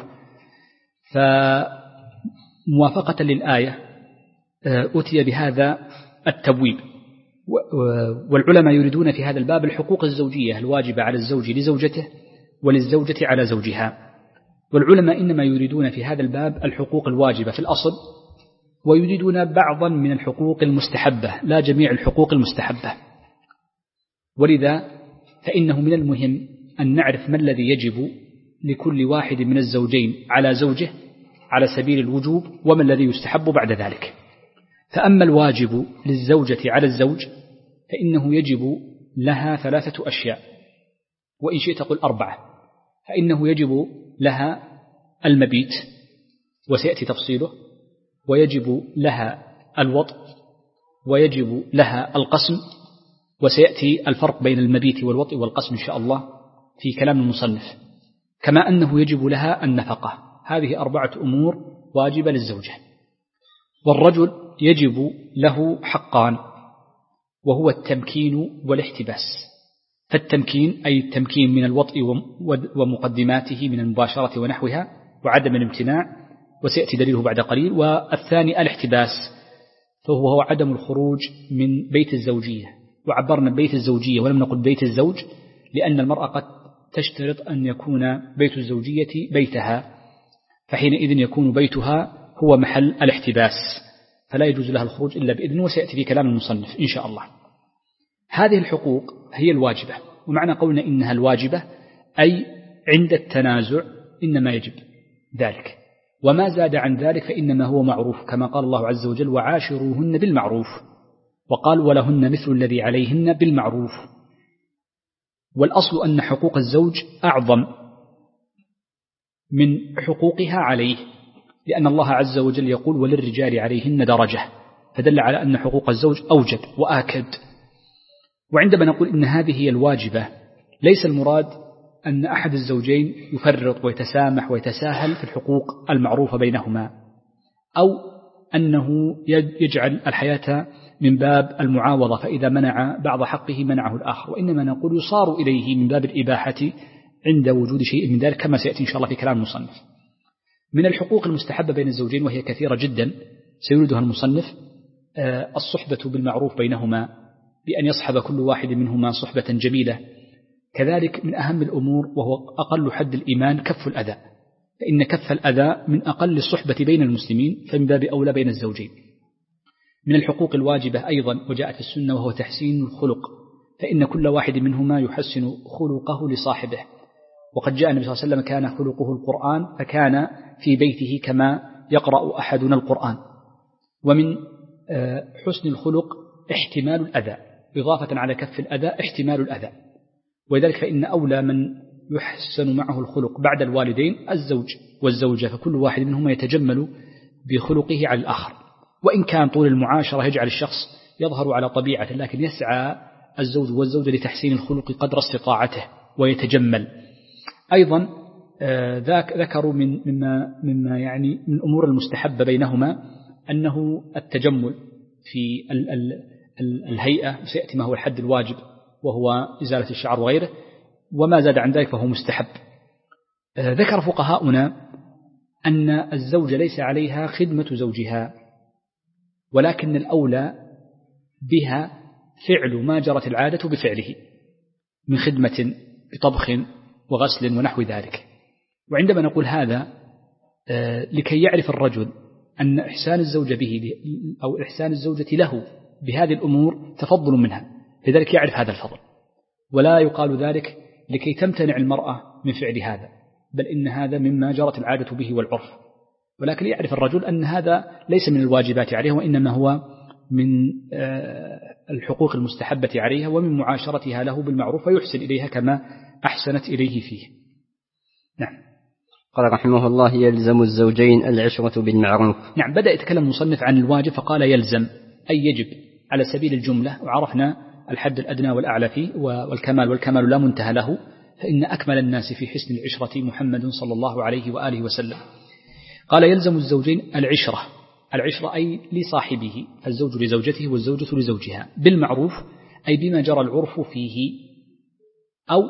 فموافقة للآية أتي بهذا التبويب. والعلماء يريدون في هذا الباب الحقوق الزوجية الواجبة على الزوج لزوجته وللزوجة على زوجها. والعلماء إنما يريدون في هذا الباب الحقوق الواجبة في الأصل، ويريدون بعضا من الحقوق المستحبة لا جميع الحقوق المستحبة. ولذا فإنه من المهم أن نعرف ما الذي يجب لكل واحد من الزوجين على زوجه على سبيل الوجوب، وما الذي يستحب بعد ذلك. فأما الواجب للزوجة على الزوج فإنه يجب لها 3 أشياء، وإن شئت قل 4. فإنه يجب لها المبيت، وسيأتي تفصيله، ويجب لها الوطء، ويجب لها القسم، وسيأتي الفرق بين المبيت والوطء والقسم إن شاء الله في كلام المصنف. كما أنه يجب لها النفقة. هذه 4 أمور واجبة للزوجة. والرجل يجب له حقان، وهو التمكين والاحتباس. فالتمكين أي التمكين من الوطء ومقدماته من المباشرة ونحوها وعدم الامتناع، وسيأتي دليله بعد قليل. والثاني الاحتباس، فهو عدم الخروج من بيت الزوجية. وعبرنا بيت الزوجية ولم نقل بيت الزوج، لأن المرأة قد تشترط أن يكون بيت الزوجية بيتها، فحينئذ يكون بيتها هو محل الاحتباس، فلا يجوز لها الخروج إلا بإذن، وسيأتي في كلام المصنف إن شاء الله. هذه الحقوق هي الواجبة، ومعنى قولنا إنها الواجبة أي عند التنازع إنما يجب ذلك، وما زاد عن ذلك فإنما هو معروف، كما قال الله عز وجل: وعاشروهن بالمعروف. وقال: ولهن مثل الذي عليهن بالمعروف. والأصل أن حقوق الزوج أعظم من حقوقها عليه، لأن الله عز وجل يقول: وللرجال عليهن درجة، فدل على أن حقوق الزوج أوجب وآكد. وعندما نقول إن هذه هي الواجبة، ليس المراد أن أحد الزوجين يفرط ويتسامح ويتساهل في الحقوق المعروفة بينهما، أو أنه يجعل الحياة من باب المعاوضة، فإذا منع بعض حقه منعه الآخر. وإنما نقول يصار إليه من باب الإباحة عند وجود شيء من ذلك، كما سيأتي إن شاء الله في كلام المصنف. من الحقوق المستحبة بين الزوجين وهي كثيرة جدا سيوردها المصنف: الصحبة بالمعروف بينهما، بأن يصحب كل واحد منهما صحبة جميلة. كذلك من أهم الأمور وهو أقل حد الإيمان كف الأذى، فإن كف الأذى من أقل الصحبة بين المسلمين، فمن باب أولى بين الزوجين. من الحقوق الواجبة أيضا وجاءت في السنة وهو تحسين الخلق، فإن كل واحد منهما يحسن خلقه لصاحبه. وقد جاء النبي صلى الله عليه وسلم: كان خلقه القرآن، فكان في بيته كما يقرأ أحدنا القرآن. ومن حسن الخلق احتمال الأذى، إضافة على كف الأذى احتمال الأذى. ولذلك فإن أولى من يحسن معه الخلق بعد الوالدين الزوج والزوجة، فكل واحد منهما يتجمل بخلقه على الآخر. وإن كان طول المعاشرة يجعل الشخص يظهر على طبيعته، لكن يسعى الزوج والزوجة لتحسين الخلق قدر استطاعته ويتجمل. أيضا ذكروا مما يعني من الأمور المستحبة بينهما أنه التجمل في الهيئة، سيأتي ما هو الحد الواجب وهو إزالة الشعر وغيره، وما زاد عن ذلك فهو مستحب. ذكر فقهاؤنا أن الزوجة ليس عليها خدمة زوجها، ولكن الأولى بها فعل ما جرت العادة بفعله من خدمة بطبخ وغسل ونحو ذلك. وعندما نقول هذا لكي يعرف الرجل أن إحسان الزوجة به أو إحسان الزوجة له بهذه الأمور تفضل منها، لذلك يعرف هذا الفضل. ولا يقال ذلك لكي تمتنع المرأة من فعل هذا، بل إن هذا مما جرت العادة به والعرف. ولكن يعرف الرجل أن هذا ليس من الواجبات عليه، وإنما هو من الحقوق المستحبة عليها ومن معاشرتها له بالمعروف، ويحسن إليها كما أحسنت إليه فيه. نعم. قال رحمه الله: يلزم الزوجين العشرة بالمعروف. نعم، بدأ يتكلم المصنف عن الواجب فقال يلزم أي يجب على سبيل الجملة، وعرفنا الحد الأدنى والأعلى فيه والكمال لا منتهى له، فإن أكمل الناس في حسن العشرة محمد صلى الله عليه وآله وسلم. قال يلزم الزوجين العشرة أي لصاحبه، الزوج لزوجته والزوجة لزوجها بالمعروف، أي بما جرى العرف فيه، أو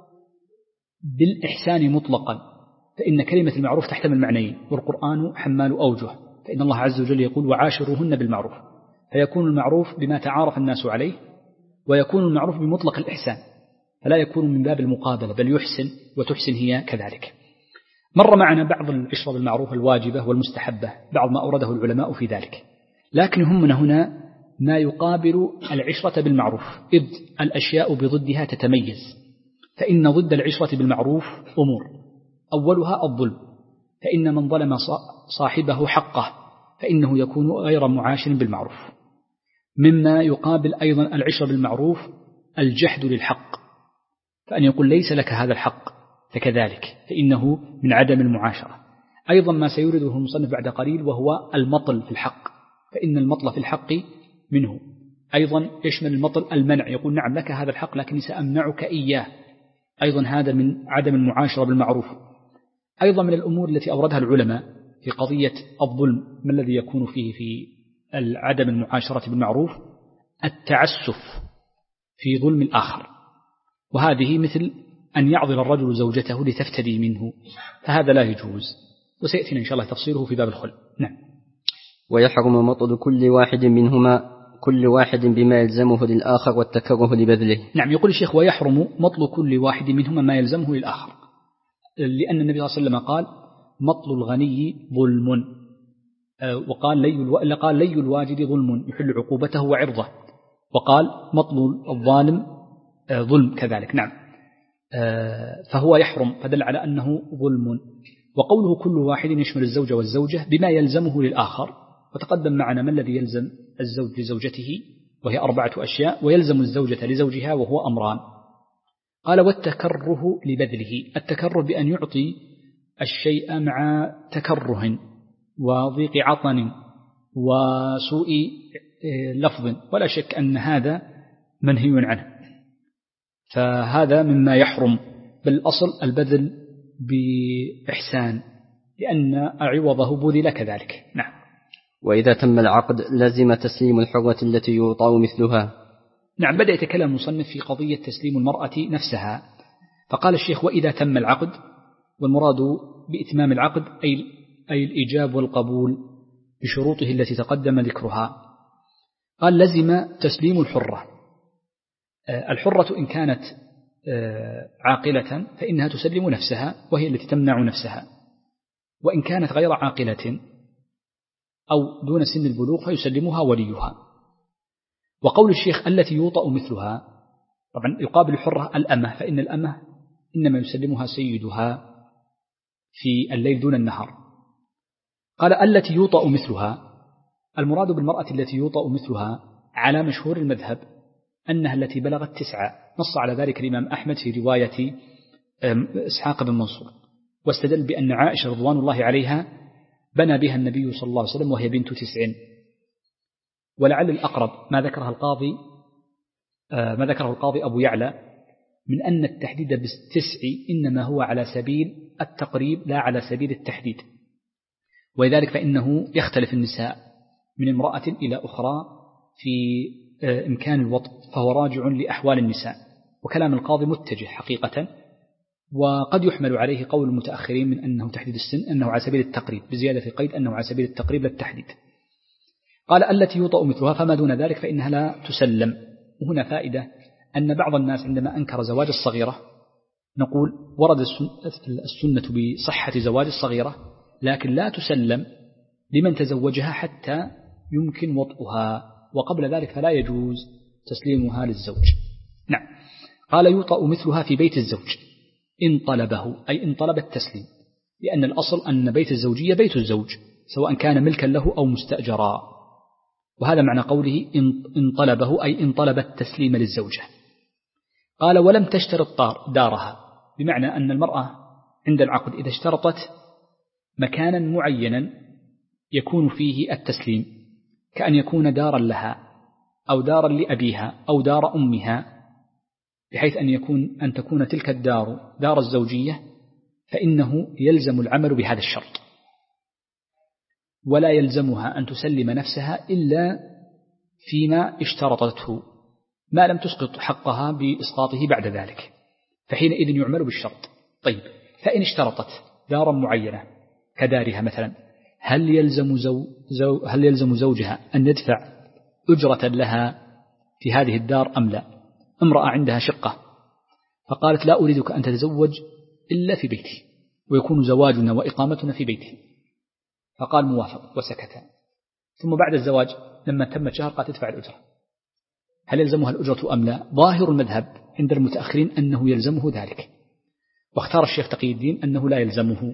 بالإحسان مطلقا، فإن كلمة المعروف تحتمل معنيين، والقرآن حمال أوجه، فإن الله عز وجل يقول: وعاشروهن بالمعروف، فيكون المعروف بما تعارف الناس عليه، ويكون المعروف بمطلق الإحسان، فلا يكون من باب المقابلة، بل يحسن وتحسن هي كذلك. مر معنا بعض العشرة بالمعروف الواجبة والمستحبة، بعض ما أورده العلماء في ذلك، لكن همنا هنا ما يقابل العشرة بالمعروف، إذ الأشياء بضدها تتميز، فإن ضد العشرة بالمعروف أمور، أولها الظلم، فإن من ظلم صاحبه حقه فإنه يكون غير معاشر بالمعروف. مما يقابل أيضا العشرة بالمعروف الجحد للحق، فأن يقول ليس لك هذا الحق، فكذلك فإنه من عدم المعاشرة. أيضا ما سيورده المصنف بعد قليل وهو المطل في الحق، فإن المطل في الحق منه. أيضا يشمل المطل المنع، يقول نعم لك هذا الحق لكني سأمنعك إياه، أيضا هذا من عدم المعاشرة بالمعروف. أيضا من الأمور التي أوردها العلماء في قضية الظلم، ما الذي يكون فيه في عدم المعاشرة بالمعروف؟ التعسف في ظلم الآخر، وهذه مثل أن يعضل الرجل زوجته لتفتدي منه، فهذا لا يجوز، وسيأتينا إن شاء الله تفصيله في باب الخلع. نعم. ويحرم مطل كل واحد منهما كل واحد بما يلزمه للآخر والتكره لبذله. نعم، يقول الشيخ: ويحرم مطل كل واحد منهما ما يلزمه للآخر، لأن النبي صلى الله عليه وسلم قال: مطل الغني ظلم، وقال لي الواجد ظلم يحل عقوبته وعرضه، وقال مطل الظالم ظلم كذلك. نعم، فهو يحرم، فدل على أنه ظلم. وقوله كل واحد يشمل الزوج والزوجة بما يلزمه للآخر، وتقدم معنا ما الذي يلزم الزوج لزوجته، وهي 4 أشياء، ويلزم الزوجة لزوجها وهو أمران. قال: والتكره لبذله، التكره بأن يعطي الشيء مع تكره وضيق عطن وسوء لفظ، ولا شك أن هذا منهي عنه، فهذا مما يحرم. بالأصل البذل بإحسان، لأن عوضه بذل كذلك. نعم. وإذا تم العقد لزم تسليم الحرة التي يوطأ مثلها. نعم، بدأ يتكلم المصنف في قضية تسليم المرأة نفسها، فقال الشيخ: وإذا تم العقد، والمراد بإتمام العقد أي الإيجاب والقبول بشروطه التي تقدم ذكرها. قال: لزم تسليم الحرة. الحرة إن كانت عاقلة فإنها تسلم نفسها، وهي التي تمنع نفسها، وإن كانت غير عاقلة أو دون سن البلوغ فيسلمها وليها. وقول الشيخ: التي يوطأ مثلها، طبعا يقابل الحرة الأمة، فإن الأمة إنما يسلمها سيدها في الليل دون النهار. قال: التي يوطأ مثلها، المراد بالمرأة التي يوطأ مثلها على مشهور المذهب أنها التي بلغت 9، نص على ذلك الإمام أحمد في رواية إسحاق بن منصور، واستدل بأن عائشة رضوان الله عليها بنى بها النبي صلى الله عليه وسلم وهي بنت 9. ولعل الأقرب ما ذكره القاضي أبو يعلى من أن التحديد بالتسع إنما هو على سبيل التقريب لا على سبيل التحديد، ولذلك فإنه يختلف النساء من امرأة إلى أخرى في إمكان الوطء، فهو راجع لأحوال النساء. وكلام القاضي متجه حقيقة، وقد يحمل عليه قول المتأخرين من أنه تحديد السن أنه على سبيل التقريب، بزيادة في قيد أنه على سبيل التقريب للتحديد. قال: التي يوطأ مثلها، فما دون ذلك فإنها لا تسلم. وهنا فائدة أن بعض الناس عندما أنكر زواج الصغيرة نقول ورد السنة بصحة زواج الصغيرة، لكن لا تسلم لمن تزوجها حتى يمكن وطئها، وقبل ذلك فلا يجوز تسليمها للزوج. نعم. قال: يوطأ مثلها في بيت الزوج إن طلبه، أي إن طلب التسليم، لأن الأصل أن بيت الزوجية بيت الزوج سواء كان ملكا له أو مستأجرا، وهذا معنى قوله إن طلبه، أي إن طلب التسليم للزوجة. قال: ولم تشترط دارها، بمعنى أن المرأة عند العقد إذا اشترطت مكانا معينا يكون فيه التسليم، كأن يكون دارا لها أو دارا لأبيها أو دار أمها، بحيث أن تكون تلك الدار دار الزوجية، فإنه يلزم العمل بهذا الشرط، ولا يلزمها أن تسلم نفسها إلا فيما اشترطته، ما لم تسقط حقها بإسقاطه بعد ذلك، فحينئذ يعمل بالشرط. طيب، فإن اشترطت دارا معينة كدارها مثلا، هل يلزم زوجها أن يدفع أجرة لها في هذه الدار أم لا؟ امرأة عندها شقة فقالت لا أريدك أن تتزوج إلا في بيتي، ويكون زواجنا وإقامتنا في بيتي، فقال موافق وسكت. ثم بعد الزواج لما تمت شهر قالت تدفع الأجرة، هل يلزمها الأجرة أم لا؟ ظاهر المذهب عند المتأخرين أنه يلزمه ذلك، واختار الشيخ تقي الدين أنه لا يلزمه،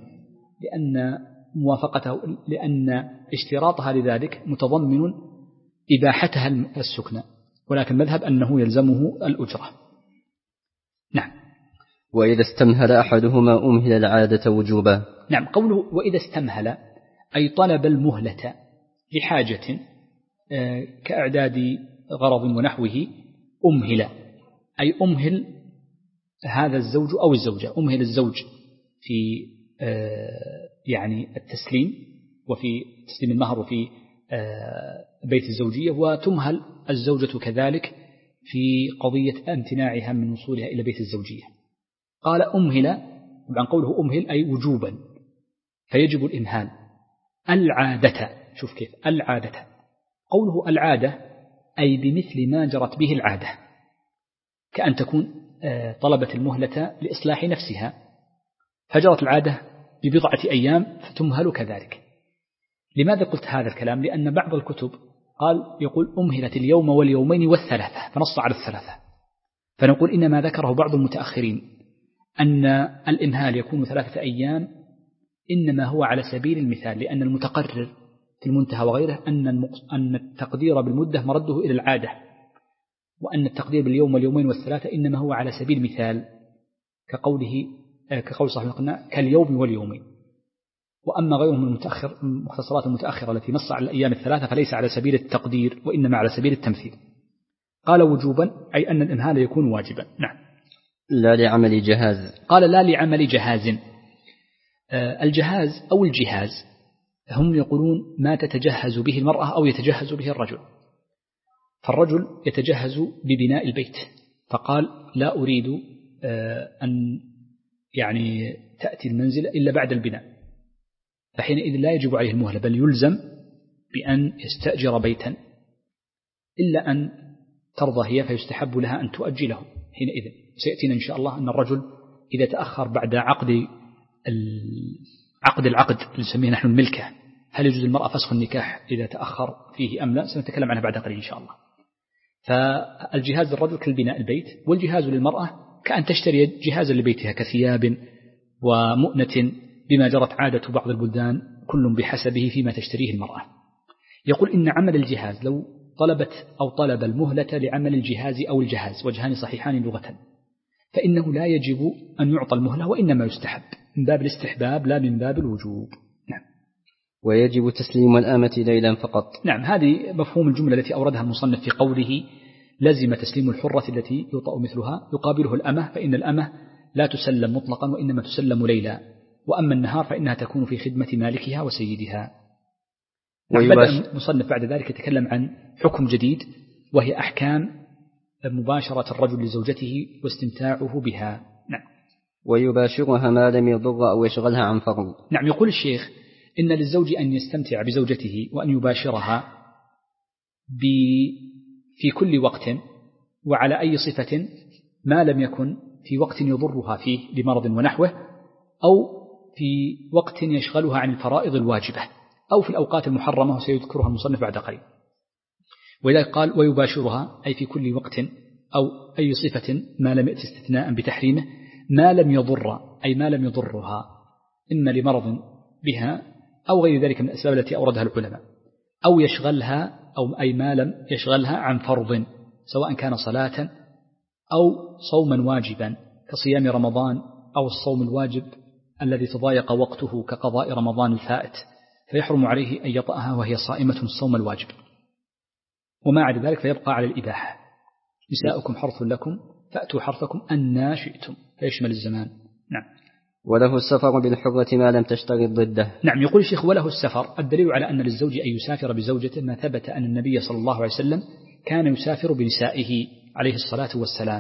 لأن اشتراطها لذلك متضمن إباحتها السكنى، ولكن مذهب أنه يلزمه الأجرة. نعم. وإذا استمهل أحدهما أمهل العادة وجوبا. نعم، قوله وإذا استمهل أي طلب المهلة لحاجة كأعداد غرض ونحوه، أمهل أي أمهل هذا الزوج أو الزوجة، أمهل الزوج في يعني التسليم وفي تسليم المهر وفي بيت الزوجية، وتمهل الزوجة كذلك في قضية امتناعها من وصولها إلى بيت الزوجية. قال أمهل، طبعا قوله أمهل أي وجوبا، فيجب الإمهال. العادة، شوف كيف العادة، قوله العادة أي بمثل ما جرت به العادة، كأن تكون طلبت المهلة لإصلاح نفسها فجرت العادة ببضعة أيام فتمهل كذلك. لماذا قلت هذا الكلام؟ لأن بعض الكتب يقول أمهلت اليوم واليومين والثلاثة، فنص على الثلاثة، فنقول إنما ذكره بعض المتأخرين أن الإمهال يكون 3 أيام إنما هو على سبيل المثال، لأن المتقرر في المنتهى وغيره أن التقدير بالمدة مرده إلى العادة، وأن التقدير باليوم واليومين والثلاثة إنما هو على سبيل المثال، كقول صاحب القناع كاليوم واليومين. وأما غيرهم من المختصرات المتأخرة التي نص على الأيام الثلاثة فليس على سبيل التقدير وإنما على سبيل التمثيل. قال وجوبا أي أن الإمهال يكون واجبا. نعم. لا لعمل جهاز. قال لا لعمل جهاز. الجهاز أو الجهاز هم يقولون ما تتجهز به المرأة أو يتجهز به الرجل، فالرجل يتجهز ببناء البيت، فقال لا أريد أن يعني تأتي المنزل إلا بعد البناء، فحينئذ لا يجب عليه المهلة، بل يلزم بأن يستأجر بيتا، إلا أن ترضى هي فيستحب لها أن تؤجله حينئذ. سيأتينا إن شاء الله أن الرجل إذا تأخر بعد العقد نسميه نحن الملكة، هل يجوز المرأة فسخ النكاح إذا تأخر فيه أم لا؟ سنتكلم عنها بعد قليل إن شاء الله. فالجهاز للرجل كالبناء البيت، والجهاز للمرأة كأن تشتري جهازا لبيتها كثياب ومؤنة بما جرت عادة بعض البلدان، كل بحسبه فيما تشتريه المرأة. يقول إن عمل الجهاز لو طلب المهلة لعمل الجهاز أو الجهاز، وجهان صحيحان لغة، فإنه لا يجب أن يعطى المهلة، وإنما يستحب من باب الاستحباب لا من باب الوجوب. نعم. ويجب تسليم الآمة ليلا فقط. نعم، هذه مفهوم الجملة التي أوردها المصنف في قوله لزم تسليم الحرة التي يطأ مثلها، يقابله الأمة، فإن الأمة لا تسلم مطلقا وإنما تسلم ليلا، وأما النهار فإنها تكون في خدمة مالكها وسيدها. بدأ المصنف بعد ذلك يتكلم عن حكم جديد، وهي أحكام مباشرة الرجل لزوجته واستمتاعه بها. نعم. ويباشرها ما لم يضر أو يشغلها عن فرض. نعم، يقول الشيخ إن للزوج أن يستمتع بزوجته وأن يباشرها في كل وقت وعلى أي صفة ما لم يكن في وقت يضرها فيه لمرض ونحوه، أو في وقت يشغلها عن الفرائض الواجبة، أو في الأوقات المحرمة، وسيذكرها المصنف بعد قليل. ولذلك قال ويباشرها أي في كل وقت أو أي صفة ما لم يأتي استثناء بتحريمه، ما لم يضر أي ما لم يضرها إما لمرض بها أو غير ذلك من الأسباب التي أوردها العلماء، أو يشغلها أو أي ما لم يشغلها عن فرض، سواء كان صلاة أو صوما واجبا كصيام رمضان أو الصوم الواجب الذي تضايق وقته كقضاء رمضان الفائت فيحرم عليه أن يطأها وهي صائمة الصوم الواجب، وما عدا ذلك فيبقى على الإباحة. نساؤكم حرث لكم فأتوا حرثكم أنى شئتم، فيشمل الزمان. نعم. وله السفر بالحرة ما لم تشترط ضده. نعم. يقول الشيخ وله السفر، الدليل على أن للزوج أن يسافر بزوجته ما ثبت أن النبي صلى الله عليه وسلم كان يسافر بنسائه عليه الصلاة والسلام.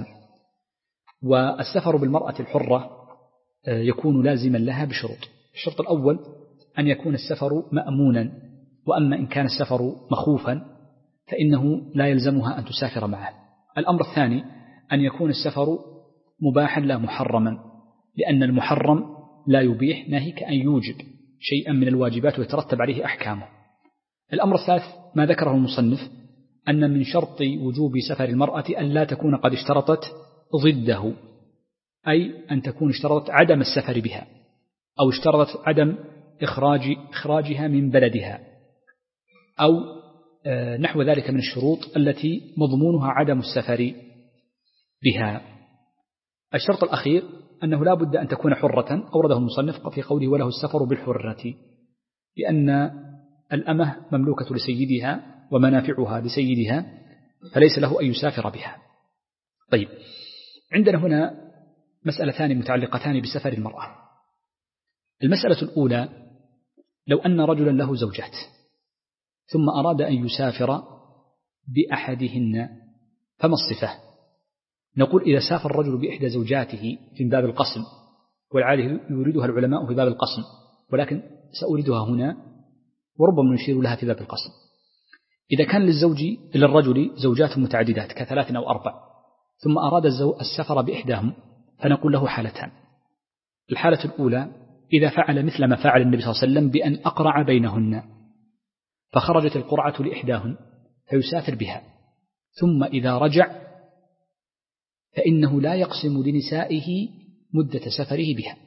والسفر بالمرأة الحرة يكون لازما لها بشروط. الشرط الأول أن يكون السفر مأمونا، وأما إن كان السفر مخوفا فإنه لا يلزمها أن تسافر معه. الأمر الثاني أن يكون السفر مباحا لا محرما، لأن المحرم لا يبيح ناهيك أن يوجب شيئا من الواجبات ويترتب عليه أحكامه. الأمر الثالث ما ذكره المصنف أن من شرط وجوب سفر المرأة أن لا تكون قد اشترطت ضده، أي أن تكون اشترطت عدم السفر بها، أو اشترطت عدم إخراجها من بلدها، أو نحو ذلك من الشروط التي مضمونها عدم السفر بها. الشرط الأخير أنه لا بد أن تكون حرة، أورده المصنف في قوله وله السفر بالحرة، لأن الأمة مملوكة لسيدها ومنافعها لسيدها، فليس له أن يسافر بها. طيب، عندنا هنا مسألتان متعلقتان بسفر المرأة. المسألة الأولى: لو أن رجلا له زوجات ثم أراد أن يسافر بأحدهن فما الصفة؟ نقول إذا سافر الرجل بإحدى زوجاته في باب القسم، والعادة يريدها العلماء في باب القسم، ولكن سأريدها هنا وربما نشير لها في باب القسم. إذا كان للرجل زوجات متعددات كثلاث أو أربع، ثم أراد السفر بإحداهم، فنقول له حالتان. الحالة الأولى إذا فعل مثل ما فعل النبي صلى الله عليه وسلم بأن أقرع بينهن، فخرجت القرعة لإحداهن فيسافر بها، ثم إذا رجع فإنه لا يقسم لنسائه مدة سفره بها،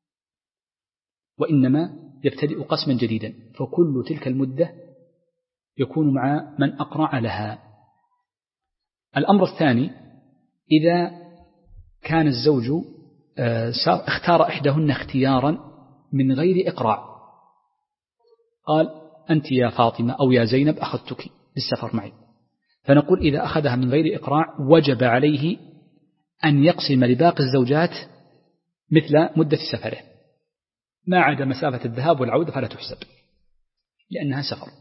وإنما يبتدئ قسما جديدا، فكل تلك المدة يكون مع من أقرع لها. الأمر الثاني: إذا كان الزوج اختار إحداهن اختيارا من غير إقراع، قال أنت يا فاطمة أو يا زينب أخذتك للسفر معي، فنقول إذا أخذها من غير إقراع وجب عليه أن يقسم لباقي الزوجات مثل مدة سفره، ما عدا مسافة الذهاب والعودة فلا تحسب لأنها سفر،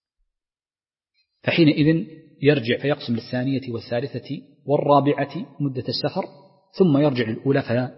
فحينئذ يرجع فيقسم للثانية والثالثة والرابعة مدة السفر، ثم يرجع للأولى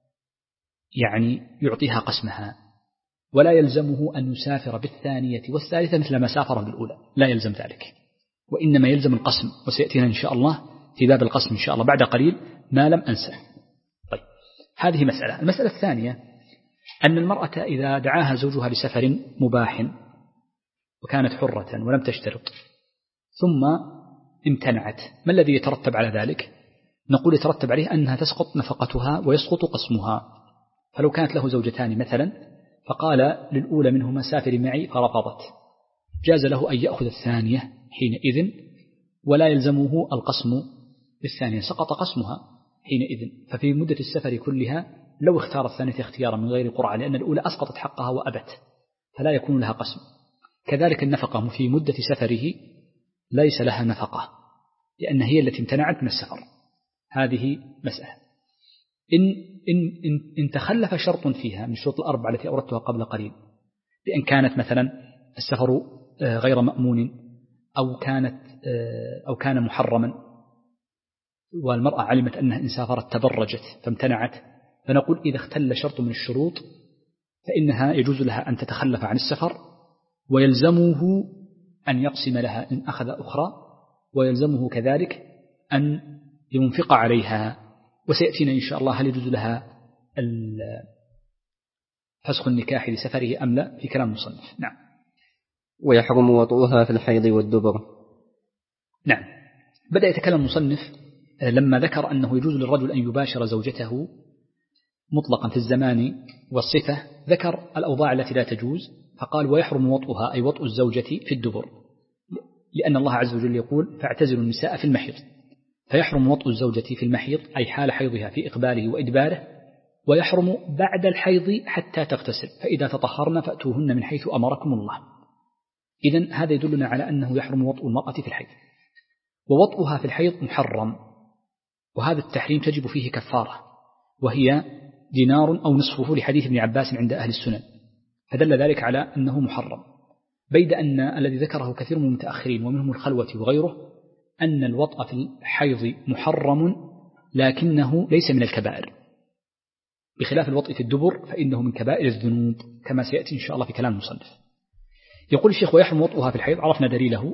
يعطيها قسمها، ولا يلزمه أن يسافر بالثانية والثالثة مثل ما سافر بالأولى، لا يلزم ذلك، وإنما يلزم القسم، وسيأتينا إن شاء الله في باب القسم إن شاء الله بعد قليل ما لم أنسى. طيب، هذه مسألة. المسألة الثانية أن المرأة إذا دعاها زوجها لسفر مباح وكانت حرة ولم تشترط ثم امتنعت، ما الذي يترتب على ذلك؟ نقول يترتب عليه أنها تسقط نفقتها ويسقط قسمها. فلو كانت له زوجتان مثلا فقال للأولى منهما سافري معي فرفضت، جاز له أن يأخذ الثانية حينئذ ولا يلزمه القسم بالثانية، سقط قسمها حينئذ. ففي مدة السفر كلها لو اختار الثانية اختيارا من غير قرعة، لأن الأولى أسقطت حقها وأبت، فلا يكون لها قسم. كذلك النفقة في مدة سفره ليس لها نفقة، لأن هي التي امتنعت من السفر. هذه مسألة. إن تخلف شرط فيها من الشروط الأربعة التي أوردتها قبل قليل، بأن كانت مثلا السفر غير مأمون، أو كان محرما، والمرأة علمت أنها إن سافرت تبرجت فامتنعت، فنقول إذا اختل شرط من الشروط فإنها يجوز لها أن تتخلف عن السفر، ويلزمه أن يقسم لها إن أخذ أخرى، ويلزمه كذلك أن ينفق عليها. وسيأتينا إن شاء الله هل يجوز لها فسخ النكاح لسفره أم لا في كلام المصنف. نعم. ويحرم وطؤها في الحيض والدبر. نعم. بدأ يتكلم المصنف لما ذكر أنه يجوز للرجل أن يباشر زوجته مطلقا في الزمان والصفة، ذكر الأوضاع التي لا تجوز، فقال ويحرم وطؤها أي وطء الزوجة في الدبر، لأن الله عز وجل يقول فاعتزلوا النساء في المحيض، فيحرم وطء الزوجة في المحيض أي حال حيضها في إقباله وإدباره، ويحرم بعد الحيض حتى تغتسل، فإذا تطهرن فأتوهن من حيث أمركم الله. إذن هذا يدلنا على أنه يحرم وطء المرأة في الحيض، ووطئها في الحيض محرم، وهذا التحريم تجب فيه كفارة، وهي دينار أو نصفه لحديث ابن عباس عند أهل السنن، فدل ذلك على أنه محرم. بيد أن الذي ذكره كثير من المتأخرين ومنهم الخلوة وغيره أن الوطء في الحيض محرم لكنه ليس من الكبائر، بخلاف الوطء في الدبر فإنه من كبائر الذنوب كما سيأتي إن شاء الله في كلام المصنف. يقول الشيخ ويحرم وطئها في الحيض، عرفنا دليله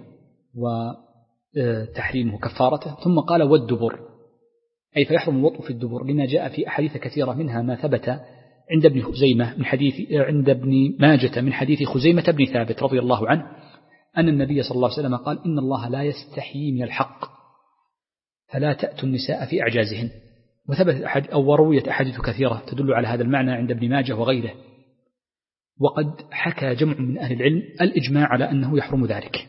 وتحريمه كفارته، ثم قال والدبر، أي فيحرم الوطء في الدبر لما جاء في أحاديث كثيرة، منها ما ثبت عند ابن خزيمة عند ابن ماجة من حديث خزيمة بن ثابت رضي الله عنه أن النبي صلى الله عليه وسلم قال إن الله لا يستحيي من الحق فلا تأتوا النساء في أعجازهن، وثبت ورويت أحاديث كثيرة تدل على هذا المعنى عند ابن ماجة وغيره. وقد حكى جمع من أهل العلم الإجماع على أنه يحرم ذلك،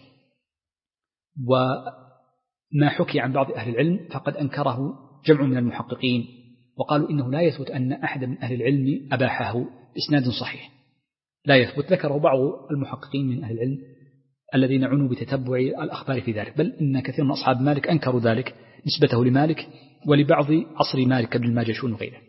وما حكي عن بعض أهل العلم فقد أنكره جمع من المحققين وقالوا إنه لا يثبت أن أحد من أهل العلم أباحه بإسناد صحيح، لا يثبت. ذكره بعض المحققين من أهل العلم الذين عنوا بتتبع الأخبار في ذلك، بل إن كثير من أصحاب مالك أنكروا ذلك نسبته لمالك ولبعض عصر مالك ابن الماجشون وغيره.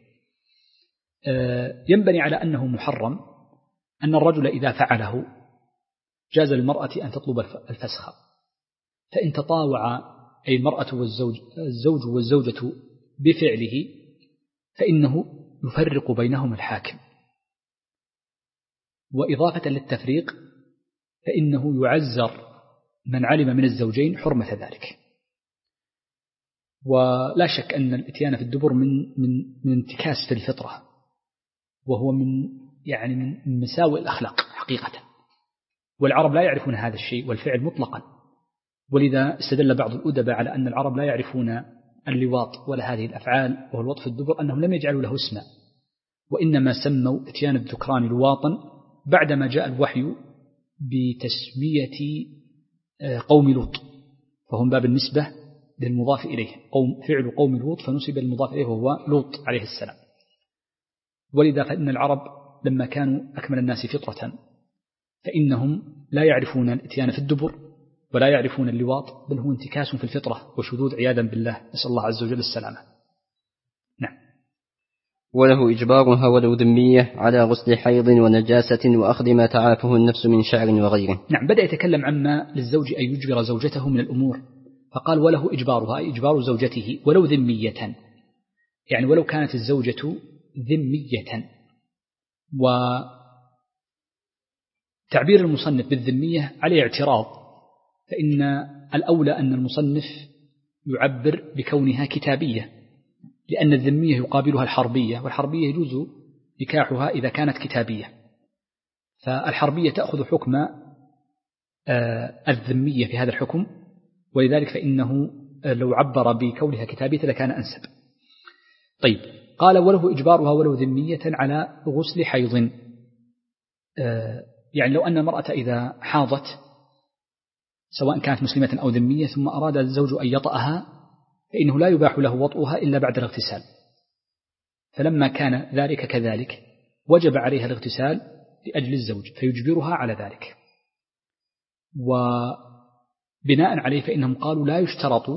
ينبني على أنه محرم أن الرجل إذا فعله جاز للمرأة أن تطلب الفسخ، فإن تطاوع أي المرأة الزوج والزوجة بفعله فإنه يفرق بينهم الحاكم، وإضافة للتفريق فإنه يعزر من علم من الزوجين حرمة ذلك. ولا شك أن الاتيان في الدبر من انتكاس في الفطرة، وهو من مساوئ الأخلاق حقيقة، والعرب لا يعرفون هذا الشيء والفعل مطلقا، ولذا استدل بعض الأدباء على أن العرب لا يعرفون اللواط ولا هذه الأفعال وهو الوط في الدبر، أنهم لم يجعلوا له اسما، وإنما سموا اتيان الذكران لواطا بعدما جاء الوحي بتسمية قوم لوط، فهم باب النسبة للمضاف إليه، فعل قوم لوط فنسب للمضاف إليه وهو لوط عليه السلام. ولذا فإن العرب لما كانوا أكمل الناس فطرة فإنهم لا يعرفون الاتيان في الدبر ولا يعرفون اللواط، بل هو انتكاس في الفطرة وشذوذ عياذا بالله، نسأل الله عز وجل السلامة. نعم. وله إجبارها ولو ذمية على غسل حيض ونجاسة وأخذ ما تعافه النفس من شعر وغيره. نعم، بدأ يتكلم عما للزوج أن يجبر زوجته من الأمور، فقال وله إجبارها، أي إجبار زوجته ولو ذمية، يعني ولو كانت الزوجة ذمية. وتعبير المصنف بالذمية عليه اعتراض، فإن الأولى أن المصنف يعبر بكونها كتابية، لأن الذمية يقابلها الحربية، والحربية يجوز نكاحها إذا كانت كتابية، فالحربية تأخذ حكم الذمية في هذا الحكم، ولذلك فإنه لو عبر بكونها كتابية لكان أنسب. طيب، قال وله إجبارها ولو ذمية على غسل حيض، يعني لو أن المرأة إذا حاضت سواء كانت مسلمة أو ذمية ثم أراد الزوج أن يطأها فإنه لا يباح له وطئها إلا بعد الاغتسال، فلما كان ذلك كذلك وجب عليها الاغتسال لأجل الزوج فيجبرها على ذلك. وبناء عليه فإنهم قالوا لا يشترط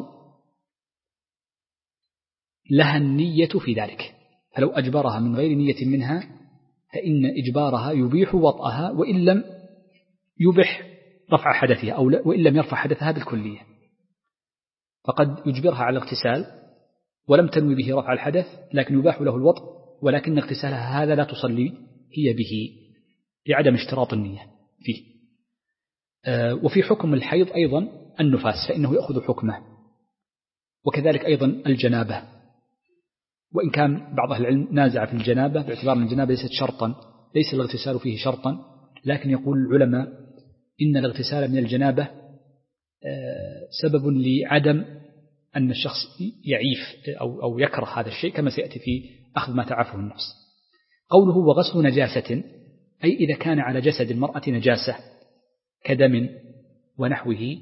لها النية في ذلك، فلو أجبرها من غير نية منها فإن إجبارها يبيح وطئها وإن لم يبح رفع حدثها أو وإن لم يرفع حدثها بالكلية، فقد يجبرها على الاغتسال ولم تنوي به رفع الحدث لكن يباح له الوطء، ولكن اغتسالها هذا لا تصلي هي به لعدم اشتراط النية فيه. وفي حكم الحيض أيضا النفاس فإنه يأخذ حكمه، وكذلك أيضا الجنابة، وإن كان بعض أهل العلم نازع في الجنابة باعتبار أن الجنابة ليست شرطا، ليس الاغتسال فيه شرطا، لكن يقول العلماء إن الاغتسال من الجنابة سبب لعدم أن الشخص يعيف أو يكره هذا الشيء كما سيأتي في أخذ ما تعافه النفس. قوله وغسل نجاسة، أي إذا كان على جسد المرأة نجاسة كدم ونحوه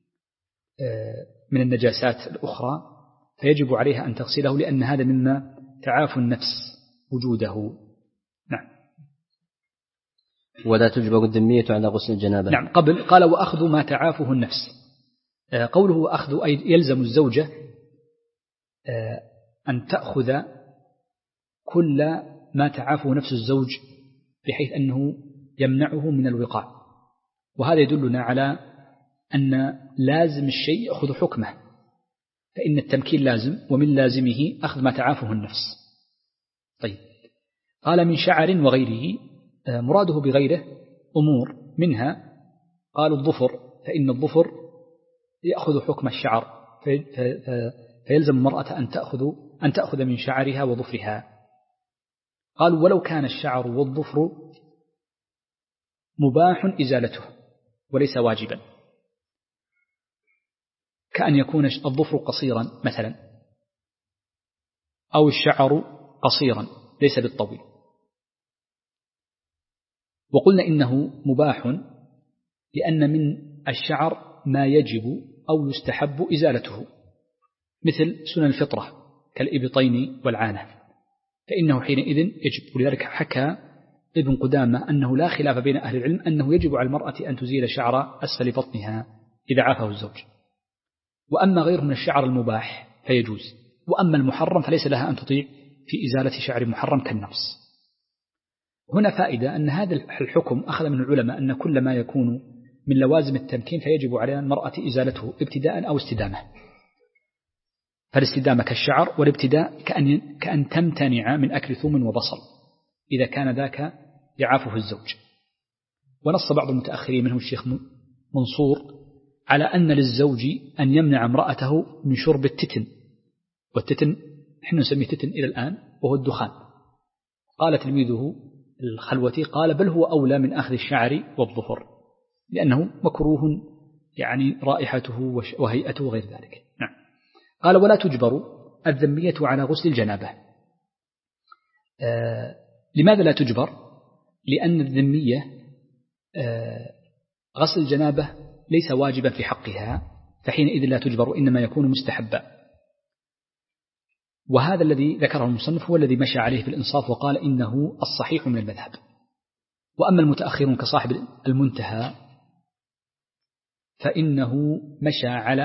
من النجاسات الأخرى فيجب عليها أن تغسله، لأن هذا مما تعافى النفس وجوده. نعم. ولا تجبر الذمية على غسل الجنابة. نعم. قال وأخذ ما تعافه النفس. قوله أخذ أي يلزم الزوجة أن تأخذ كل ما تعافه نفس الزوج بحيث أنه يمنعه من الوقاع، وهذا يدلنا على أن لازم الشيء يأخذ حكمه، فإن التمكين لازم، ومن لازمه أخذ ما تعافه النفس. طيب، قال من شعر وغيره، مراده بغيره أمور منها قالوا الظفر، فإن الظفر يأخذ حكم الشعر، فيلزم المرأة أن تأخذ من شعرها وظفرها. قالوا ولو كان الشعر والظفر مباح إزالته وليس واجبا، كأن يكون الظفر قصيرا مثلا، أو الشعر قصيرا ليس بالطويل، وقلنا إنه مباح لأن من الشعر ما يجب أو يستحب إزالته، مثل سنن الفطرة كالإبطين والعانة، فإنه حينئذ يجب. ولذلك حكى ابن قدامة أنه لا خلاف بين أهل العلم أنه يجب على المرأة أن تزيل شعر أسفل بطنها إذا عافه الزوج، وأما غيره من الشعر المباح فيجوز، وأما المحرم فليس لها أن تطيع في إزالة شعر محرم كالنفس. هنا فائدة أن هذا الحكم أخذ من العلماء أن كل ما يكون من لوازم التمكين فيجب على المرأة إزالته ابتداء أو استدامة، فالاستدامة كالشعر، والابتداء كأن تمتنع من أكل ثوم وبصل إذا كان ذاك يعافه الزوج. ونص بعض المتأخرين منهم الشيخ منصور على أن للزوج أن يمنع امرأته من شرب التتن، والتتن نحن نسميه تتن إلى الآن وهو الدخان. قال تلميذه الخلوتي قال بل هو أولى من أخذ الشعر والظفر، لأنه مكروه يعني رائحته وهيئته وغير ذلك. نعم. قال ولا تجبر الذمية على غسل الجنابة. لماذا لا تجبر؟ لأن الذمية غسل الجنابة ليس واجبا في حقها، فحينئذ لا تجبر، إنما يكون مستحبا. وهذا الذي ذكره المصنف هو الذي مشى عليه في الإنصاف وقال إنه الصحيح من المذهب. وأما المتأخرون كصاحب المنتهى فإنه مشى على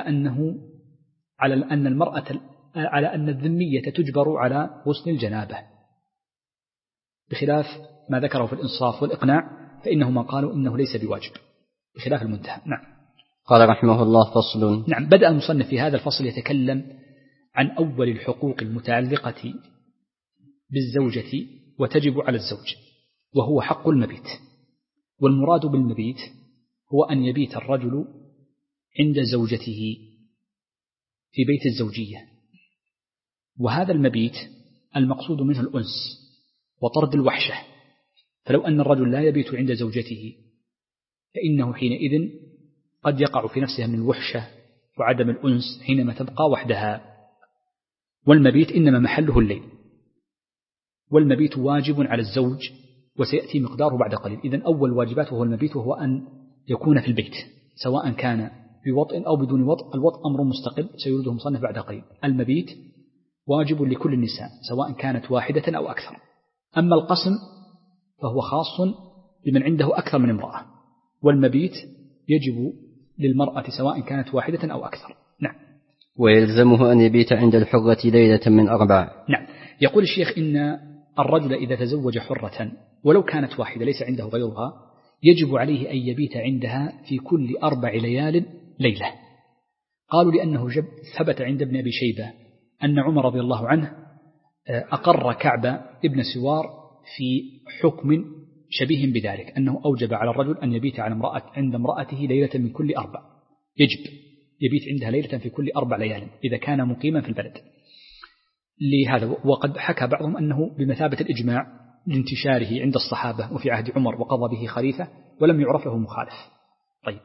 أن الذمية تجبر على غسل الجنابة، بخلاف ما ذكره في الإنصاف والإقناع، فإنهما قالوا إنه ليس بواجب، بخلاف المنتهى. نعم. قال رحمه الله فصل. نعم. بدأ المصنف في هذا الفصل يتكلم عن أول الحقوق المتعلقة بالزوجة وتجب على الزوج، وهو حق المبيت. والمراد بالمبيت هو أن يبيت الرجل عند زوجته في بيت الزوجية، وهذا المبيت المقصود منه الأنس وطرد الوحشة. فلو أن الرجل لا يبيت عند زوجته فإنه حينئذ قد يقع في نفسها من الوحشة وعدم الأنس حينما تبقى وحدها. والمبيت إنما محله الليل، والمبيت واجب على الزوج وسيأتي مقداره بعد قليل. إذن أول واجباته هو المبيت، وهو أن يكون في البيت سواء كان بوطء أو بدون وطء. الوطء أمر مستقل سيرده مصنف بعد قليل. المبيت واجب لكل النساء سواء كانت واحدة أو أكثر. أما القسم فهو خاص بمن عنده أكثر من امرأة، والمبيت يجب للمرأة سواء كانت واحدة أو أكثر. نعم. ويلزمه أن يبيت عند الحرة ليلة من 4. نعم. يقول الشيخ إن الرجل إذا تزوج حرة ولو كانت واحدة ليس عنده غيرها يجب عليه أن يبيت عندها في كل 4 ليال ليلة. قالوا لأنه ثبت عند ابن أبي شيبة أن عمر رضي الله عنه أقر كعب ابن سوار في حكم شبيه بذلك، أنه أوجب على الرجل أن يبيت عند امرأته ليلة من كل 4. يجب يبيت عندها ليلة في كل 4 ليال إذا كان مقيما في البلد. لهذا وقد حكى بعضهم أنه بمثابة الإجماع لانتشاره عند الصحابة وفي عهد عمر وقضى به خليفة ولم يعرف له مخالف. طيب،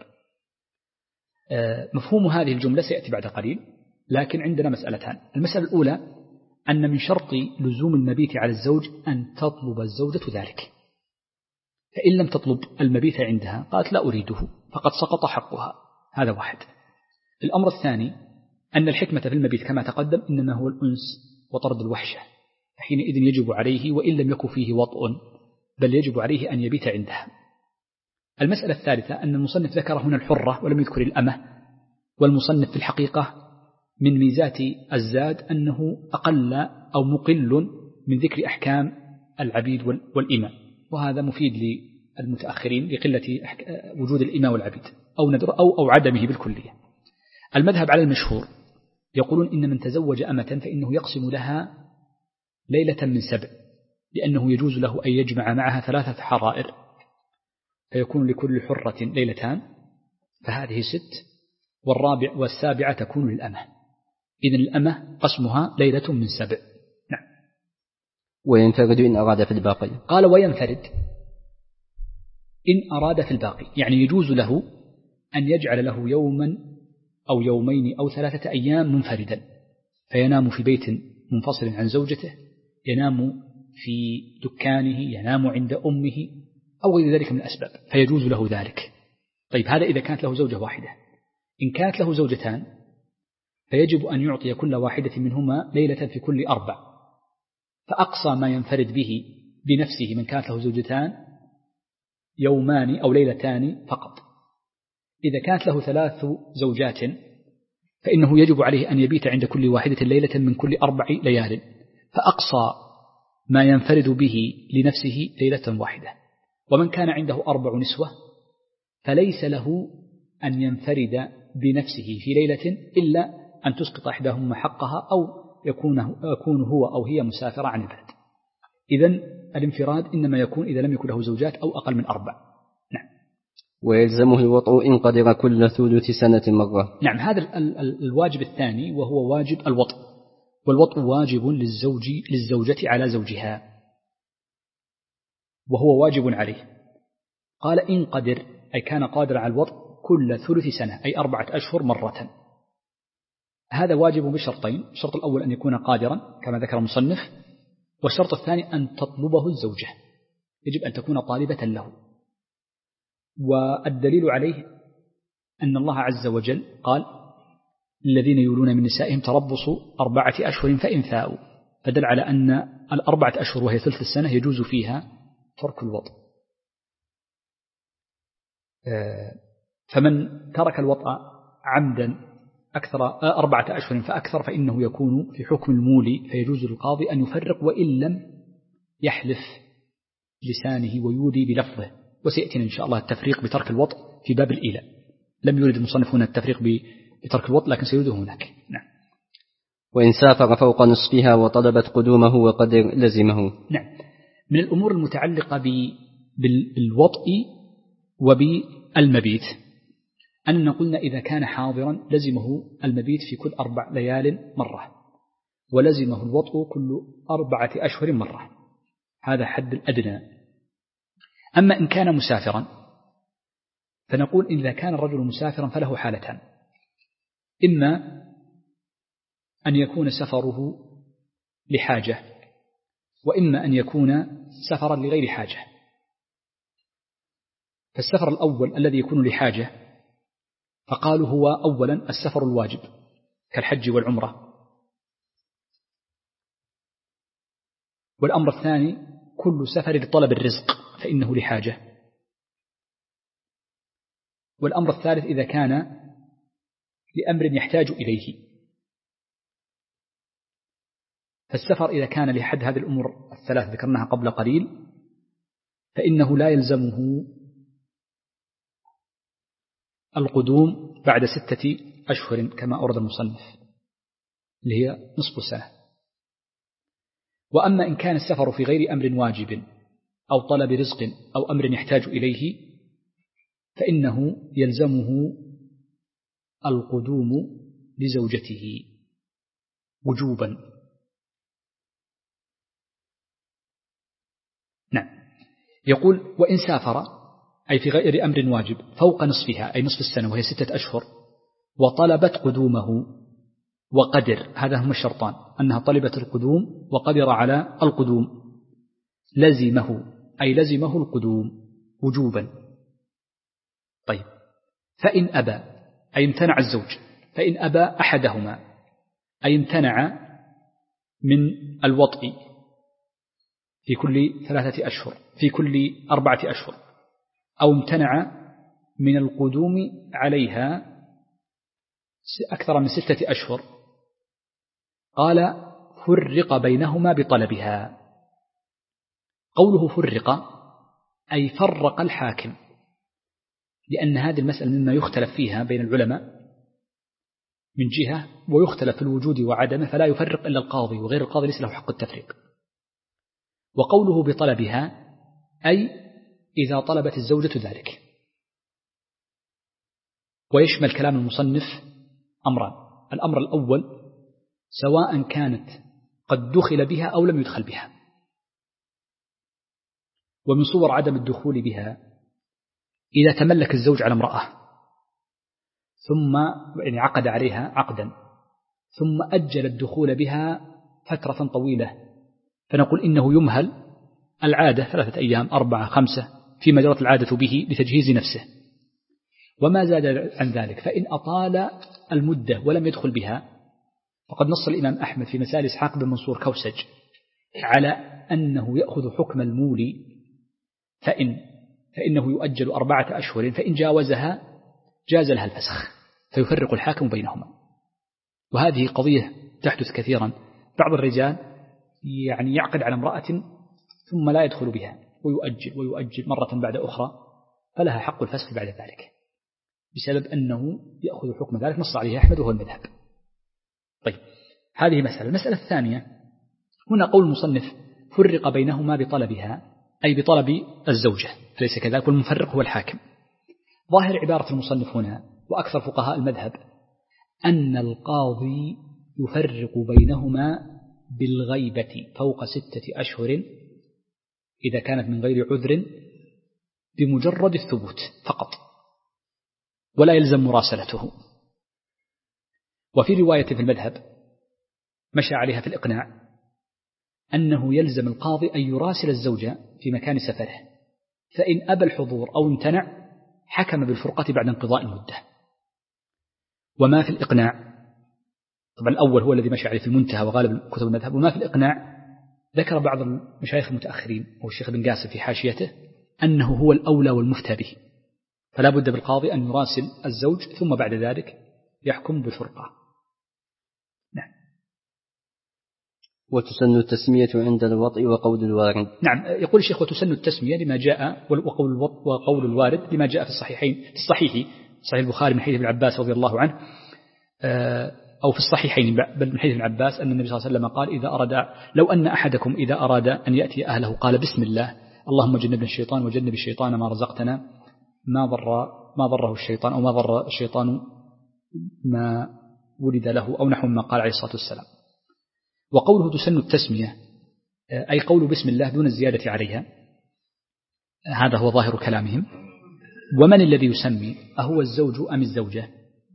مفهوم هذه الجملة سيأتي بعد قليل، لكن عندنا مسألتان. المسألة الأولى أن من شرط لزوم المبيت على الزوج أن تطلب الزوجة ذلك، فإن لم تطلب المبيت عندها قالت لا أريده فقد سقط حقها. هذا واحد. الأمر الثاني أن الحكمة في المبيت كما تقدم إنما هو الأنس وطرد الوحشة، حينئذ يجب عليه وإن لم يكن فيه وطء، بل يجب عليه أن يبيت عندها. المسألة الثالثة أن المصنف ذكر هنا الحرة ولم يذكر الأمة، والمصنف في الحقيقة من ميزات الزاد أنه أقل أو مقل من ذكر أحكام العبيد والإماء، وهذا مفيد للمتأخرين لقلة وجود الإماء والعبيد أو عدمه بالكلية. المذهب على المشهور يقولون إن من تزوج أمة فإنه يقسم لها ليلة من 7، لأنه يجوز له أن يجمع معها 3 حرائر فيكون لكل حرة ليلتان، فهذه 6، والسابعة تكون للأمة. إذن الأمة قسمها ليلة من 7. نعم. وينفرد إن أراد في الباقي. قال وينفرد إن أراد في الباقي، يعني يجوز له أن يجعل له يوما أو يومين أو 3 أيام منفردا، فينام في بيت منفصل عن زوجته، ينام في دكانه، ينام عند أمه أو غير ذلك من الأسباب، فيجوز له ذلك. طيب هذا إذا كانت له زوجة واحدة. إن كانت له زوجتان فيجب أن يعطي كل واحدة منهما ليلة في كل 4، فأقصى ما ينفرد به بنفسه من كانت له زوجتان يومان أو ليلتان فقط. إذا كانت له 3 زوجات فإنه يجب عليه أن يبيت عند كل واحدة ليلة من كل 4 ليال، فأقصى ما ينفرد به لنفسه ليلة واحدة. ومن كان عنده 4 نسوة فليس له أن ينفرد بنفسه في ليلة إلا أن تسقط إحداهما حقها أو يكون هو أو هي مسافرة عن البلد. إذن الانفراد إنما يكون إذا لم يكن له زوجات أو أقل من 4. نعم. ويلزمه الوطء إن قدر كل ثلث سنة مرة. نعم. هذا الواجب الثاني وهو واجب الوطء، والوطء واجب للزوجة على زوجها، وهو واجب عليه. قال إن قدر أي كان قادر على الوطء كل ثلث سنة أي 4 أشهر مرة. هذا واجب بشرطين: الشرط الأول أن يكون قادرا كما ذكر المصنف، والشرط الثاني أن تطلبه الزوجة، يجب أن تكون طالبة له. والدليل عليه أن الله عز وجل قال الذين يولون من نسائهم تربصوا 4 أشهر فإن فاءوا، فدل على أن 4 أشهر وهي ثلث السنة يجوز فيها ترك الوطء. فمن ترك الوطء عمدا أكثر 4 أشهر فأكثر فإنه يكون في حكم المولي، فيجوز للقاضي أن يفرق وإن لم يحلف لسانه ويولي بلفظه. وسيأتينا إن شاء الله التفريق بترك الوطء في باب الإيلاء. لم يريد المصنف هنا التفريق بترك الوطء لكن سيريده هناك. نعم. وإن سافر فوق نصفها وطلبت قدومه وقدر لزمه. نعم. من الأمور المتعلقة بالوطء وبالمبيت أننا قلنا إذا كان حاضرا لزمه المبيت في كل 4 ليال مرة، ولزمه الوطء كل 4 أشهر مرة، هذا حد الأدنى. أما إن كان مسافرا فنقول إذا كان الرجل مسافرا فله حالتان: إما أن يكون سفره لحاجة، وإما أن يكون سفرا لغير حاجة. فالسفر الأول الذي يكون لحاجة فقالوا هو أولا السفر الواجب كالحج والعمرة، والأمر الثاني كل سفر لطلب الرزق فإنه لحاجة، والأمر الثالث إذا كان لأمر يحتاج إليه. فالسفر إذا كان لحد هذه الأمور الثلاث ذكرناها قبل قليل فإنه لا يلزمه القدوم بعد 6 أشهر كما أورد المصنف اللي هي نصف سنة. وأما إن كان السفر في غير أمر واجب أو طلب رزق أو أمر يحتاج إليه فإنه يلزمه القدوم لزوجته وجوبا. نعم. يقول وإن سافر أي في غير أمر واجب فوق نصفها أي نصف السنة وهي 6 أشهر وطلبت قدومه وقدر، هذا هما الشرطان: أنها طلبت القدوم وقدر على القدوم، لزمه أي لزمه القدوم وجوبا. طيب فإن أبى أي امتنع الزوج، فإن أبى أحدهما أي امتنع من الوطء في كل 3 أشهر، في كل 4 أشهر، أو امتنع من القدوم عليها أكثر من 6 أشهر، قال فرق بينهما بطلبها. قوله فرق أي فرق الحاكم، لأن هذه المسألة مما يختلف فيها بين العلماء من جهة، ويختلف في الوجود وعدمه، فلا يفرق إلا القاضي، وغير القاضي ليس له حق التفريق. وقوله بطلبها أي إذا طلبت الزوجة ذلك. ويشمل كلام المصنف أمران: الأمر الأول سواء كانت قد دخل بها أو لم يدخل بها. ومن صور عدم الدخول بها إذا تملك الزوج على امرأة ثم يعني عقد عليها عقدا ثم أجل الدخول بها فترة طويلة، فنقول إنه يمهل العادة 3 أيام 4 5 فيما جرت العادة به لتجهيز نفسه. وما زاد عن ذلك فإن أطال المدة ولم يدخل بها، فقد نص الإمام أحمد في مسائل إسحاق بن منصور كوسج على أنه يأخذ حكم المولي، فإنه يؤجل 4 أشهر، فإن جاوزها جاز لها الفسخ، فيفرق الحاكم بينهما. وهذه قضية تحدث كثيرا. بعض الرجال يعني يعقد على امرأة ثم لا يدخل بها ويؤجل مرة بعد أخرى، فلها حق الفسخ بعد ذلك بسبب أنه يأخذ حكم ذلك نص عليه أحمد وهو المذهب. طيب، هذه مسألة. المسألة الثانية، هنا قول المصنف فرق بينهما بطلبها أي بطلب الزوجة، أليس كذلك؟ والمفرق هو الحاكم. ظاهر عبارة المصنف هنا وأكثر فقهاء المذهب أن القاضي يفرق بينهما بالغيبة فوق 6 أشهر إذا كانت من غير عذر بمجرد الثبوت فقط، ولا يلزم مراسلته. وفي رواية في المذهب مشى عليها في الإقناع أنه يلزم القاضي أن يراسل الزوجة في مكان سفره، فإن أبى الحضور أو امتنع حكم بالفرقة بعد انقضاء المدة. وما في الإقناع، طبعا الأول هو الذي مشى عليه في المنتهى وغالب كتب المذهب، وما في الإقناع ذكر بعض المشايخ المتأخرين والشيخ بن قاسم في حاشيته أنه هو الأولى والمفتى به، فلا بد بالقاضي أن يراسل الزوج ثم بعد ذلك يحكم بالفرقة. نعم. وتسن التسمية عند الوطء وقول الوارد. نعم، يقول الشيخ وتسن التسمية لما جاء، وقول الوارد لما جاء في الصحيحين، في الصحيح صحيح البخاري من حديث ابن عباس رضي الله عنه، أو في الصحيحين بل من حديث ابن عباس أن النبي صلى الله عليه وسلم قال إذا أراد، لو أن أحدكم إذا أراد أن يأتي أهله قال بسم الله اللهم جنبنا الشيطان وجنب الشيطان ما رزقتنا ما ضره الشيطان أو ما ضر الشيطان ما ولد له أو نحو ما قال عليه الصلاة والسلام. وقوله تسن التسمية أي قول بسم الله دون الزيادة عليها، هذا هو ظاهر كلامهم. ومن الذي يسمي، أهو الزوج أم الزوجة؟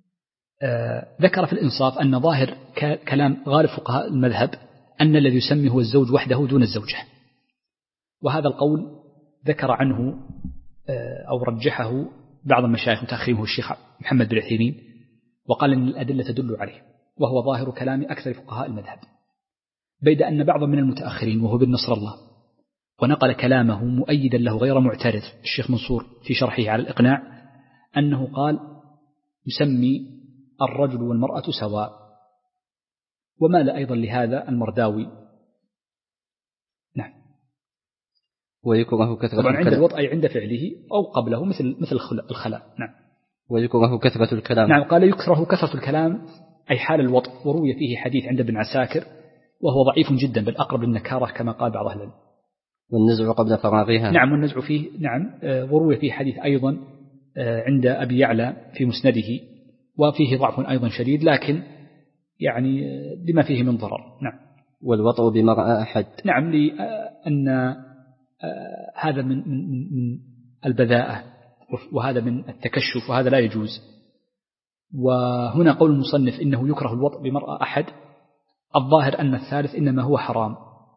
ذكر في الإنصاف أن ظاهر كلام غالب فقهاء المذهب أن الذي يسمي هو الزوج وحده دون الزوجة، وهذا القول ذكر عنه أو رجحه بعض المشايخ المتأخرين هو الشيخ محمد بن عثيمين، وقال أن الأدلة تدل عليه، وهو ظاهر كلام أكثر فقهاء المذهب. بيد أن بعض من المتأخرين وهو بن نصر الله ونقل كلامه مؤيدا له غير معترض الشيخ منصور في شرحه على الإقناع أنه قال يسمي الرجل والمرأة سواء، ومال أيضا لهذا المرداوي. نعم. ويكره كثرة طبعا عند الوطء عند فعله أو قبله مثل الخلاء. نعم. ويكره كثرة الكلام. نعم، قال يكره كثرة الكلام أي حال الوطء، وروي فيه حديث عند ابن عساكر وهو ضعيف جدا بل أقرب للنكارة كما قال بعض أهل العلم. والنزع قبل فراغها. نعم، والنزع فيه. نعم، وروي فيه حديث أيضا عند أبي يعلى في مسنده وفيه ضعف أيضا شديد، لكن يعني لما فيه من ضرر. نعم. والوطء بمرأة أحد. نعم، لأن هذا من البذاءة وهذا من التكشف وهذا لا يجوز. وهنا قول المصنف إنه يكره الوطء بمرأة أحد، الظاهر أن الثالث إنما هو حرام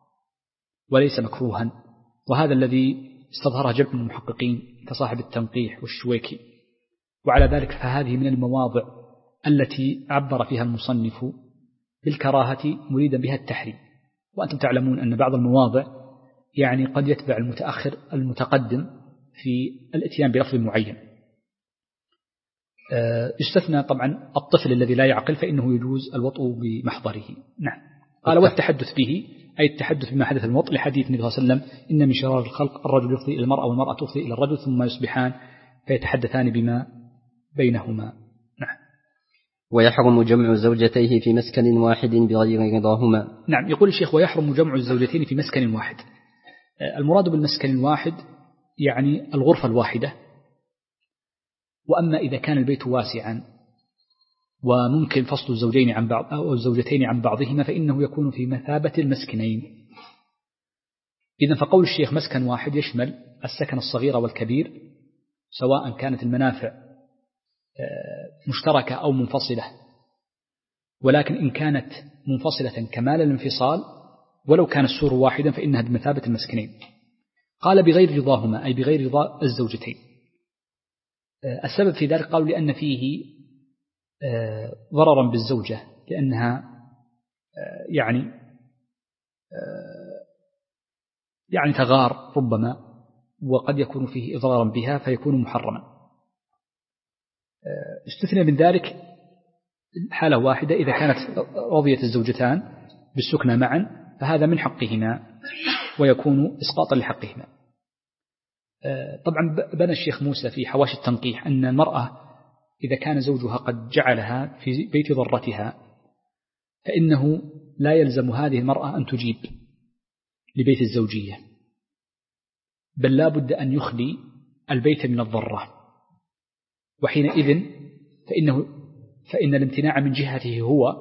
وليس مكروها، وهذا الذي استظهره جمع من المحققين كصاحب التنقيح والشويكي. وعلى ذلك فهذه من المواضع التي عبر فيها المصنف بالكراهة مريدا بها التحريم. وأنتم تعلمون أن بعض المواضع يعني قد يتبع المتأخر المتقدم في الاتيان بلفظ معين. يستثنى طبعا الطفل الذي لا يعقل فإنه يجوز الوطء بمحضره. نعم. قال والتحدث به أي التحدث بما حدث الموط لحديث النبي صلى الله عليه وسلم إن من شرار الخلق الرجل يفضي إلى المرأة والمرأة تفضي إلى الرجل ثم يصبحان فيتحدثان بما بينهما. نعم. ويحرم جمع زوجتيه في مسكن واحد بغير رضاهما. نعم. يقول الشيخ ويحرم جمع الزوجتين في مسكن واحد. المراد بالمسكن الواحد يعني الغرفة الواحدة. وأما إذا كان البيت واسعا وممكن فصل الزوجين عن بعض أو الزوجتين عن بعضهما فإنه يكون في مثابة المسكنين. إذن فقول الشيخ مسكن واحد يشمل السكن الصغير والكبير سواء كانت المنافع مشتركة أو منفصلة، ولكن إن كانت منفصلة كمال الانفصال ولو كان السور واحدا فإنها بمثابة المسكنين. قال بغير رضاهما أي بغير رضا الزوجتين. السبب في ذلك قالوا لأن فيه ضررا بالزوجة لأنها يعني تغار ربما وقد يكون فيه إضرارا بها فيكون محرما. استثنى من ذلك حالة واحدة إذا كانت رضيت الزوجتان بالسكنى معا فهذا من حقهما ويكون إسقاطا لحقهما. طبعا بنى الشيخ موسى في حواشي التنقيح أن المرأة إذا كان زوجها قد جعلها في بيت ضرتها فإنه لا يلزم هذه المرأة أن تجيب لبيت الزوجية، بل لا بد أن يخلي البيت من الضرة، وحينئذ فإن الامتناع من جهته هو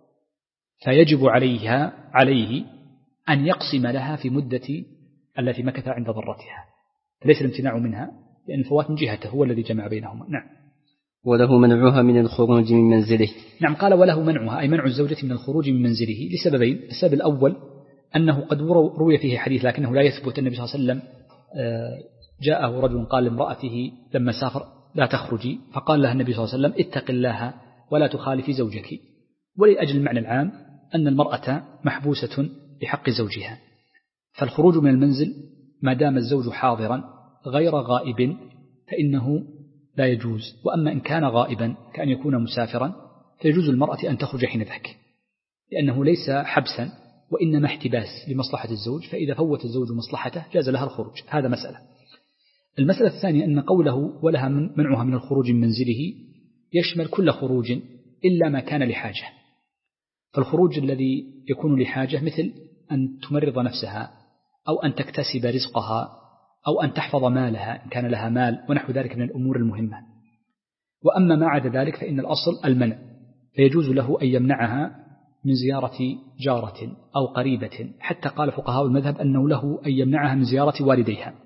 فيجب عليه أن يقسم لها في مدة التي مكث عند ضرتها، ليس الامتناع منها لأن الفوات من جهته هو الذي جمع بينهما. نعم. وله منعها من الخروج من منزله. نعم. قال وله منعها أي منع الزوجة من الخروج من منزله لسببين. السبب الأول أنه قد روي فيه حديث لكنه لا يثبت. النبي صلى الله عليه وسلم جاءه رجل قال لامرأته لما سافر لا تخرجي، فقال لها النبي صلى الله عليه وسلم اتق الله ولا تخالفي زوجك، ولأجل المعنى العام أن المرأة محبوسة بحق زوجها، فالخروج من المنزل ما دام الزوج حاضرا غير غائب فإنه لا يجوز. وأما إن كان غائبا كأن يكون مسافرا فيجوز المرأة أن تخرج حين ذاك، لأنه ليس حبسا وإنما احتباس لمصلحة الزوج، فإذا فوت الزوج مصلحته جاز لها الخروج. هذا مسألة. المسألة الثانية أن قوله ولها منعها من الخروج من منزله يشمل كل خروج إلا ما كان لحاجة. فالخروج الذي يكون لحاجة مثل أن تمرض نفسها أو أن تكتسب رزقها أو أن تحفظ مالها إن كان لها مال ونحو ذلك من الأمور المهمة. وأما ما عدا ذلك فإن الأصل المنع، فيجوز له أن يمنعها من زيارة جارة أو قريبة، حتى قال فقهاء المذهب أنه له أن يمنعها من زيارة والديها،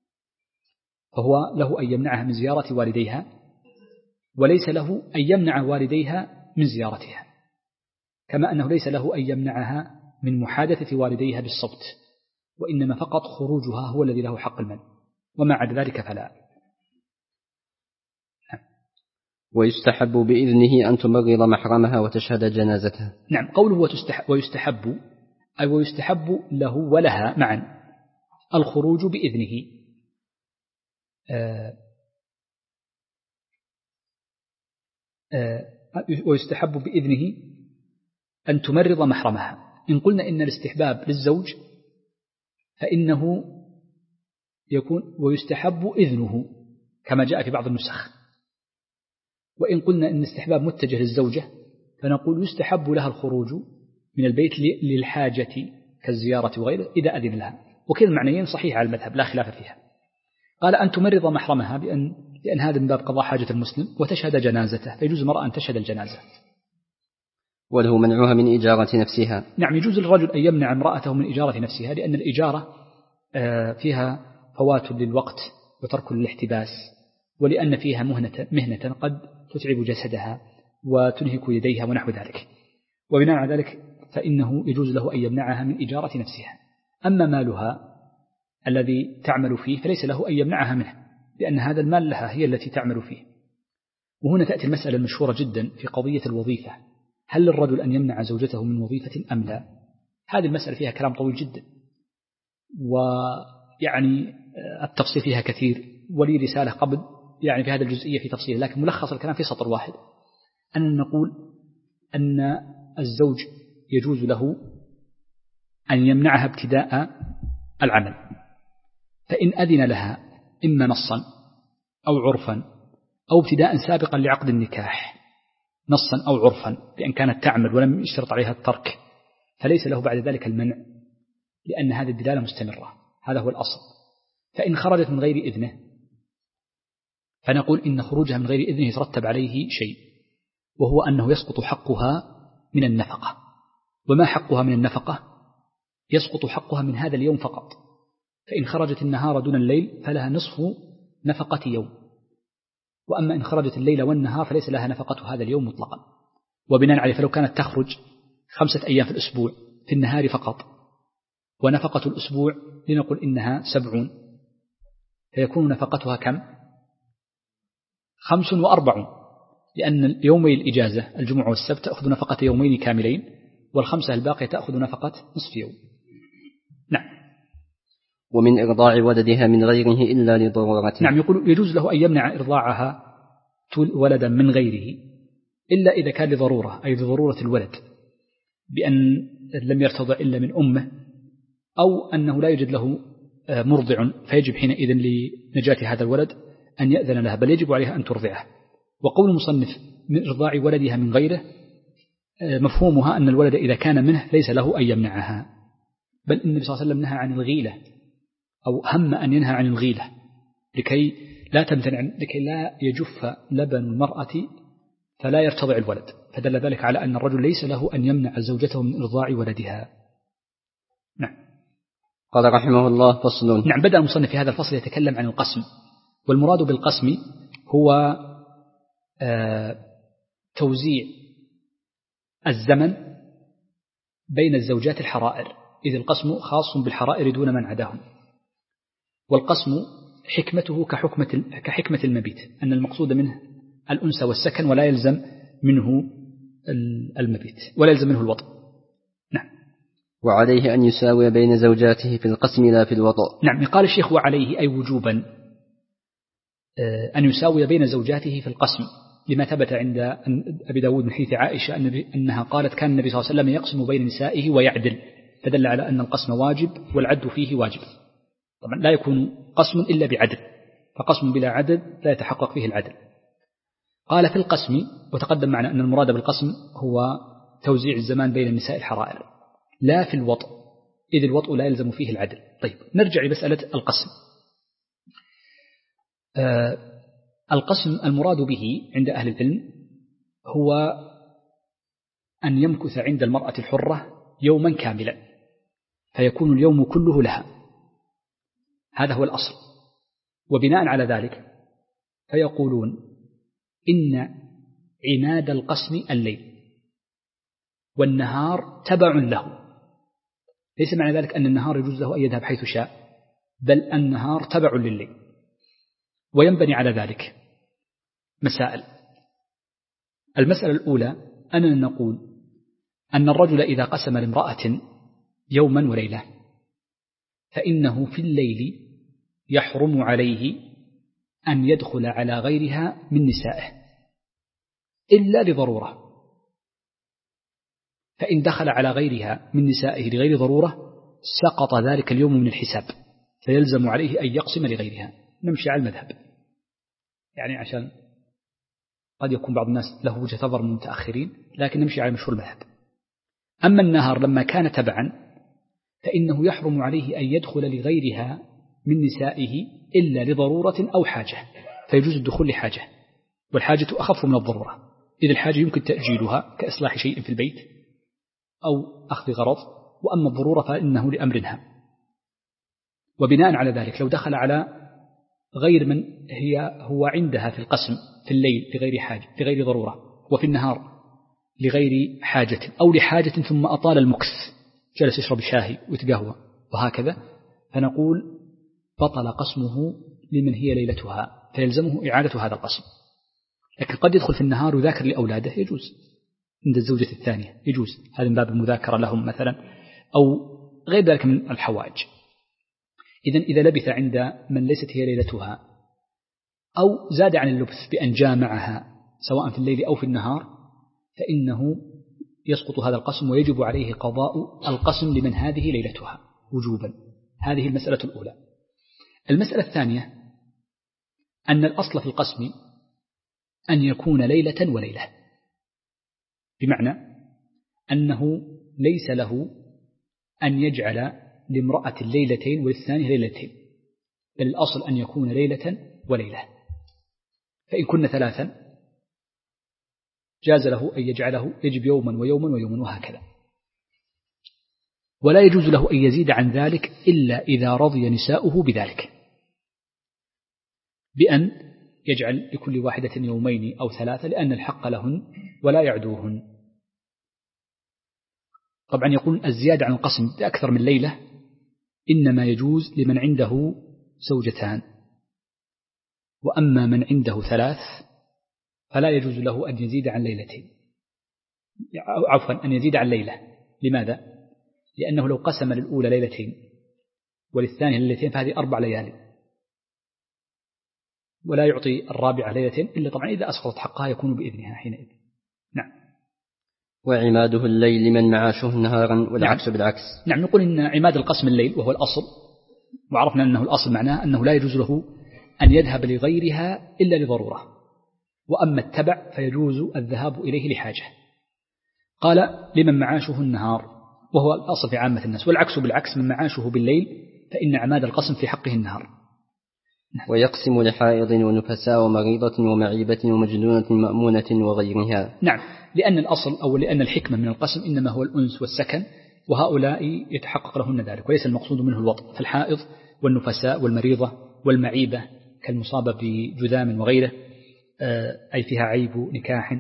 فهو له أن يمنعها من زيارة والديها وليس له أن يمنع والديها من زيارتها، كما أنه ليس له أن يمنعها من محادثة والديها بالصوت، وإنما فقط خروجها هو الذي له حق المنع، وما عدا ذلك فلا. ويستحب بإذنه أن تمرض محرمها وتشهد جنازتها. نعم. قوله ويستحب أي ويستحب له ولها معا الخروج بإذنه. ويستحب بإذنه أن تمرض محرمها. إن قلنا إن الاستحباب للزوج فإنه يكون ويستحب إذنه كما جاء في بعض النسخ، وإن قلنا إن الاستحباب متجه للزوجة فنقول يستحب لها الخروج من البيت للحاجة كالزيارة وغيره إذا أذن لها، وكل المعنيين صحيح على المذهب لا خلاف فيها. قال أن تمرض محرمها لأن هذا من باب قضاء حاجة المسلم وتشهد جنازته، فيجوز المرأة أن تشهد الجنازة. وله منعها من إجارة نفسها. نعم. يجوز للرجل أن يمنع امرأته من إجارة نفسها، لأن الإجارة فيها فوات للوقت وترك للاحتباس، ولأن فيها مهنة قد تتعب جسدها وتنهك يديها ونحو ذلك، وبناء على ذلك فإنه يجوز له أن يمنعها من إجارة نفسها. أما مالها الذي تعمل فيه فليس له أن يمنعها منه، لأن هذا المال لها هي التي تعمل فيه. وهنا تأتي المسألة المشهورة جدا في قضية الوظيفة، هل للرجل أن يمنع زوجته من وظيفة أم لا؟ هذه المسألة فيها كلام طويل جدا، ويعني التفصيل فيها كثير، ولي رسالة قبل يعني في هذه الجزئية في تفصيل، لكن ملخص الكلام في سطر واحد، أن نقول أن الزوج يجوز له أن يمنعها ابتداء العمل، فإن أذن لها إما نصا أو عرفا أو ابتداء سابقا لعقد النكاح نصا أو عرفا، بأن كانت تعمل ولم يشترط عليها الترك، فليس له بعد ذلك المنع، لأن هذه الدلالة مستمرة، هذا هو الأصل. فإن خرجت من غير إذنه فنقول إن خروجها من غير إذنه يترتب عليه شيء، وهو أنه يسقط حقها من النفقة. وما حقها من النفقة؟ يسقط حقها من هذا اليوم فقط، فإن خرجت النهار دون الليل فلها نصف نفقة يوم، وأما إن خرجت الليل والنهار فليس لها نفقة هذا اليوم مطلقا. وبناء عليه فلو كانت تخرج 5 أيام في الأسبوع في النهار فقط، ونفقة الأسبوع لنقول إنها 70، فيكون نفقتها كم؟ 45، لأن يومي الإجازة الجمعة والسبت تأخذ نفقة يومين كاملين، وال5 الباقية تأخذ نفقة نصف يوم. نعم. ومن إرضاع ولدها من غيره إلا لضرورة. نعم، يقول يجوز له أن يمنع إرضاعها ولدا من غيره إلا إذا كان لضرورة، أي لضرورة الولد، بأن لم يرتضع إلا من أمه، أو أنه لا يوجد له مرضع، فيجب حينئذ لنجاة هذا الولد أن يأذن لها، بل يجب عليها أن ترضعه. وقول المصنف من إرضاع ولدها من غيره مفهومها أن الولد إذا كان منه ليس له أن يمنعها، بل النبي صلى الله عليه وسلم نهى عن الغيلة، أو هم أن ينهى عن الغيلة لكي لا يجف لبن المرأة فلا يرتضع الولد، فدل ذلك على أن الرجل ليس له أن يمنع زوجته من إرضاع ولدها. نعم. قال رحمه الله: فصل. نعم، بدأ المصنف في هذا الفصل يتكلم عن القسم، والمراد بالقسم هو توزيع الزمن بين الزوجات الحرائر، إذ القسم خاص بالحرائر دون من عداهم. والقسم حكمته كحكمة المبيت، أن المقصود منه الأنس والسكن، ولا يلزم منه المبيت، ولا يلزم منه الوطء. نعم. وعليه أن يساوي بين زوجاته في القسم لا في الوطء. نعم، قال الشيخ وعليه أي وجوبا أن يساوي بين زوجاته في القسم، لما ثبت عند أبي داود من حديث عائشة أنها قالت كان النبي صلى الله عليه وسلم يقسم بين نسائه ويعدل، فدل على أن القسم واجب والعدل فيه واجب. طبعا لا يكون قسم إلا بعدل، فقسم بلا عدل لا يتحقق فيه العدل. قال في القسم، وتقدم معنا أن المراد بالقسم هو توزيع الزمان بين النساء الحرائر، لا في الوطء، إذ الوطء لا يلزم فيه العدل. طيب، نرجع لمسألة القسم. القسم المراد به عند أهل العلم هو أن يمكث عند المرأة الحرة يوما كاملا، فيكون اليوم كله لها، هذا هو الأصل. وبناء على ذلك فيقولون إن عناد القسم الليل، والنهار تبع له. ليس معنى ذلك أن النهار يجوز له أن يذهب حيث شاء، بل النهار تبع لليل. وينبني على ذلك مسائل. المسألة الأولى أننا نقول أن الرجل إذا قسم لامرأة يوما وليلة فإنه في الليل يحرم عليه أن يدخل على غيرها من نسائه إلا لضرورة، فإن دخل على غيرها من نسائه لغير ضرورة سقط ذلك اليوم من الحساب، فيلزم عليه أن يقسم لغيرها. نمشي على المذهب، يعني عشان قد يكون بعض الناس له وجهة نظر من المتأخرين، لكن نمشي على مشهور المذهب. أما النهار لما كان تبعا فإنه يحرم عليه أن يدخل لغيرها من نسائه إلا لضرورة أو حاجة، فيجوز الدخول لحاجة، والحاجة أخف من الضرورة، إذ الحاجة يمكن تأجيلها كإصلاح شيء في البيت أو أخذ غرض، وأما الضرورة فإنه لأمرها. وبناء على ذلك لو دخل على غير من هو عندها في القسم في الليل لغير حاجة لغير ضرورة، وفي النهار لغير حاجة أو لحاجة ثم أطال المكث، جلس يشرب شاهي ويتقهوى وهكذا، فنقول بطل قسمه لمن هي ليلتها، فيلزمه إعادة هذا القسم. لكن قد يدخل في النهار وذاكر لأولاده، يجوز عند الزوجة الثانية، يجوز، هذا من باب المذاكرة لهم مثلا، أو غير ذلك من الحوائج. إذا لبث عند من ليست هي ليلتها أو زاد عن اللبث بأن جامعها سواء في الليل أو في النهار فإنه يسقط هذا القسم ويجب عليه قضاء القسم لمن هذه ليلتها وجوبا. هذه المسألة الأولى. المسألة الثانية أن الأصل في القسم أن يكون ليلة وليلة، بمعنى أنه ليس له أن يجعل لامرأة ليلتين وللثانية ليلتين، بل الأصل أن يكون ليلة وليلة. فإن كن ثلاثا جاز له أن يجعله يجب يوما ويوما ويوما وهكذا، ولا يجوز له أن يزيد عن ذلك إلا إذا رضي نساؤه بذلك، بأن يجعل لكل واحدة يومين أو ثلاثة لأن الحق لهن ولا يعدوهن. طبعا يقول الزيادة عن القسم بأكثر من ليلة إنما يجوز لمن عنده زوجتان، وأما من عنده ثلاث فلا يجوز له أن يزيد عن ليلتين، عفوا أن يزيد عن ليلة. لماذا؟ لأنه لو قسم للأولى ليلتين وللثانية ليلتين فهذه 4 ليالي، ولا يعطي الرابعة ليلتين إلا طبعا إذا أسقطت حقها يكون بإذنها حينئذ. نعم. وعماده الليل لمن معاشه نهارا والعكس بالعكس. نعم، نقول إن عماد القسم الليل وهو الأصل، وعرفنا أنه الأصل معناه أنه لا يجوز له أن يذهب لغيرها إلا لضرورة، وأما التبع فيجوز الذهاب إليه لحاجة. قال لمن معاشه النهار وهو الأصل في عامة الناس، والعكس بالعكس من معاشه بالليل فإن عماد القسم في حقه النهار. ويقسم لحائض ونفساء ومريضة ومعيبة ومجنونة مأمونة وغيرها. نعم، لأن الأصل أو لأن الحكمة من القسم إنما هو الأنس والسكن، وهؤلاء يتحقق لهن ذلك وليس المقصود منه الوطء. فالحائض والنفساء والمريضة والمعيبة كالمصابة بجذام وغيره أي فيها عيب نكاح،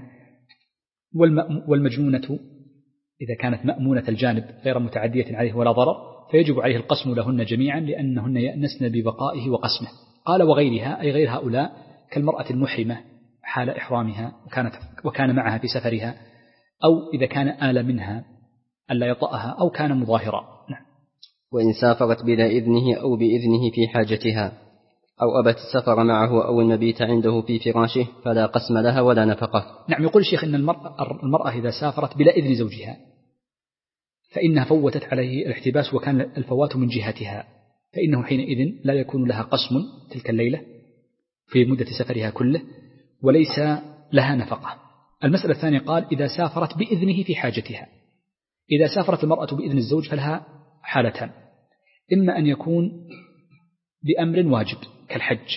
والمجنونة إذا كانت مأمونة الجانب غير متعدية عليه ولا ضرر فيجب عليه القسم لهن جميعا لأنهن يأنسن ببقائه وقسمه. قال وغيرها أي غير هؤلاء كالمرأة المحرمة حال إحرامها وكان معها في سفرها، أو إذا كان آل منها ألا يطأها أو كان مظاهرا. نعم. وإن سافرت بلا إذنه أو بإذنه في حاجتها أو أبت السفر معه أو المبيت عنده في فراشه فلا قسم لها ولا نفقة. نعم، يقول الشيخ إن المرأة إذا سافرت بلا إذن زوجها فإنها فوتت عليه الاحتباس وكان الفوات من جهتها، فإنه حينئذ لا يكون لها قسم تلك الليلة في مدة سفرها كله وليس لها نفقة. المسألة الثانية قال إذا سافرت بإذنه في حاجتها. إذا سافرت المرأة بإذن الزوج فلها حالتان، إما أن يكون بأمر واجب كالحج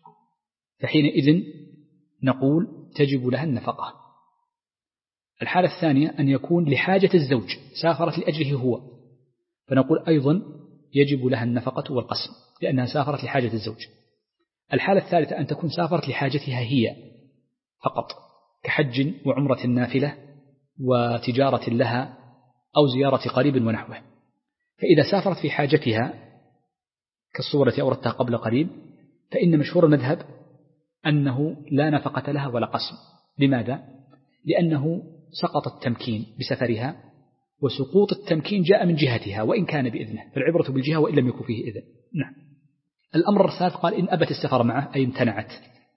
فحينئذ نقول تجب لها النفقة. الحالة الثانية أن يكون لحاجة الزوج سافرت لأجله هو فنقول أيضا يجب لها النفقة والقسم لأنها سافرت لحاجة الزوج. الحالة الثالثة أن تكون سافرت لحاجتها هي فقط كحج وعمرة نافلة وتجارة لها أو زيارة قريب ونحوه. فإذا سافرت في حاجتها كالصورة أوردتها قبل قليل فإن مشهور المذهب أنه لا نفقة لها ولا قسم. لماذا؟ لأنه سقط التمكين بسفرها، وسقوط التمكين جاء من جهتها وإن كان بإذنه، فالعبرة بالجهة وإن لم يكن فيه إذن. نعم. الأمر الثالث قال إن أبت السفر معه أي امتنعت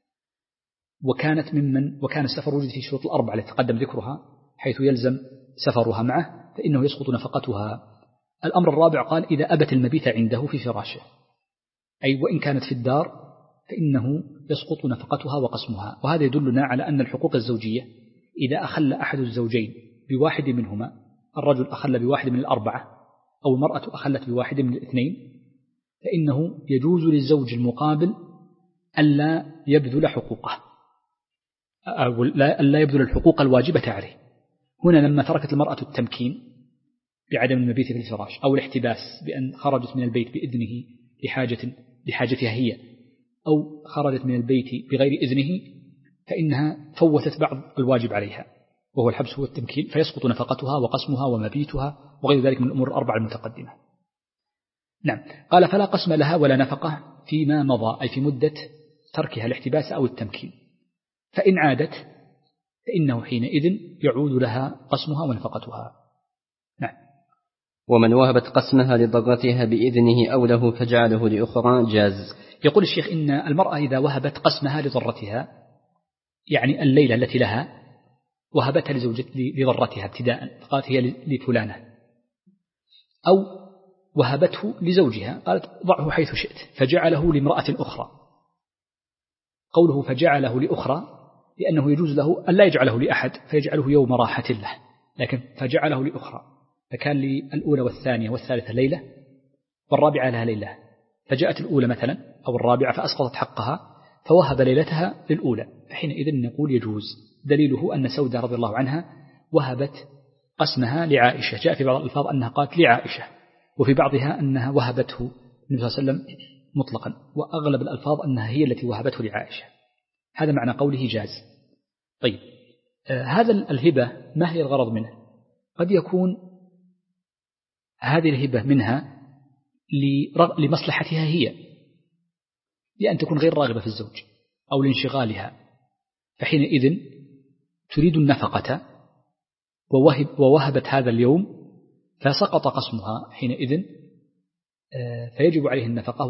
وكان السفر وجد في شروط الأربعة التي تقدم ذكرها حيث يلزم سفرها معه فإنه يسقط نفقتها. الأمر الرابع قال إذا أبت المبيت عنده في فراشه أي وإن كانت في الدار فإنه يسقط نفقتها وقسمها. وهذا يدلنا على أن الحقوق الزوجية إذا أخل أحد الزوجين بواحد منهما، الرجل أخل بواحد من الأربعة أو المرأة أخلت بواحد من الاثنين، فإنه يجوز للزوج المقابل ألا يبذل حقوقه أو ألا يبذل الحقوق الواجبة عليه. هنا لما تركت المرأة التمكين بعدم المبيت في الفراش أو الاحتباس بأن خرجت من البيت بإذنه لحاجتها هي أو خرجت من البيت بغير إذنه فإنها فوتت بعض الواجب عليها وهو الحبس والتمكين، فيسقط نفقتها وقسمها ومبيتها وغير ذلك من الأمور الأربعة المتقدمة. نعم. قال فلا قسم لها ولا نفقة فيما مضى أي في مدة تركها الاحتباس أو التمكين، فإن عادت فإنه حينئذ يعود لها قسمها ونفقتها. نعم. ومن وهبت قسمها لضرتها بإذنه أو له فجعله لأخرى جاز. يقول الشيخ إن المرأة إذا وهبت قسمها لضرتها، يعني الليلة التي لها وهبتها لضرتها ابتداء، قالت هي لفلانة، أو وهبته لزوجها قالت ضعه حيث شئت فجعله لامرأة أخرى. قوله فجعله لأخرى لأنه يجوز له أن لا يجعله لأحد فيجعله يوم راحة له، لكن فجعله لأخرى، فكان للأولى والثانية والثالثة ليلة والرابعة لها ليلة، فجاءت الأولى مثلا أو الرابعة فأسقطت حقها فوهب ليلتها للأولى، فحينئذ نقول يجوز. دليله أن سودة رضي الله عنها وهبت قسمها لعائشة، جاء في بعض الألفاظ أنها قالت لعائشة، وفي بعضها أنها وهبته النبي صلى الله عليه وسلم مطلقا، وأغلب الألفاظ أنها هي التي وهبته لعائشة. هذا معنى قوله جاز. طيب هذا الهبة ما هي الغرض منه؟ قد يكون هذه الهبة منها لمصلحتها هي، لأن تكون غير راغبة في الزوج أو لانشغالها، فحينئذ تريد النفقة ووهبت هذا اليوم فسقط قسمها حينئذ، فيجب عليه النفقة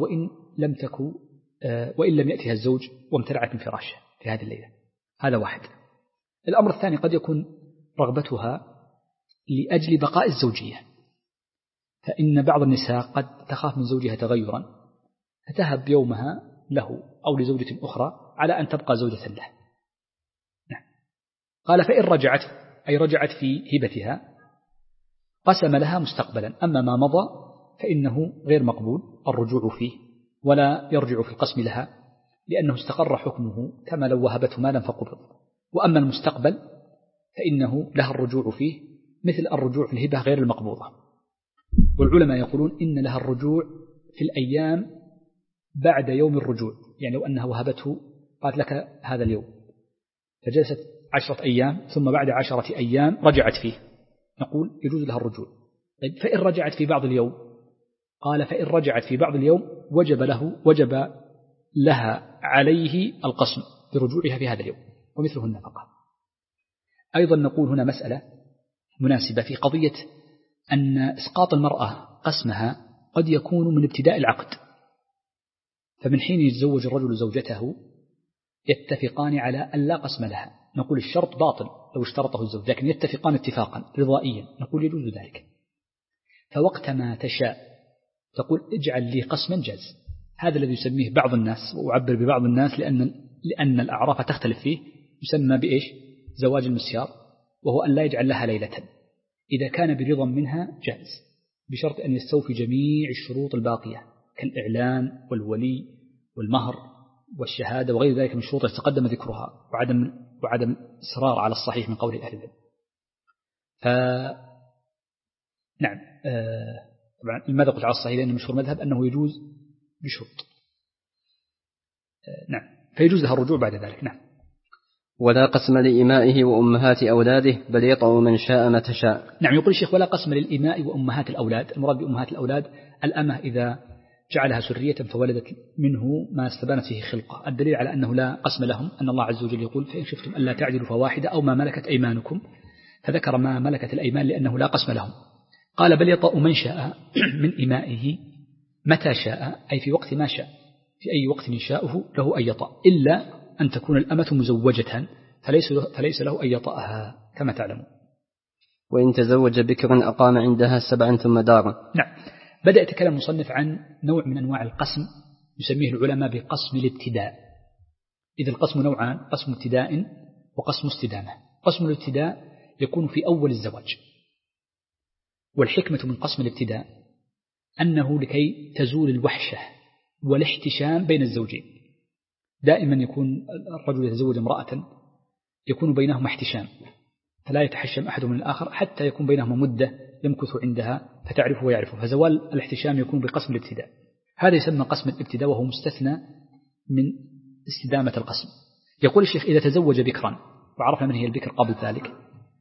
وإن لم يأتها الزوج وامتنعت من فراشه في هذه الليلة. هذا واحد. الأمر الثاني قد يكون رغبتها لأجل بقاء الزوجية، فإن بعض النساء قد تخاف من زوجها تغيرا فتهب يومها له أو لزوجة أخرى على أن تبقى زوجة له. نعم. قال فإن رجعت، أي رجعت في هبتها، قسم لها مستقبلا، أما ما مضى فإنه غير مقبول الرجوع فيه ولا يرجع في القسم لها، لأنه استقر حكمه كما لو وهبته مالا فقبض. وأما المستقبل فإنه لها الرجوع فيه مثل الرجوع في الهبة غير المقبوضة. والعلماء يقولون إن لها الرجوع في الأيام بعد يوم الرجوع، يعني لو أنها وهبته قالت لك هذا اليوم فجلست 10 أيام ثم بعد 10 أيام رجعت فيه، نقول يجوز لها الرجوع. طيب فإن رجعت في بعض اليوم، قال فإن رجعت في بعض اليوم وجب لها عليه القسم برجوعها في هذا اليوم ومثله النفقة. أيضا نقول هنا مسألة مناسبة في قضية أن إسقاط المرأة قسمها قد يكون من ابتداء العقد، فمن حين يتزوج الرجل زوجته يتفقان على أن لا قسم لها، نقول الشرط باطل لو اشترطه الزوج، لكن يتفقان اتفاقا رضائيا، نقول يجوز ذلك. فوقت ما تشاء تقول اجعل لي قسما جاز. هذا الذي يسميه بعض الناس، وأعبر ببعض الناس لأن الأعراف تختلف فيه، يسمى بإيش؟ زواج المسيار، وهو أن لا يجعل لها ليلة. إذا كان برضا منها جاز، بشرط أن يستوفي جميع الشروط الباقية كالإعلان والولي والمهر والشهادة وغير ذلك من الشروط التي تقدم ذكرها، وعدم إصرار على الصحيح من قول أهل العلم. نعم. طبعا لماذا قلت على الصحيح؟ لأن مشهور مذهب أنه يجوز بشرط. نعم. فيجوز لها الرجوع بعد ذلك. نعم. ولا قسم لإمائه وأمهات أولاده بل يطأ من شاء متى شاء. نعم. يقول الشيخ ولا قسم للإماء وأمهات الأولاد. المراد بأمهات الأولاد الأمة إذا جعلها سرية فولدت منه ما استبانت فيه خلقة. الدليل على أنه لا قسم لهم أن الله عز وجل يقول فإن خفتم ألا تعدلوا فواحدة أو ما ملكت أيمانكم، فذكر ما ملكت الأيمان لأنه لا قسم لهم. قال بل يطأ من شاء من إمائه متى شاء، أي في وقت ما شاء، في أي وقت يشاءه له أن يطأ، إلا أن تكون الأمة مزوجة فليس له أن يطأها كما تعلمون. وإن تزوج بكرا أقام عندها 7 ثم دار. نعم. بدأ يتكلم المصنف عن نوع من أنواع القسم يسميه العلماء بقسم الابتداء. إذا القسم نوعان، قسم ابتداء وقسم استدامة. قسم الابتداء يكون في أول الزواج، والحكمة من قسم الابتداء أنه لكي تزول الوحشة والاحتشام بين الزوجين. دائما يكون الرجل يتزوج امرأة يكون بينهما احتشام، فلا يتحشم أحد من الآخر حتى يكون بينهما مدة يمكث عندها فتعرفه ويعرفه، فزوال الاحتشام يكون بقسم الابتداء. هذا يسمى قسم الابتداء وهو مستثنى من استدامة القسم. يقول الشيخ إذا تزوج بكرا، وعرفنا من هي البكر قبل ذلك،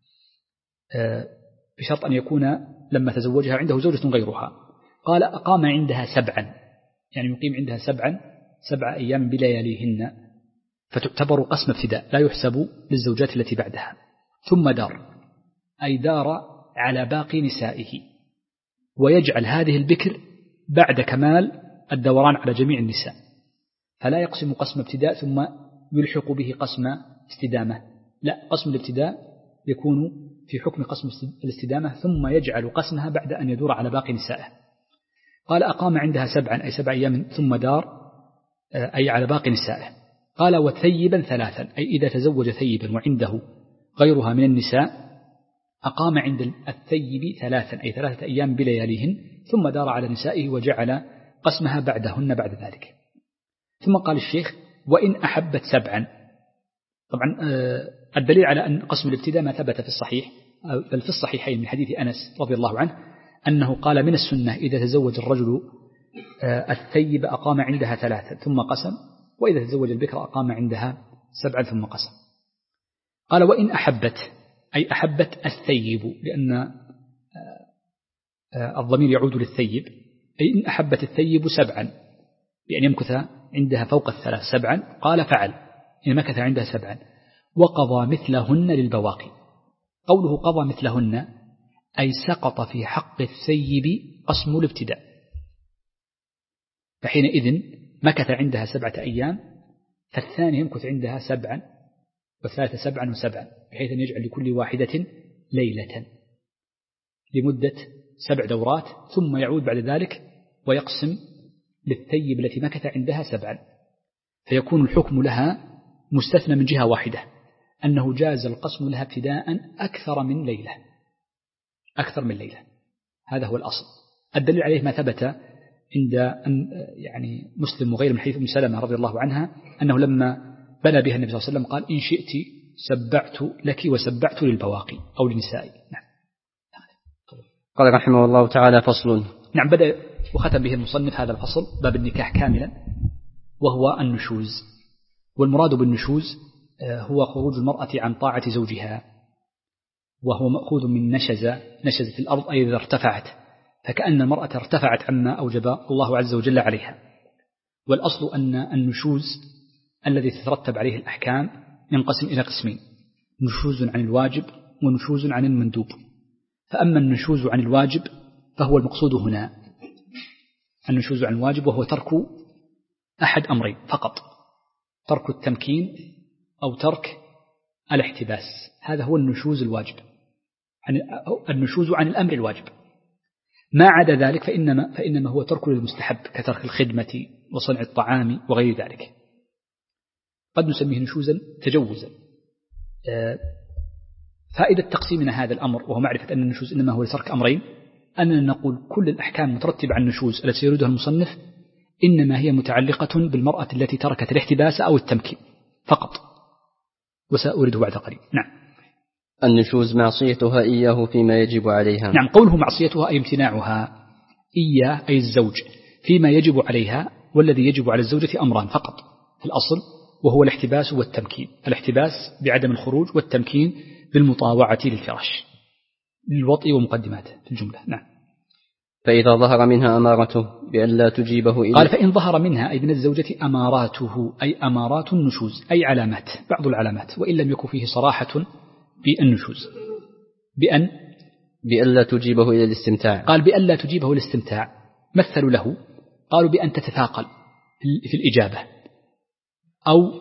بشرط أن يكون لما تزوجها عنده زوجة غيرها. قال أقام عندها 7، يعني يقيم عندها 7 أيام بلياليهن، فتعتبر قسم ابتداء لا يحسب للزوجات التي بعدها. ثم دار، أي دار على باقي نسائه، ويجعل هذه البكر بعد كمال الدوران على جميع النساء، فلا يقسم قسم ابتداء ثم يلحق به قسم استدامة، لا، قسم الابتداء يكون في حكم قسم الاستدامة ثم يجعل قسمها بعد أن يدور على باقي نسائه. قال أقام عندها 7 أي 7 أيام ثم دار أي على باقي نسائه. قال وثيبا 3 أي إذا تزوج ثيبا وعنده غيرها من النساء أقام عند الثيب 3 أي 3 أيام بلياليهن ثم دار على نسائه وجعل قسمها بعدهن بعد ذلك. ثم قال الشيخ وإن أحبت 7. طبعا الدليل على أن قسم الابتداء ما ثبت في الصحيح، بل في الصحيحين من حديث أنس رضي الله عنه أنه قال من السنة إذا تزوج الرجل الثيب أقام عندها 3 ثم قسم، وإذا تزوج البكر أقام عندها 7 ثم قسم. قال وإن أحبت أي أحبت الثيب، لأن الضمير يعود للثيب، أي إن أحبت الثيب 7 بأن يمكث عندها فوق 3 7 قال فعل إن مكث عندها 7 وقضى مثلهن للبواقي. قوله قضى مثلهن أي سقط في حق الثيب قسم الابتداء، فحينئذ مكث عندها 7 أيام، فالثاني يمكث عندها 7 والثالثة 7 و7 بحيث أن يجعل لكل واحدة ليلة لمدة 7 دورات، ثم يعود بعد ذلك ويقسم للثيب التي مكث عندها 7، فيكون الحكم لها مستثنى من جهة واحدة أنه جاز القسم لها ابتداء أكثر من ليلة. هذا هو الأصل. الدليل عليه ما ثبت عند يعني مسلم وغيره من حديث أم سلمة رضي الله عنها أنه لما بنى بها النبي صلى الله عليه وسلم قال إن شئت سبعت لك وسبعت للبواقي أو للنساء. نعم. قال رحمه الله تعالى فصل. نعم، بدأ وختم به المصنف هذا الفصل باب النكاح كاملا، وهو النشوز. والمراد بالنشوز هو خروج المرأة عن طاعة زوجها، وهو مأخوذ من نشزت الأرض أي إذا ارتفعت، فكأن المرأة ارتفعت عما أوجب الله عز وجل عليها. والأصل أن النشوز الذي تترتب عليه الأحكام ينقسم إلى قسمين: نشوز عن الواجب ونشوز عن المندوب. فأما النشوز عن الواجب فهو المقصود هنا، النشوز عن الواجب وهو ترك أحد أمرين فقط: ترك التمكين أو ترك الاحتباس. هذا هو النشوز الواجب، النشوز عن الأمر الواجب. ما عدا ذلك فإنما هو ترك للمستحب كترك الخدمة وصنع الطعام وغير ذلك، قد نسميه نشوزا تجوزا. فائدة تقسيمنا هذا الأمر وهو معرفة أن النشوز إنما هو لترك أمرين، أننا نقول كل الأحكام مترتبة عن النشوز التي يريدها المصنف إنما هي متعلقة بالمرأة التي تركت الاحتباس أو التمكين فقط، وسأورده بعد قليل. نعم. النشوز معصيتها إياه فيما يجب عليها. نعم، قوله معصيتها أي امتناعها، إياه أي الزوج فيما يجب عليها، والذي يجب على الزوجة أمران فقط في الأصل، وهو الاحتباس والتمكين. الاحتباس بعدم الخروج، والتمكين بالمطاوعة للفراش للوطء ومقدماته في الجملة. نعم. فإذا ظهر منها أمارته بأن لا تجيبه إليه. قال فإن ظهر منها أي من الزوجة أماراته أي أمارات النشوز أي علامات، بعض العلامات، وإن لم يكن فيه صراحة بالنشوز. بأن لا تجيبه إلى الاستمتاع. قال بأن لا تجيبه الاستمتاع، مثلوا له قالوا بأن تتثاقل في الإجابة، أو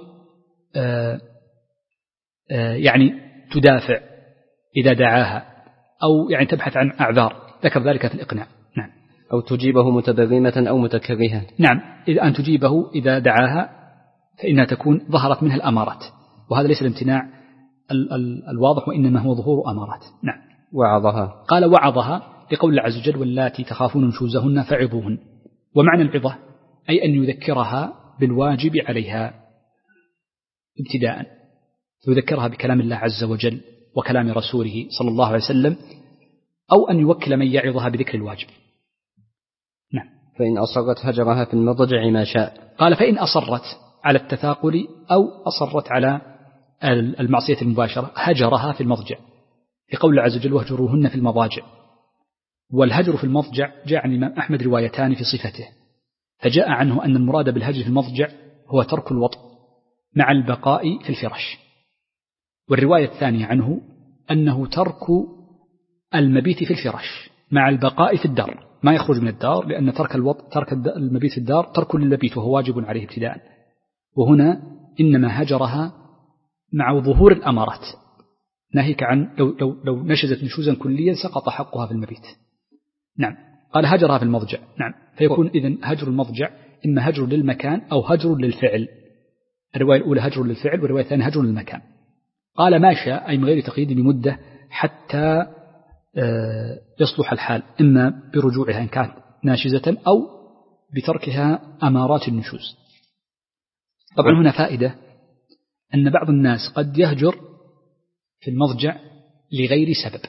يعني تدافع إذا دعاها، أو يعني تبحث عن أعذار، ذكر ذلك في الإقناع. نعم. أو تجيبه متبرمة أو متكرهة. نعم، إذا أن تجيبه إذا دعاها فإنها تكون ظهرت منها الأمارات، وهذا ليس الامتناع الواضح، وإنما هو ظهور أمارات. نعم. وعظها. قال وعظها لقول الله عز وجل واللاتي تخافون نشوزهن فعظوهن. ومعنى العظة أي أن يذكرها بالواجب عليها ابتداء، يذكرها بكلام الله عز وجل وكلام رسوله صلى الله عليه وسلم، أو أن يوكل من يعظها بذكر الواجب. نعم. فإن أصرت هجرها في المضجع ما شاء. قال فإن أصرت على التثاقل أو أصرت على المعصية المباشرة هجرها في المضجع، لقول الله عز وجل واهجروهن في المضاجع. والهجر في المضجع جاء عن الإمام أحمد روايتان في صفته، فجاء عنه أن المراد بالهجر في المضجع هو ترك الوطء مع البقاء في الفراش، والرواية الثانية عنه أنه ترك المبيت في الفراش مع البقاء في الدار، ما يخرج من الدار، لأن ترك المبيت في الدار ترك للمبيت وهو واجب عليه ابتداء. وهنا إنما هجرها مع ظهور الأمارات، ناهيك عن لو نشزت نشوزا كليا سقط حقها في المبيت. نعم. قال هجرها في المضجع. نعم. فيكون إذن هجر المضجع إما هجر للمكان أو هجر للفعل. الرواية الأولى هجر للفعل، والرواية الثانية هجر للمكان. قال ما شاء، أي من غير تقييد بمدة، حتى يصلح الحال، إما برجوعها إن كانت ناشزة أو بتركها أمارات النشوز. طبعا هنا فائدة، أن بعض الناس قد يهجر في المضجع لغير سبب،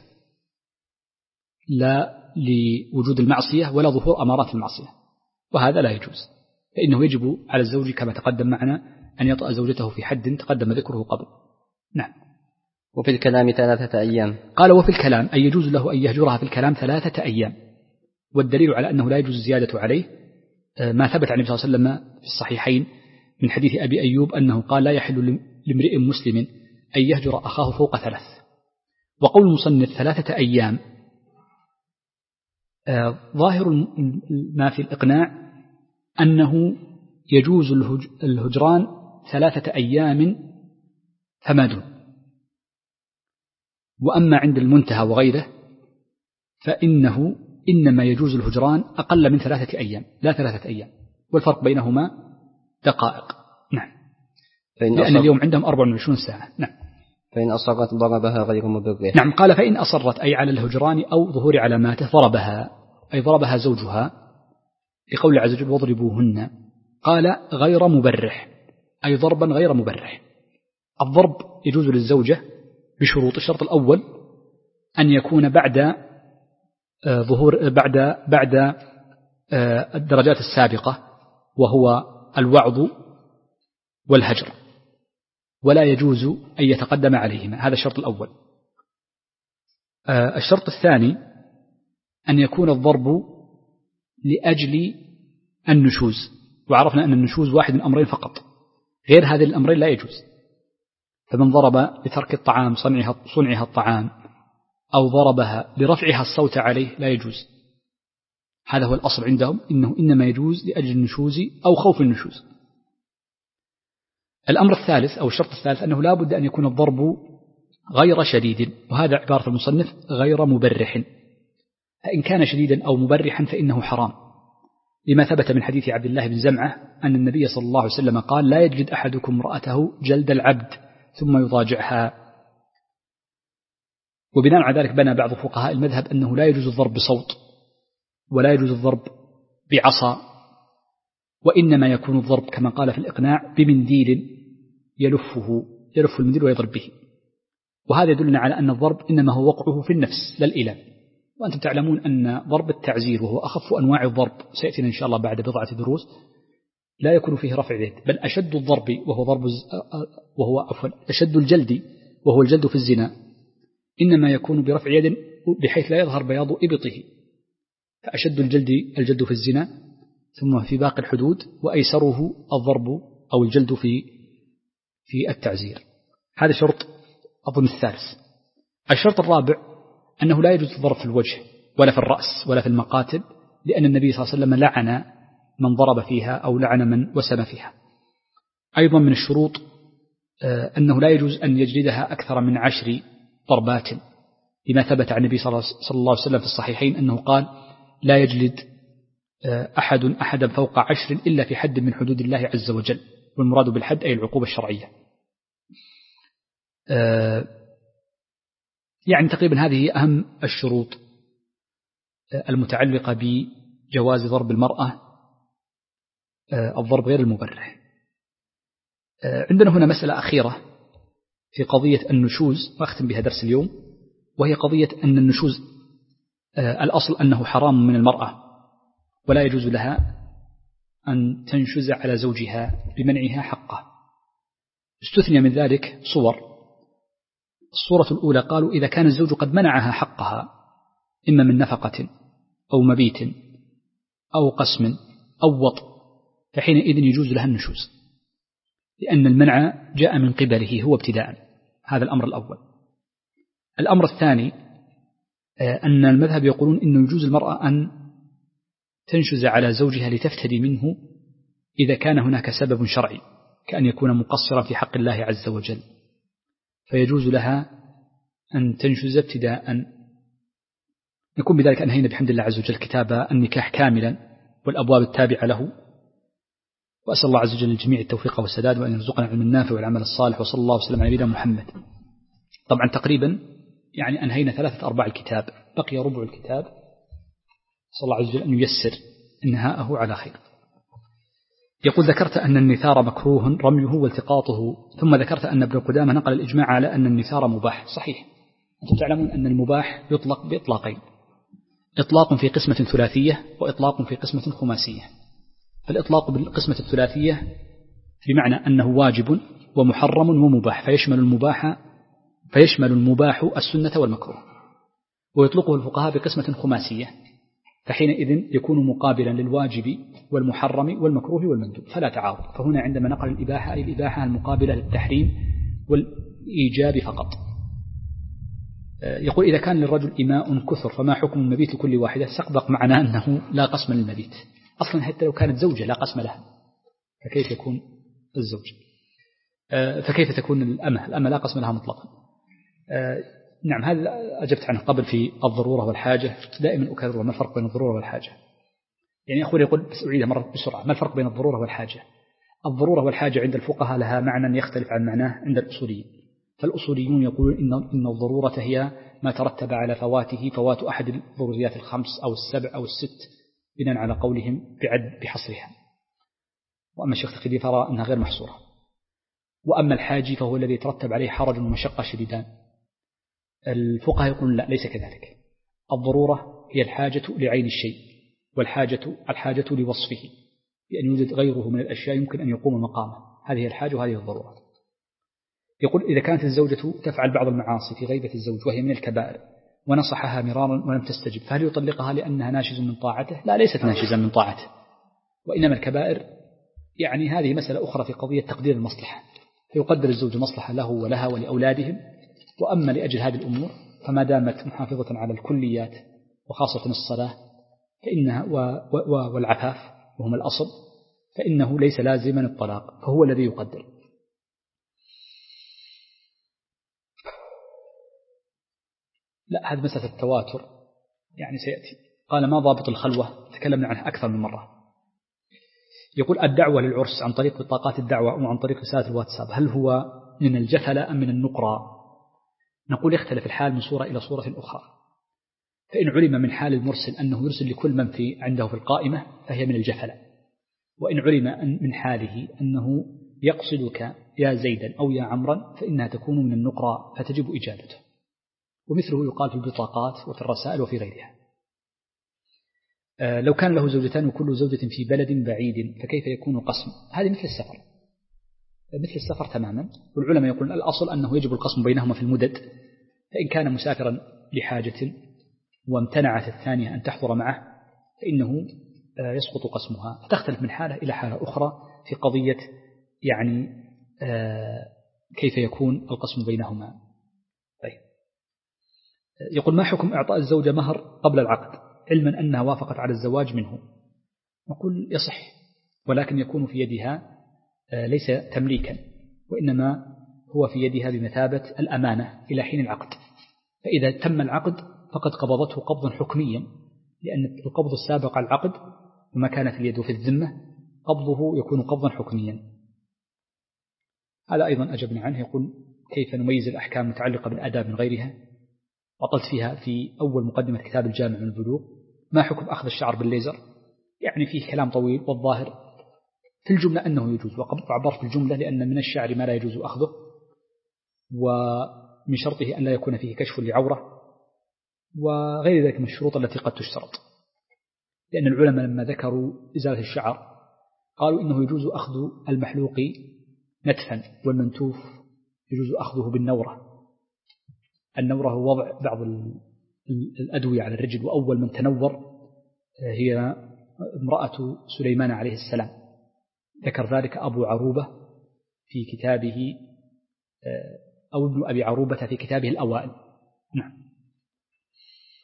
لا لوجود المعصية ولا ظهور أمارات المعصية، وهذا لا يجوز، فإنه يجب على الزوج كما تقدم معنا أن يطأ زوجته في حد تقدم ذكره قبل. نعم. وفي الكلام 3 أيام. قال وفي الكلام، أي يجوز له أن يهجرها في الكلام 3 أيام، والدليل على أنه لا يجوز الزيادة عليه ما ثبت عن النبي صلى الله عليه وسلم في الصحيحين من حديث أبي أيوب أنه قال لا يحل لامرئ مسلم أن يهجر أخاه فوق 3. وقول المصنف 3 أيام ظاهر ما في الإقناع أنه يجوز الهجران 3 أيام فما دون. وأما عند المنتهى وغيره فإنه إنما يجوز الهجران أقل من 3 أيام، لا 3 أيام، والفرق بينهما دقائق. نعم. لأن اليوم عندهم 24 ساعة. نعم. فإن أصرت ضربها غير مبرح. نعم. قال فإن أصرت، أي على الهجران أو ظهور علاماته، ضربها، أي ضربها زوجها، لقول عز وجل واضربوهن. قال غير مبرح، أي ضربا غير مبرح. الضرب يجوز للزوجة بشروط. الشرط الأول أن يكون بعد ظهور بعد الدرجات السابقة، وهو الوعظ والهجر، ولا يجوز أن يتقدم عليهما، هذا الشرط الأول. الشرط الثاني أن يكون الضرب لأجل النشوز، وعرفنا أن النشوز واحد من أمرين فقط، غير هذه الأمرين لا يجوز. فمن ضرب لترك الطعام صنعها الطعام، أو ضربها لرفعها الصوت عليه لا يجوز. هذا هو الأصل عندهم، إنه إنما يجوز لأجل النشوز أو خوف النشوز. الأمر الثالث أو الشرط الثالث أنه لا بد أن يكون الضرب غير شديد، وهذا عبارة المصنف غير مبرح. فإن كان شديدا أو مبرحا فإنه حرام، لما ثبت من حديث عبد الله بن زمعة أن النبي صلى الله عليه وسلم قال لا يجلد أحدكم امرأته جلد العبد ثم يضاجعها. وبناء على ذلك بنى بعض فقهاء المذهب أنه لا يجوز الضرب بصوت، ولا يجوز الضرب بعصا، وإنما يكون الضرب كما قال في الإقناع بمنديل يلف المنديل ويضرب به. وهذا يدلنا على أن الضرب إنما هو وقعه في النفس لا الإيلام. وأنتم تعلمون أن ضرب التعزير وهو أخف أنواع الضرب، سيأتينا إن شاء الله بعد بضعة دروس، لا يكون فيه رفع يد، بل أشد الضرب أشد الجلد وهو الجلد في الزنا إنما يكون برفع يد بحيث لا يظهر بياض إبطه. فأشد الجلد في الزنا، ثم في باقي الحدود، وأيسره الضرب أو الجلد في التعزير. هذا شرط أظن الثالث. الشرط الرابع أنه لا يجوز الضرب في الوجه ولا في الرأس ولا في المقاتل، لأن النبي صلى الله عليه وسلم لعن من ضرب فيها أو لعن من وسم فيها. أيضا من الشروط أنه لا يجوز أن يجلدها أكثر من 10 ضربات، لما ثبت عن النبي صلى الله عليه وسلم في الصحيحين أنه قال لا يجلد أحدا فوق 10 إلا في حد من حدود الله عز وجل، والمراد بالحد أي العقوبة الشرعية. يعني تقريبا هذه أهم الشروط المتعلقة بجواز ضرب المرأة الضرب غير المبرح. عندنا هنا مسألة أخيرة في قضية النشوز، وأختم بها درس اليوم، وهي قضية أن النشوز الأصل أنه حرام من المرأة، ولا يجوز لها أن تنشز على زوجها بمنعها حقه. استثني من ذلك صور. الصورة الأولى قالوا إذا كان الزوج قد منعها حقها، إما من نفقة أو مبيت أو قسم أو وطء، فحينئذ يجوز لها النشوز، لأن المنع جاء من قبله هو ابتداء. هذا الأمر الأول. الأمر الثاني أن المذهب يقولون إنه يجوز المرأة أن تنشز على زوجها لتفتدي منه إذا كان هناك سبب شرعي كأن يكون مقصرا في حق الله عز وجل، فيجوز لها أن تنشز ابتداء. نكون بذلك أنهينا بحمد الله عز وجل كتاب النكاح كاملا والأبواب التابعة له، وأسأل الله عز وجل للجميع التوفيق والسداد وأن يرزقنا العلم النافع والعمل الصالح، وصلى الله وسلم على نبينا محمد. طبعا تقريبا يعني أنهينا 3/4 الكتاب، بقي ربع الكتاب، صلى الله عز وجل أن ييسر انهاءه على خير. يقول: ذكرت أن النثار مكروه رميه والتقاطه، ثم ذكرت أن ابن قدامة نقل الإجماع على أن النثار مباح. صحيح، أنتم تعلمون أن المباح يطلق بإطلاقين: إطلاق في قسمة ثلاثية وإطلاق في قسمة خماسية. فالإطلاق بالقسمة الثلاثية بمعنى أنه واجب ومحرم ومباح، فيشمل المباح السنة والمكروه. ويطلقه الفقهاء بقسمة خماسية، فحينئذ يكون مقابلا للواجب والمحرم والمكروه والمندوب، فلا تعارض. فهنا عندما نقل الإباحة أي الإباحة المقابلة للتحريم والإيجاب فقط. يقول: إذا كان للرجل إماء كثر فما حكم المبيت لكل واحدة؟ سبق معنا أنه لا قسم للمبيت أصلا، حتى لو كانت زوجة لا قسم لها، فكيف يكون الزوج؟ فكيف تكون الأمة لا قسم لها مطلقا. نعم، هذا أجبت عنه قبل في الضرورة والحاجة. دائما أكرر: ما الفرق بين الضرورة والحاجة؟ يعني أخوي يقول، بس أعيدها مرة بسرعة: ما الفرق بين الضرورة والحاجة؟ الضرورة والحاجة عند الفقهاء لها معنى يختلف عن معناه عند الأصوليين. فالأصوليون يقولون إن الضرورة هي ما ترتب على فواته فوات أحد الضروريات الخمس أو السبع أو الست، بناء على قولهم بحصرها. وأما الشيخ تقي فرى أنها غير محصورة. وأما الحاجي فهو الذي يترتب عليه حرج ومشقة شديدان. الفقهاء يقولون لا، ليس كذلك. الضرورة هي الحاجة لعين الشيء، والحاجة لوصفه، بأن يوجد غيره من الأشياء يمكن أن يقوم مقامه. هذه الحاجة وهذه الضرورة. يقول: إذا كانت الزوجة تفعل بعض المعاصي في غيبة الزوج وهي من الكبائر ونصحها مرارا ولم تستجب، فهل يطلقها لأنها ناشز من طاعته؟ لا، ليست ناشزا من طاعته، وإنما الكبائر يعني هذه مسألة أخرى في قضية تقدير المصلحة، فيقدر الزوج مصلحة له ولها ولأولادهم. وأما لأجل هذه الأمور فما دامت محافظة على الكليات وخاصة الصلاة فإنها والعفاف وهم الأصل، فإنه ليس لازما الطلاق، فهو الذي يقدر. لا، هذه مسألة التواتر يعني سيأتي. قال: ما ضابط الخلوة؟ تكلمنا عنها أكثر من مرة. يقول: الدعوة للعرس عن طريق بطاقات الدعوة أو عن طريق رسالة الواتساب، هل هو من الجفلة أم من النقرة؟ نقول: يختلف الحال من صورة إلى صورة أخرى. فإن علم من حال المرسل أنه يرسل لكل من عنده في القائمة فهي من الجفلة، وإن علم من حاله أنه يقصدك يا زيدا أو يا عمرا فإنها تكون من النقرة فتجب إجابته. ومثله يقال في البطاقات وفي الرسائل وفي غيرها. لو كان له زوجتان وكل زوجة في بلد بعيد فكيف يكون القسم؟ هذه مثل السفر تماما. والعلماء يقولون الأصل أنه يجب القسم بينهما في المدد، فإن كان مسافرا لحاجة وامتنعت الثانية أن تحضر معه فإنه يسقط قسمها. فتختلف من حالة إلى حالة أخرى في قضية يعني كيف يكون القسم بينهما. طيب. يقول: ما حكم إعطاء الزوجة مهر قبل العقد علما أنها وافقت على الزواج منه؟ نقول: يصح، ولكن يكون في يدها ليس تمليكا، وإنما هو في يدها بمثابة الأمانة إلى حين العقد. فإذا تم العقد فقد قبضته قبضا حكميا، لأن القبض السابق على العقد وما كانت اليد في الذمة قبضه يكون قبضا حكميا. هذا أيضا أجبنا عنه. يقول: كيف نميز الأحكام المتعلقة بالآداب من غيرها؟ وقلت فيها في أول مقدمة كتاب الجامع من البلوغ. ما حكم أخذ الشعر بالليزر؟ يعني فيه كلام طويل، والظاهر في الجملة أنه يجوز، وعبر في الجملة لأن من الشعر ما لا يجوز أخذه، ومن شرطه أن لا يكون فيه كشف لعورة، وغير ذلك من الشروط التي قد تشترط. لأن العلماء لما ذكروا إزالة الشعر قالوا إنه يجوز أخذ المحلوق نتفا، والمنتوف يجوز أخذه بالنورة. النورة هو وضع بعض الأدوية على الرجل، وأول من تنور هي امرأة سليمان عليه السلام، ذكر ذلك أبو عروبة في كتابه أو ابن أبي عروبة في كتابه الأوائل. نعم.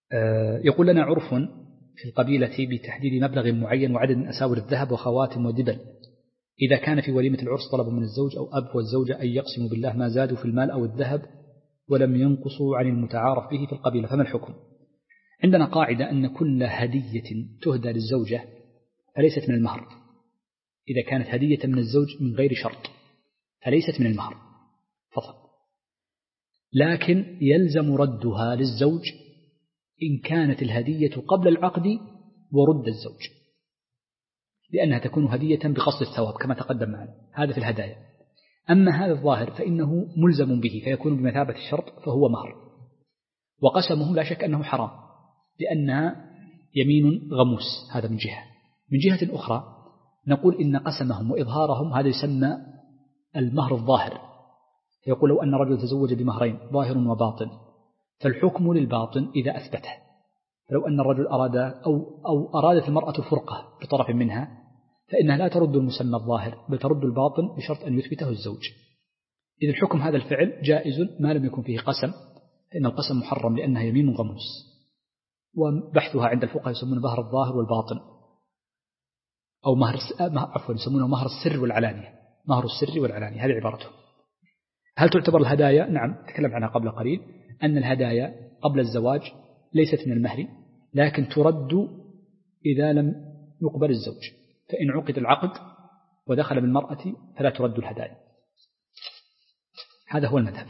يقول لنا عرف في القبيلة بتحديد مبلغ معين وعدد من أساور الذهب وخواتم ودبل إذا كان في وليمة العرس طلب من الزوج أو أب والزوجة أن يقسموا بالله ما زادوا في المال أو الذهب ولم ينقصوا عن المتعارف به في القبيلة، فما الحكم؟ عندنا قاعدة أن كل هدية تهدى للزوجة فليست من المهر، إذا كانت هدية من الزوج من غير شرط فليست من المهر فقط، لكن يلزم ردها للزوج إن كانت الهدية قبل العقد ورد الزوج، لأنها تكون هدية بقصد الثواب كما تقدم معنا، هذا في الهدايا. أما هذا الظاهر فإنه ملزم به فيكون بمثابة الشرط فهو مهر، وقسمه لا شك أنه حرام لأنها يمين غموس، هذا من جهة. من جهة أخرى نقول إن قسمهم وإظهارهم هذا يسمى المهر الظاهر، يقول لو أن رجل تزوج بمهرين ظاهر وباطن فالحكم للباطن إذا أثبته، فلو أن الرجل أراد أو أرادت المرأة الفرقة بطرف منها فإنها لا ترد المسمى الظاهر بل ترد الباطن بشرط أن يثبته الزوج. إذا الحكم هذا الفعل جائز ما لم يكن فيه قسم، فإن القسم محرم لأنها يمين غموس، وبحثها عند الفقهاء يسمونه مهر الظاهر والباطن، أو يسمونه مهر السر والعلانية، مهر السر والعلانية، هذه عبارته. هل تعتبر الهدايا؟ نعم، تكلم عنها قبل قليل أن الهدايا قبل الزواج ليست من المهر، لكن ترد إذا لم يقبل الزوج، فإن عقد العقد ودخل بالمرأة فلا ترد الهدايا. هذا هو المذهب.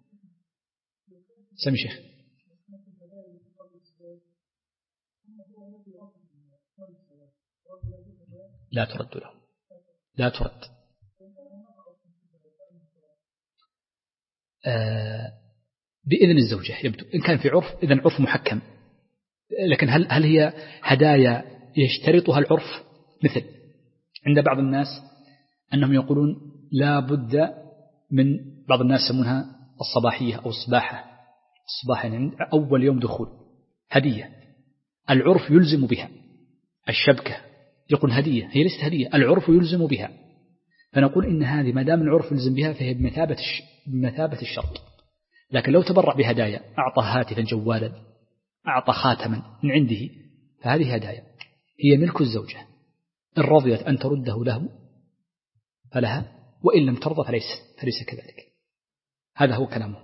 سمي شيخ. لا ترد له، لا ترد. بإذن الزوجة يبدو، إن كان في عرف إذن عرف محكم، لكن هل هي هدايا يشترطها العرف؟ مثل عند بعض الناس أنهم يقولون لا بد من، بعض الناس يسمونها الصباحية أو الصباح يعني أول يوم دخول هدية، العرف يلزم بها. الشبكة يقول هدية، هي ليست هدية، العرف يلزم بها، فنقول إن هذه ما دام العرف يلزم بها فهي بمثابة الشرط. لكن لو تبرع بهدايا، أعطى هاتفا جوالا، أعطى خاتما من عنده، فهذه هدايا هي ملك الزوجة، إن رضيت أن ترده له فلها، وإن لم ترضى فليس كذلك. هذا هو كلامه.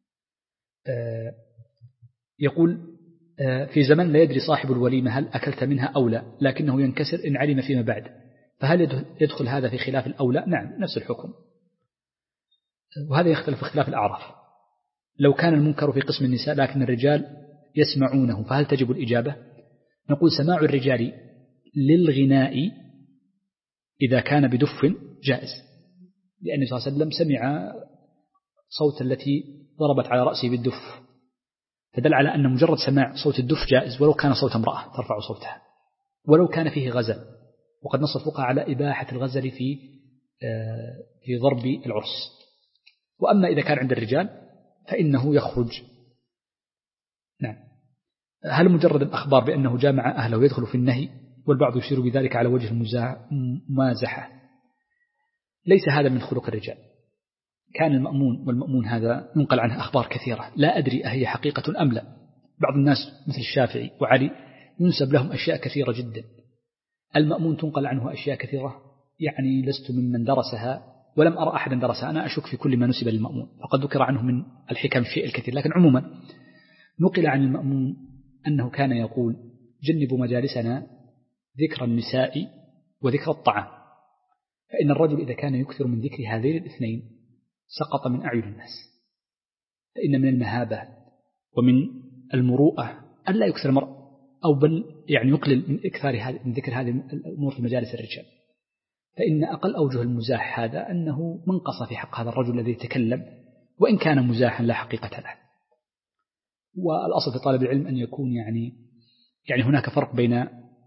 يقول في زمن لا يدري صاحب الوليمة هل أكلت منها أو لا، لكنه ينكسر إن علم فيما بعد، فهل يدخل هذا في خلاف الأولى؟ نعم، نفس الحكم، وهذا يختلف في خلاف الأعراف. لو كان المنكر في قسم النساء لكن الرجال يسمعونه فهل تجب الإجابة؟ نقول سماع الرجال للغناء إذا كان بدف جائز، لأن صلى الله عليه وسلم سمع صوت التي ضربت على رأسه بالدف، فدل على أن مجرد سماع صوت الدف جائز ولو كان صوت امرأة ترفع صوتها، ولو كان فيه غزل، وقد نص الفقهاء على إباحة الغزل في ضرب العرس. وأما إذا كان عند الرجال فإنه يخرج. نعم. هل مجرد الأخبار بأنه جامع أهله يدخل في النهي؟ والبعض يشير بذلك على وجه الممازحة. ليس هذا من خلق الرجال. كان المأمون والمأمون هذا ينقل عنه أخبار كثيرة، لا أدري أهي حقيقة أم لا. بعض الناس مثل الشافعي وعلي ينسب لهم أشياء كثيرة جدا. المأمون تنقل عنه أشياء كثيرة، يعني لست ممن درسها ولم أرى أحدا درسها، أنا أشك في كل ما نسب للمأمون، فقد ذكر عنه من الحكم الشيء الكثير. لكن عموما نقل عن المأمون أنه كان يقول جنبوا مجالسنا ذكر النساء وذكر الطعام، فإن الرجل إذا كان يكثر من ذكر هذين الاثنين سقط من أعين الناس، فإن من المهابة ومن المروءة ألا يكثر المرء، أو بل يعني يقلل من ذكر هذه الأمور في مجالس الرجال، فإن أقل أوجه المزاح هذا أنه منقص في حق هذا الرجل الذي يتكلم، وإن كان مزاحا لا حقيقة له. والأصل في طالب العلم أن يكون يعني هناك فرق بين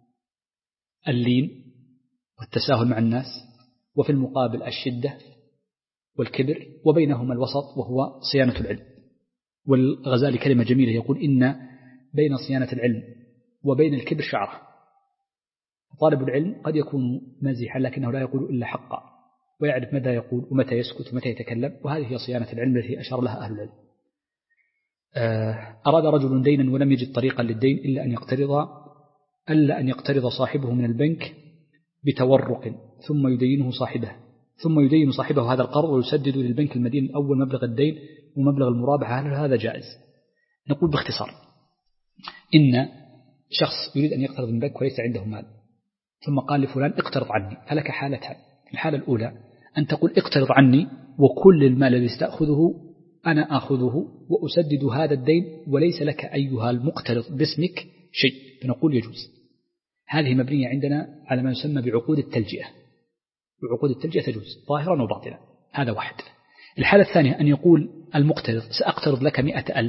اللين والتساهل مع الناس، وفي المقابل الشدة والكبر، وبينهما الوسط وهو صيانة العلم. والغزالي كلمة جميلة يقول إن بين صيانة العلم وبين الكبر شعرة. طالب العلم قد يكون مزيحا لكنه لا يقول إلا حقا، ويعرف متى يقول ومتى يسكت ومتى يتكلم، وهذه هي صيانة العلم التي أشار لها أهل العلم. أراد رجل دينا ولم يجد طريقا للدين إلا أن يقترض صاحبه من البنك بتورق ثم يدين صاحبه هذا القرض ويسدد للبنك المدين الأول مبلغ الدين ومبلغ المرابحة. هل هذا جائز؟ نقول باختصار إن شخص يريد أن يقترض من البنك وليس عنده مال، ثم قال لفلان اقترض عني، فلك حالتان. الحالة الأولى أن تقول اقترض عني وكل المال الذي استأخذه أنا أخذه وأسدد هذا الدين وليس لك أيها المقترض باسمك شيء، فنقول يجوز. هذه مبنية عندنا على ما يسمى بعقود التلجئة، وعقود التلجئة تجوز ظاهرا وباطنا. هذا واحد. الحالة الثانية أن يقول المقترض سأقترض لك 100,000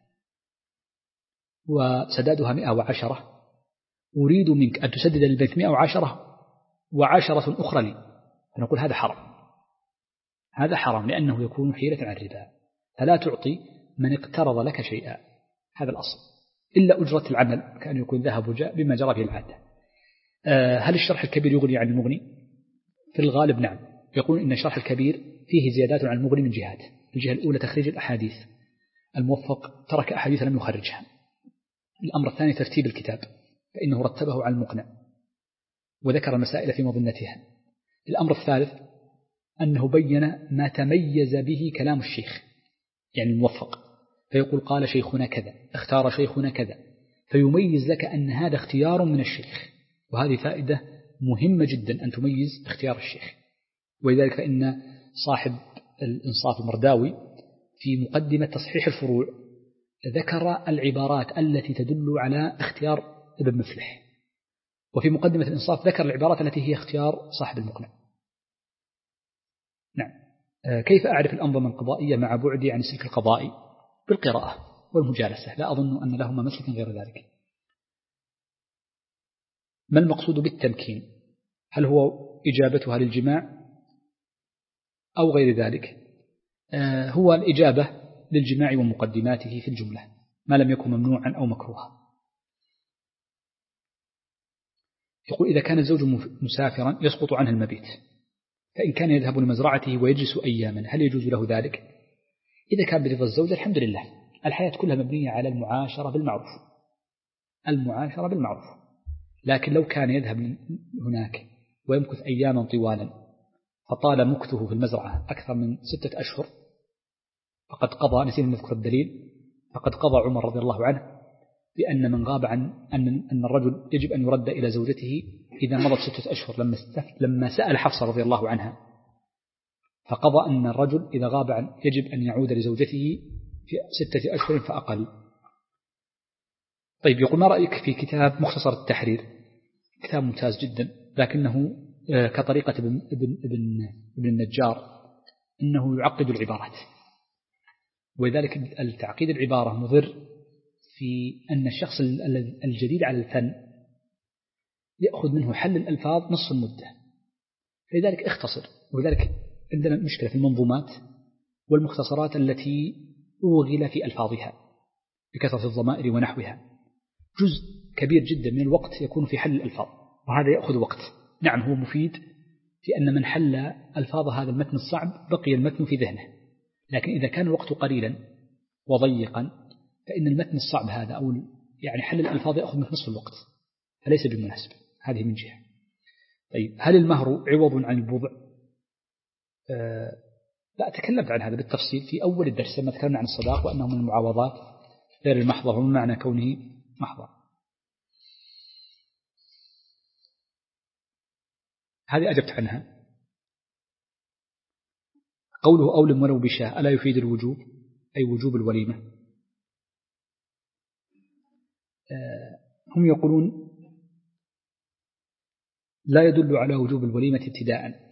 وسدادها 110، أريد منك أن تسدد للبنك 110 و10 أخرى لي، فنقول هذا حرام. هذا حرام لأنه يكون حيلة عن الربا، فلا تعطي من اقترض لك شيئا، هذا الأصل، إلا أجرة العمل كأن يكون ذهب وجاء بما جرى به العادة. هل الشرح الكبير يغني عن المغني؟ في الغالب نعم، يقول إن الشرح الكبير فيه زيادات عن المغني من جهات. الجهة الأولى تخريج الأحاديث، الموفق ترك أحاديث لم يخرجها. الأمر الثاني ترتيب الكتاب، فإنه رتبه على المقنع وذكر المسائل في مظنتها. الأمر الثالث أنه بين ما تميز به كلام الشيخ يعني الموفق، فيقول قال شيخنا كذا، اختار شيخنا كذا، فيميز لك أن هذا اختيار من الشيخ، وهذه فائدة مهمة جدا أن تميز اختيار الشيخ. ولذلك فإن صاحب الإنصاف المرداوي في مقدمة تصحيح الفروع ذكر العبارات التي تدل على اختيار ابن مفلح، وفي مقدمة الإنصاف ذكر العبارات التي هي اختيار صاحب المقنع. نعم. كيف أعرف الأنظمة القضائية مع بعدي عن السلك القضائي؟ بالقراءة والمجالسة، لا أظن أن لهما مسلك غير ذلك. ما المقصود بالتمكين؟ هل هو إجابتها للجماع أو غير ذلك؟ هو الإجابة للجماع ومقدماته في الجملة ما لم يكن ممنوعا أو مكروها. يقول إذا كان الزوج مسافرا يسقط عنه المبيت، فإن كان يذهب لمزرعته ويجلس أياما هل يجوز له ذلك؟ إذا كان برضا الزوج الحمد لله، الحياة كلها مبنية على المعاشرة بالمعروف، المعاشرة بالمعروف. لكن لو كان يذهب هناك ويمكث أياما طوالا فطال مكثه في المزرعة أكثر من 6 أشهر فقد قضى، نسينا نذكر الدليل، فقد قضى عمر رضي الله عنه بأن من غاب عن أن الرجل يجب أن يرد إلى زوجته إذا مضت 6 أشهر، لما سأل حفصة رضي الله عنها فقضى أن الرجل إذا غاب يجب أن يعود لزوجته في 6 أشهر فأقل. طيب، يقول ما رأيك في كتاب مختصر التحرير؟ كتاب ممتاز جدا، لكنه كطريقة ابن النجار أنه يعقد العبارات، ولذلك التعقيد العبارة مضر في أن الشخص الجديد على الفن يأخذ منه حل الألفاظ نصف المدة، فلذلك اختصر. ولذلك عندنا مشكلة في المنظومات والمختصرات التي أوغل في ألفاظها بكثرة الضمائر ونحوها، جزء كبير جدا من الوقت يكون في حل الألفاظ، وهذا يأخذ وقت. نعم هو مفيد في أن من حل ألفاظ هذا المتن الصعب بقي المتن في ذهنه، لكن إذا كان الوقت قليلا وضيقا فإن المتن الصعب هذا أو يعني حل الألفاظ يأخذ منه نصف الوقت، فليس بمناسب. هذه من جهة. طيب، هل المهر عوض عن البضع؟ لا، تكلمت عن هذا بالتفصيل في أول الدرس لما تكلمنا عن الصداق وأنه من المعاوضات غير المحضة ومن معنى كونه محضة. هذه أجبت عنها. قوله أولم ولو بشاه ألا يفيد الوجوب أي وجوب الوليمة؟ هم يقولون لا يدل على وجوب الوليمة ابتداء،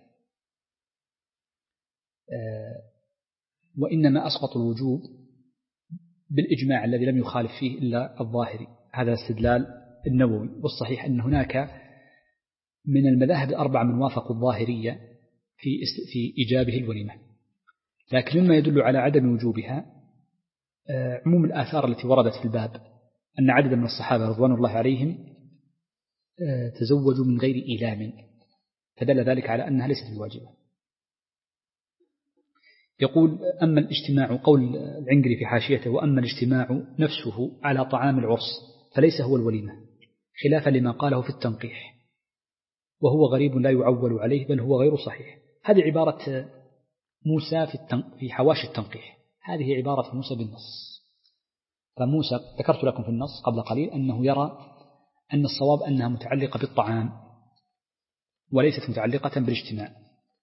وإنما أسقط الوجوب بالإجماع الذي لم يخالف فيه إلا الظاهري. هذا استدلال النووي، والصحيح أن هناك من المذاهب الأربعة من وافقوا الظاهرية في إيجابه الوليمة، لكن مما يدل على عدم وجوبها عموم الآثار التي وردت في الباب أن عددا من الصحابة رضوان الله عليهم تزوجوا من غير إيلام، فدل ذلك على أنها ليست بواجبة. يقول أما الاجتماع، قول العنقري في حاشيته: وأما الاجتماع نفسه على طعام العرس فليس هو الوليمة، خلافا لما قاله في التنقيح، وهو غريب لا يعول عليه بل هو غير صحيح. هذه عبارة موسى في حواشي التنقيح، هذه عبارة موسى بالنص. فموسى ذكرت لكم في النص قبل قليل أنه يرى أن الصواب أنها متعلقة بالطعام وليست متعلقة بالاجتماع.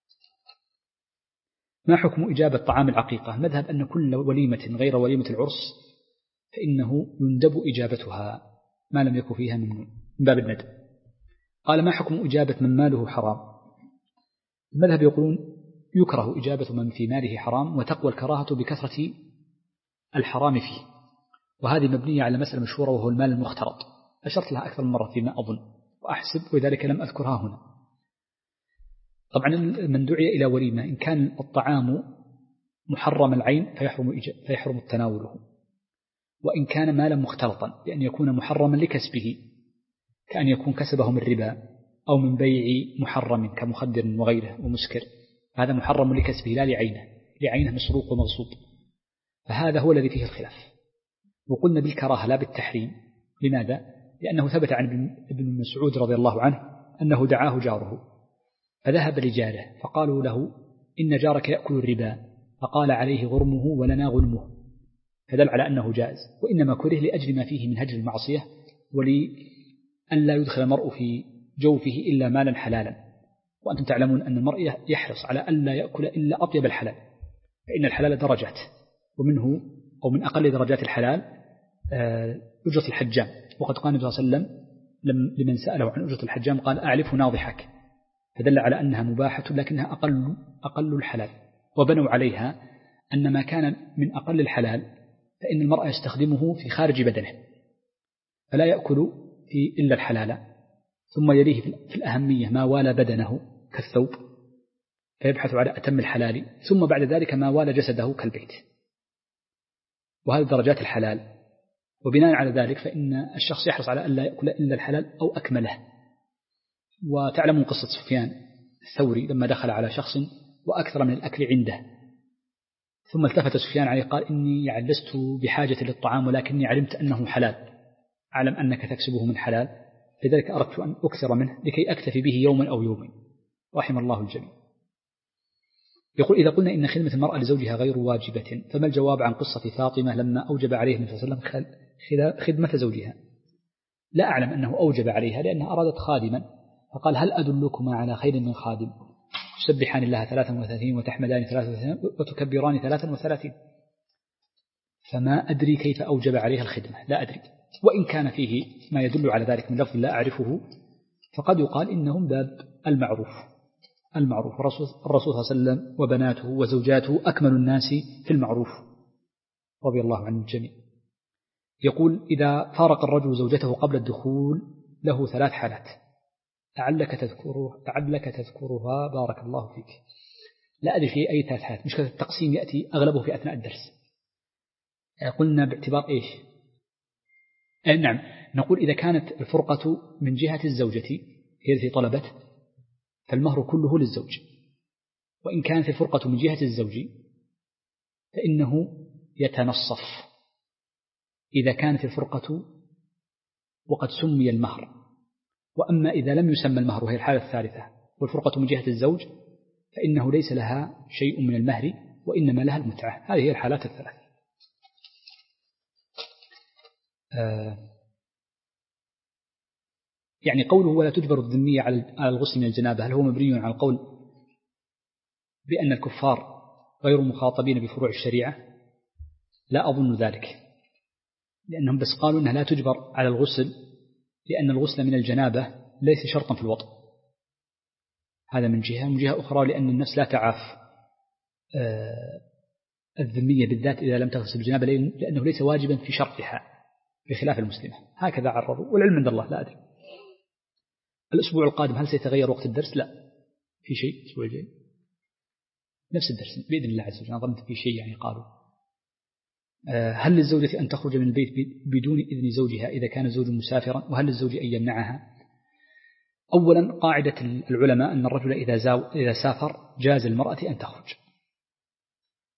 ما حكم إجابة طعام العقيقة؟ مذهب أن كل وليمة غير وليمة العرس فإنه يندب إجابتها ما لم يكن فيها ممنوع من باب الندب. قال: ما حكم إجابة من ماله حرام؟ المذهب يقولون يكره إجابة من في ماله حرام، وتقوى الكراهة بكثرة الحرام فيه، وهذه مبنية على مسألة مشهورة وهو المال المختلط، أشرت لها أكثر من مرة فيما أظن وأحسب، وذلك لم أذكرها هنا. طبعا من دعي إلى وليمة إن كان الطعام محرم العين فيحرم تناوله، وإن كان مالا مختلطا بأن يكون محرما لكسبه كأن يكون كسبه من ربا أو من بيع محرم كمخدر وغيره ومسكر، هذا محرم لكسبه لا لعينه مسروق ومغصوب، فهذا هو الذي فيه الخلاف. وقلنا بالكراهة لا بالتحريم. لماذا؟ لأنه ثبت عن ابن مسعود رضي الله عنه أنه دعاه جاره فذهب لجاره فقالوا له: إن جارك يأكل الربا، فقال: عليه غرمه ولنا غنمه، فدل على أنه جائز، وإنما كره لأجل ما فيه من هجر المعصية ولأن لا يدخل المرء في جوفه إلا مالا حلالا. وأنتم تعلمون أن المرء يحرص على أن لا يأكل إلا أطيب الحلال، فإن الحلال درجات، ومنه أو من أقل درجات الحلال أجرة الحجام. وقد قال النبي صلى الله عليه وسلم لمن سأله عن أجرة الحجام قال: أعرف ناضحك، فدل على أنها مباحة لكنها أقل الحلال. وبنوا عليها أن ما كان من أقل الحلال فإن المرء يستخدمه في خارج بدنه فلا يأكل إلا الحلال، ثم يليه في الأهمية ما والى بدنه كالثوب فيبحث على أتم الحلال، ثم بعد ذلك ما والى جسده كالبيت، وهذه درجات الحلال. وبناء على ذلك فإن الشخص يحرص على أن لا يأكل إلا الحلال أو أكمله. وتعلمون قصة سفيان الثوري لما دخل على شخص وأكثر من الأكل عنده، ثم التفت سفيان عليه قال: إني لست بحاجة للطعام ولكني علمت أنه حلال، أعلم أنك تكسبه من حلال، لذلك أردت أن أكثر منه لكي أكتفي به يوما أو يومين. رحم الله الجميع. يقول: إذا قلنا إن خدمة المرأة لزوجها غير واجبة، فما الجواب عن قصة فاطمة لما أوجب عليه النبي صلى الله عليه وسلم خدمة زوجها؟ لا أعلم أنه أوجب عليها، لأنها أرادت خادما، فقال: هل أدلكما على خير من خادم تسبحان الله 33 وتحمدان 33 وتكبران 33؟ فما أدري كيف أوجب عليها الخدمة، لا أدري. وإن كان فيه ما يدل على ذلك من لفظ لا أعرفه فقد يقال إنهم باب المعروف. الرسول صلى الله عليه وسلم وبناته وزوجاته أكمل الناس في المعروف رضي الله عن الجميع. يقول: إذا فارق الرجل زوجته قبل الدخول له 3 حالات، لعلك تذكرها بارك الله فيك. لا أدري في أي 3 حالات، مشكلة التقسيم يأتي أغلبه في أثناء الدرس. قلنا باعتبار إيش؟ نعم، نقول إذا كانت الفرقة من جهة الزوجة هي التي طلبت فالمهر كله للزوج، وإن كانت الفرقة من جهة الزوج فإنه يتنصف إذا كانت الفرقة وقد سمي المهر. وأما إذا لم يسمى المهر وهي الحالة الثالثة والفرقة من جهة الزوج فإنه ليس لها شيء من المهر وإنما لها المتعة. هذه هي الحالات الثلاث. يعني قوله ولا تجبر الذمية على الغسل من الجنابة، هل هو مبني على القول بأن الكفار غير مخاطبين بفروع الشريعة؟ لا أظن ذلك، لأنهم بس قالوا أنها لا تجبر على الغسل لأن الغسل من الجنابة ليس شرطا في الوضع. هذا من جهة أخرى لأن النفس لا تعاف الذمية بالذات إذا لم تغسل الجنابة لأنه ليس واجبا في شرطها بخلاف المسلمة. هكذا عرضوا، والعلم عند الله، لا أدري. الأسبوع القادم هل سيتغير وقت الدرس؟ لا، في شيء الأسبوع الجاي نفس الدرس بإذن الله عز وجل. أنا ظننت في شيء يعني قالوا. هل للزوجة أن تخرج من البيت بدون إذن زوجها إذا كان الزوج مسافرا، وهل للزوج أن يمنعها؟ أولا قاعدة العلماء أن الرجل إذا سافر جاز المرأة أن تخرج،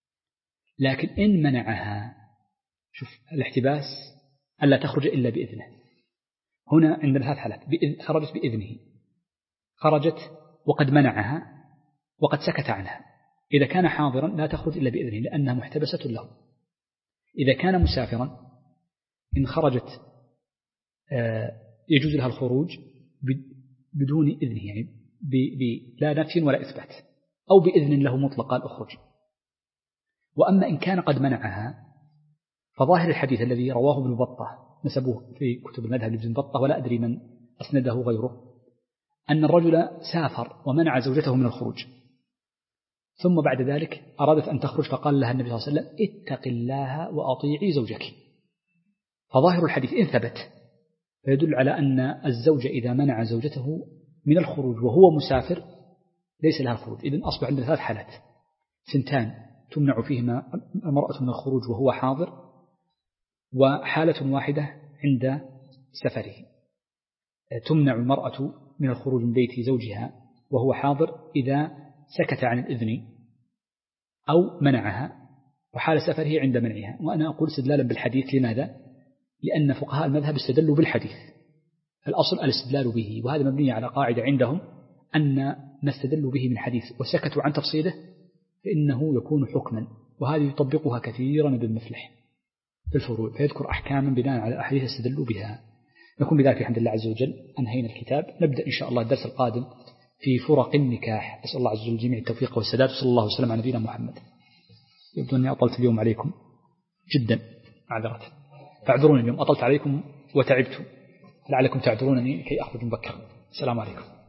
لكن إن منعها، شوف الاحتباس ألا تخرج إلا بإذنه. هنا عندنا 3 حالات: خرجت بإذنه، خرجت وقد منعها، وقد سكت عنها. إذا كان حاضرا لا تخرج إلا بإذنه لأنها محتبسة له. إذا كان مسافرا إن خرجت يجوز لها الخروج بدون إذنه، يعني لا نفي ولا إثبات، أو بإذن له مطلقا أخرج. وأما إن كان قد منعها فظاهر الحديث الذي رواه ابن بطة نسبوه في كتب المذهب لابن بطة ولا أدري من أسنده غيره، أن الرجل سافر ومنع زوجته من الخروج، ثم بعد ذلك أرادت أن تخرج فقال لها النبي صلى الله عليه وسلم: اتق الله وأطيعي زوجك. فظاهر الحديث إن ثبت فيدل على أن الزوج إذا منع زوجته من الخروج وهو مسافر ليس لها الخروج. إذن أصبح عندنا 3 حالات: 2 تمنع فيهما المرأة من الخروج وهو حاضر، وحالة واحدة عند سفره تمنع المرأة من الخروج من بيت زوجها وهو حاضر إذا سكت عن الإذن أو منعها، وحال سفره عند منعها. وأنا أقول استدلالا بالحديث. لماذا؟ لأن فقهاء المذهب استدلوا بالحديث، الأصل الاستدلال به، وهذا مبني على قاعدة عندهم أن نستدل به من حديث وسكتوا عن تفصيله فإنه يكون حكما، وهذه يطبقها كثيرا ابن مفلح في الفروع، فيذكر أحكاما بناء على أحاديث استدلوا بها. نكون بذلك الحمد لله عز وجل أنهينا الكتاب. نبدأ إن شاء الله الدرس القادم في فرق النكاح. أسأل الله عز وجل جميع التوفيق والسداد، صلى الله وسلم على نبينا محمد. يبدو أني أطلت اليوم عليكم جدا، معذرة، فاعذروني اليوم أطلت عليكم وتعبت، لعلكم تعذرونني كي أخرج مبكرا. السلام عليكم.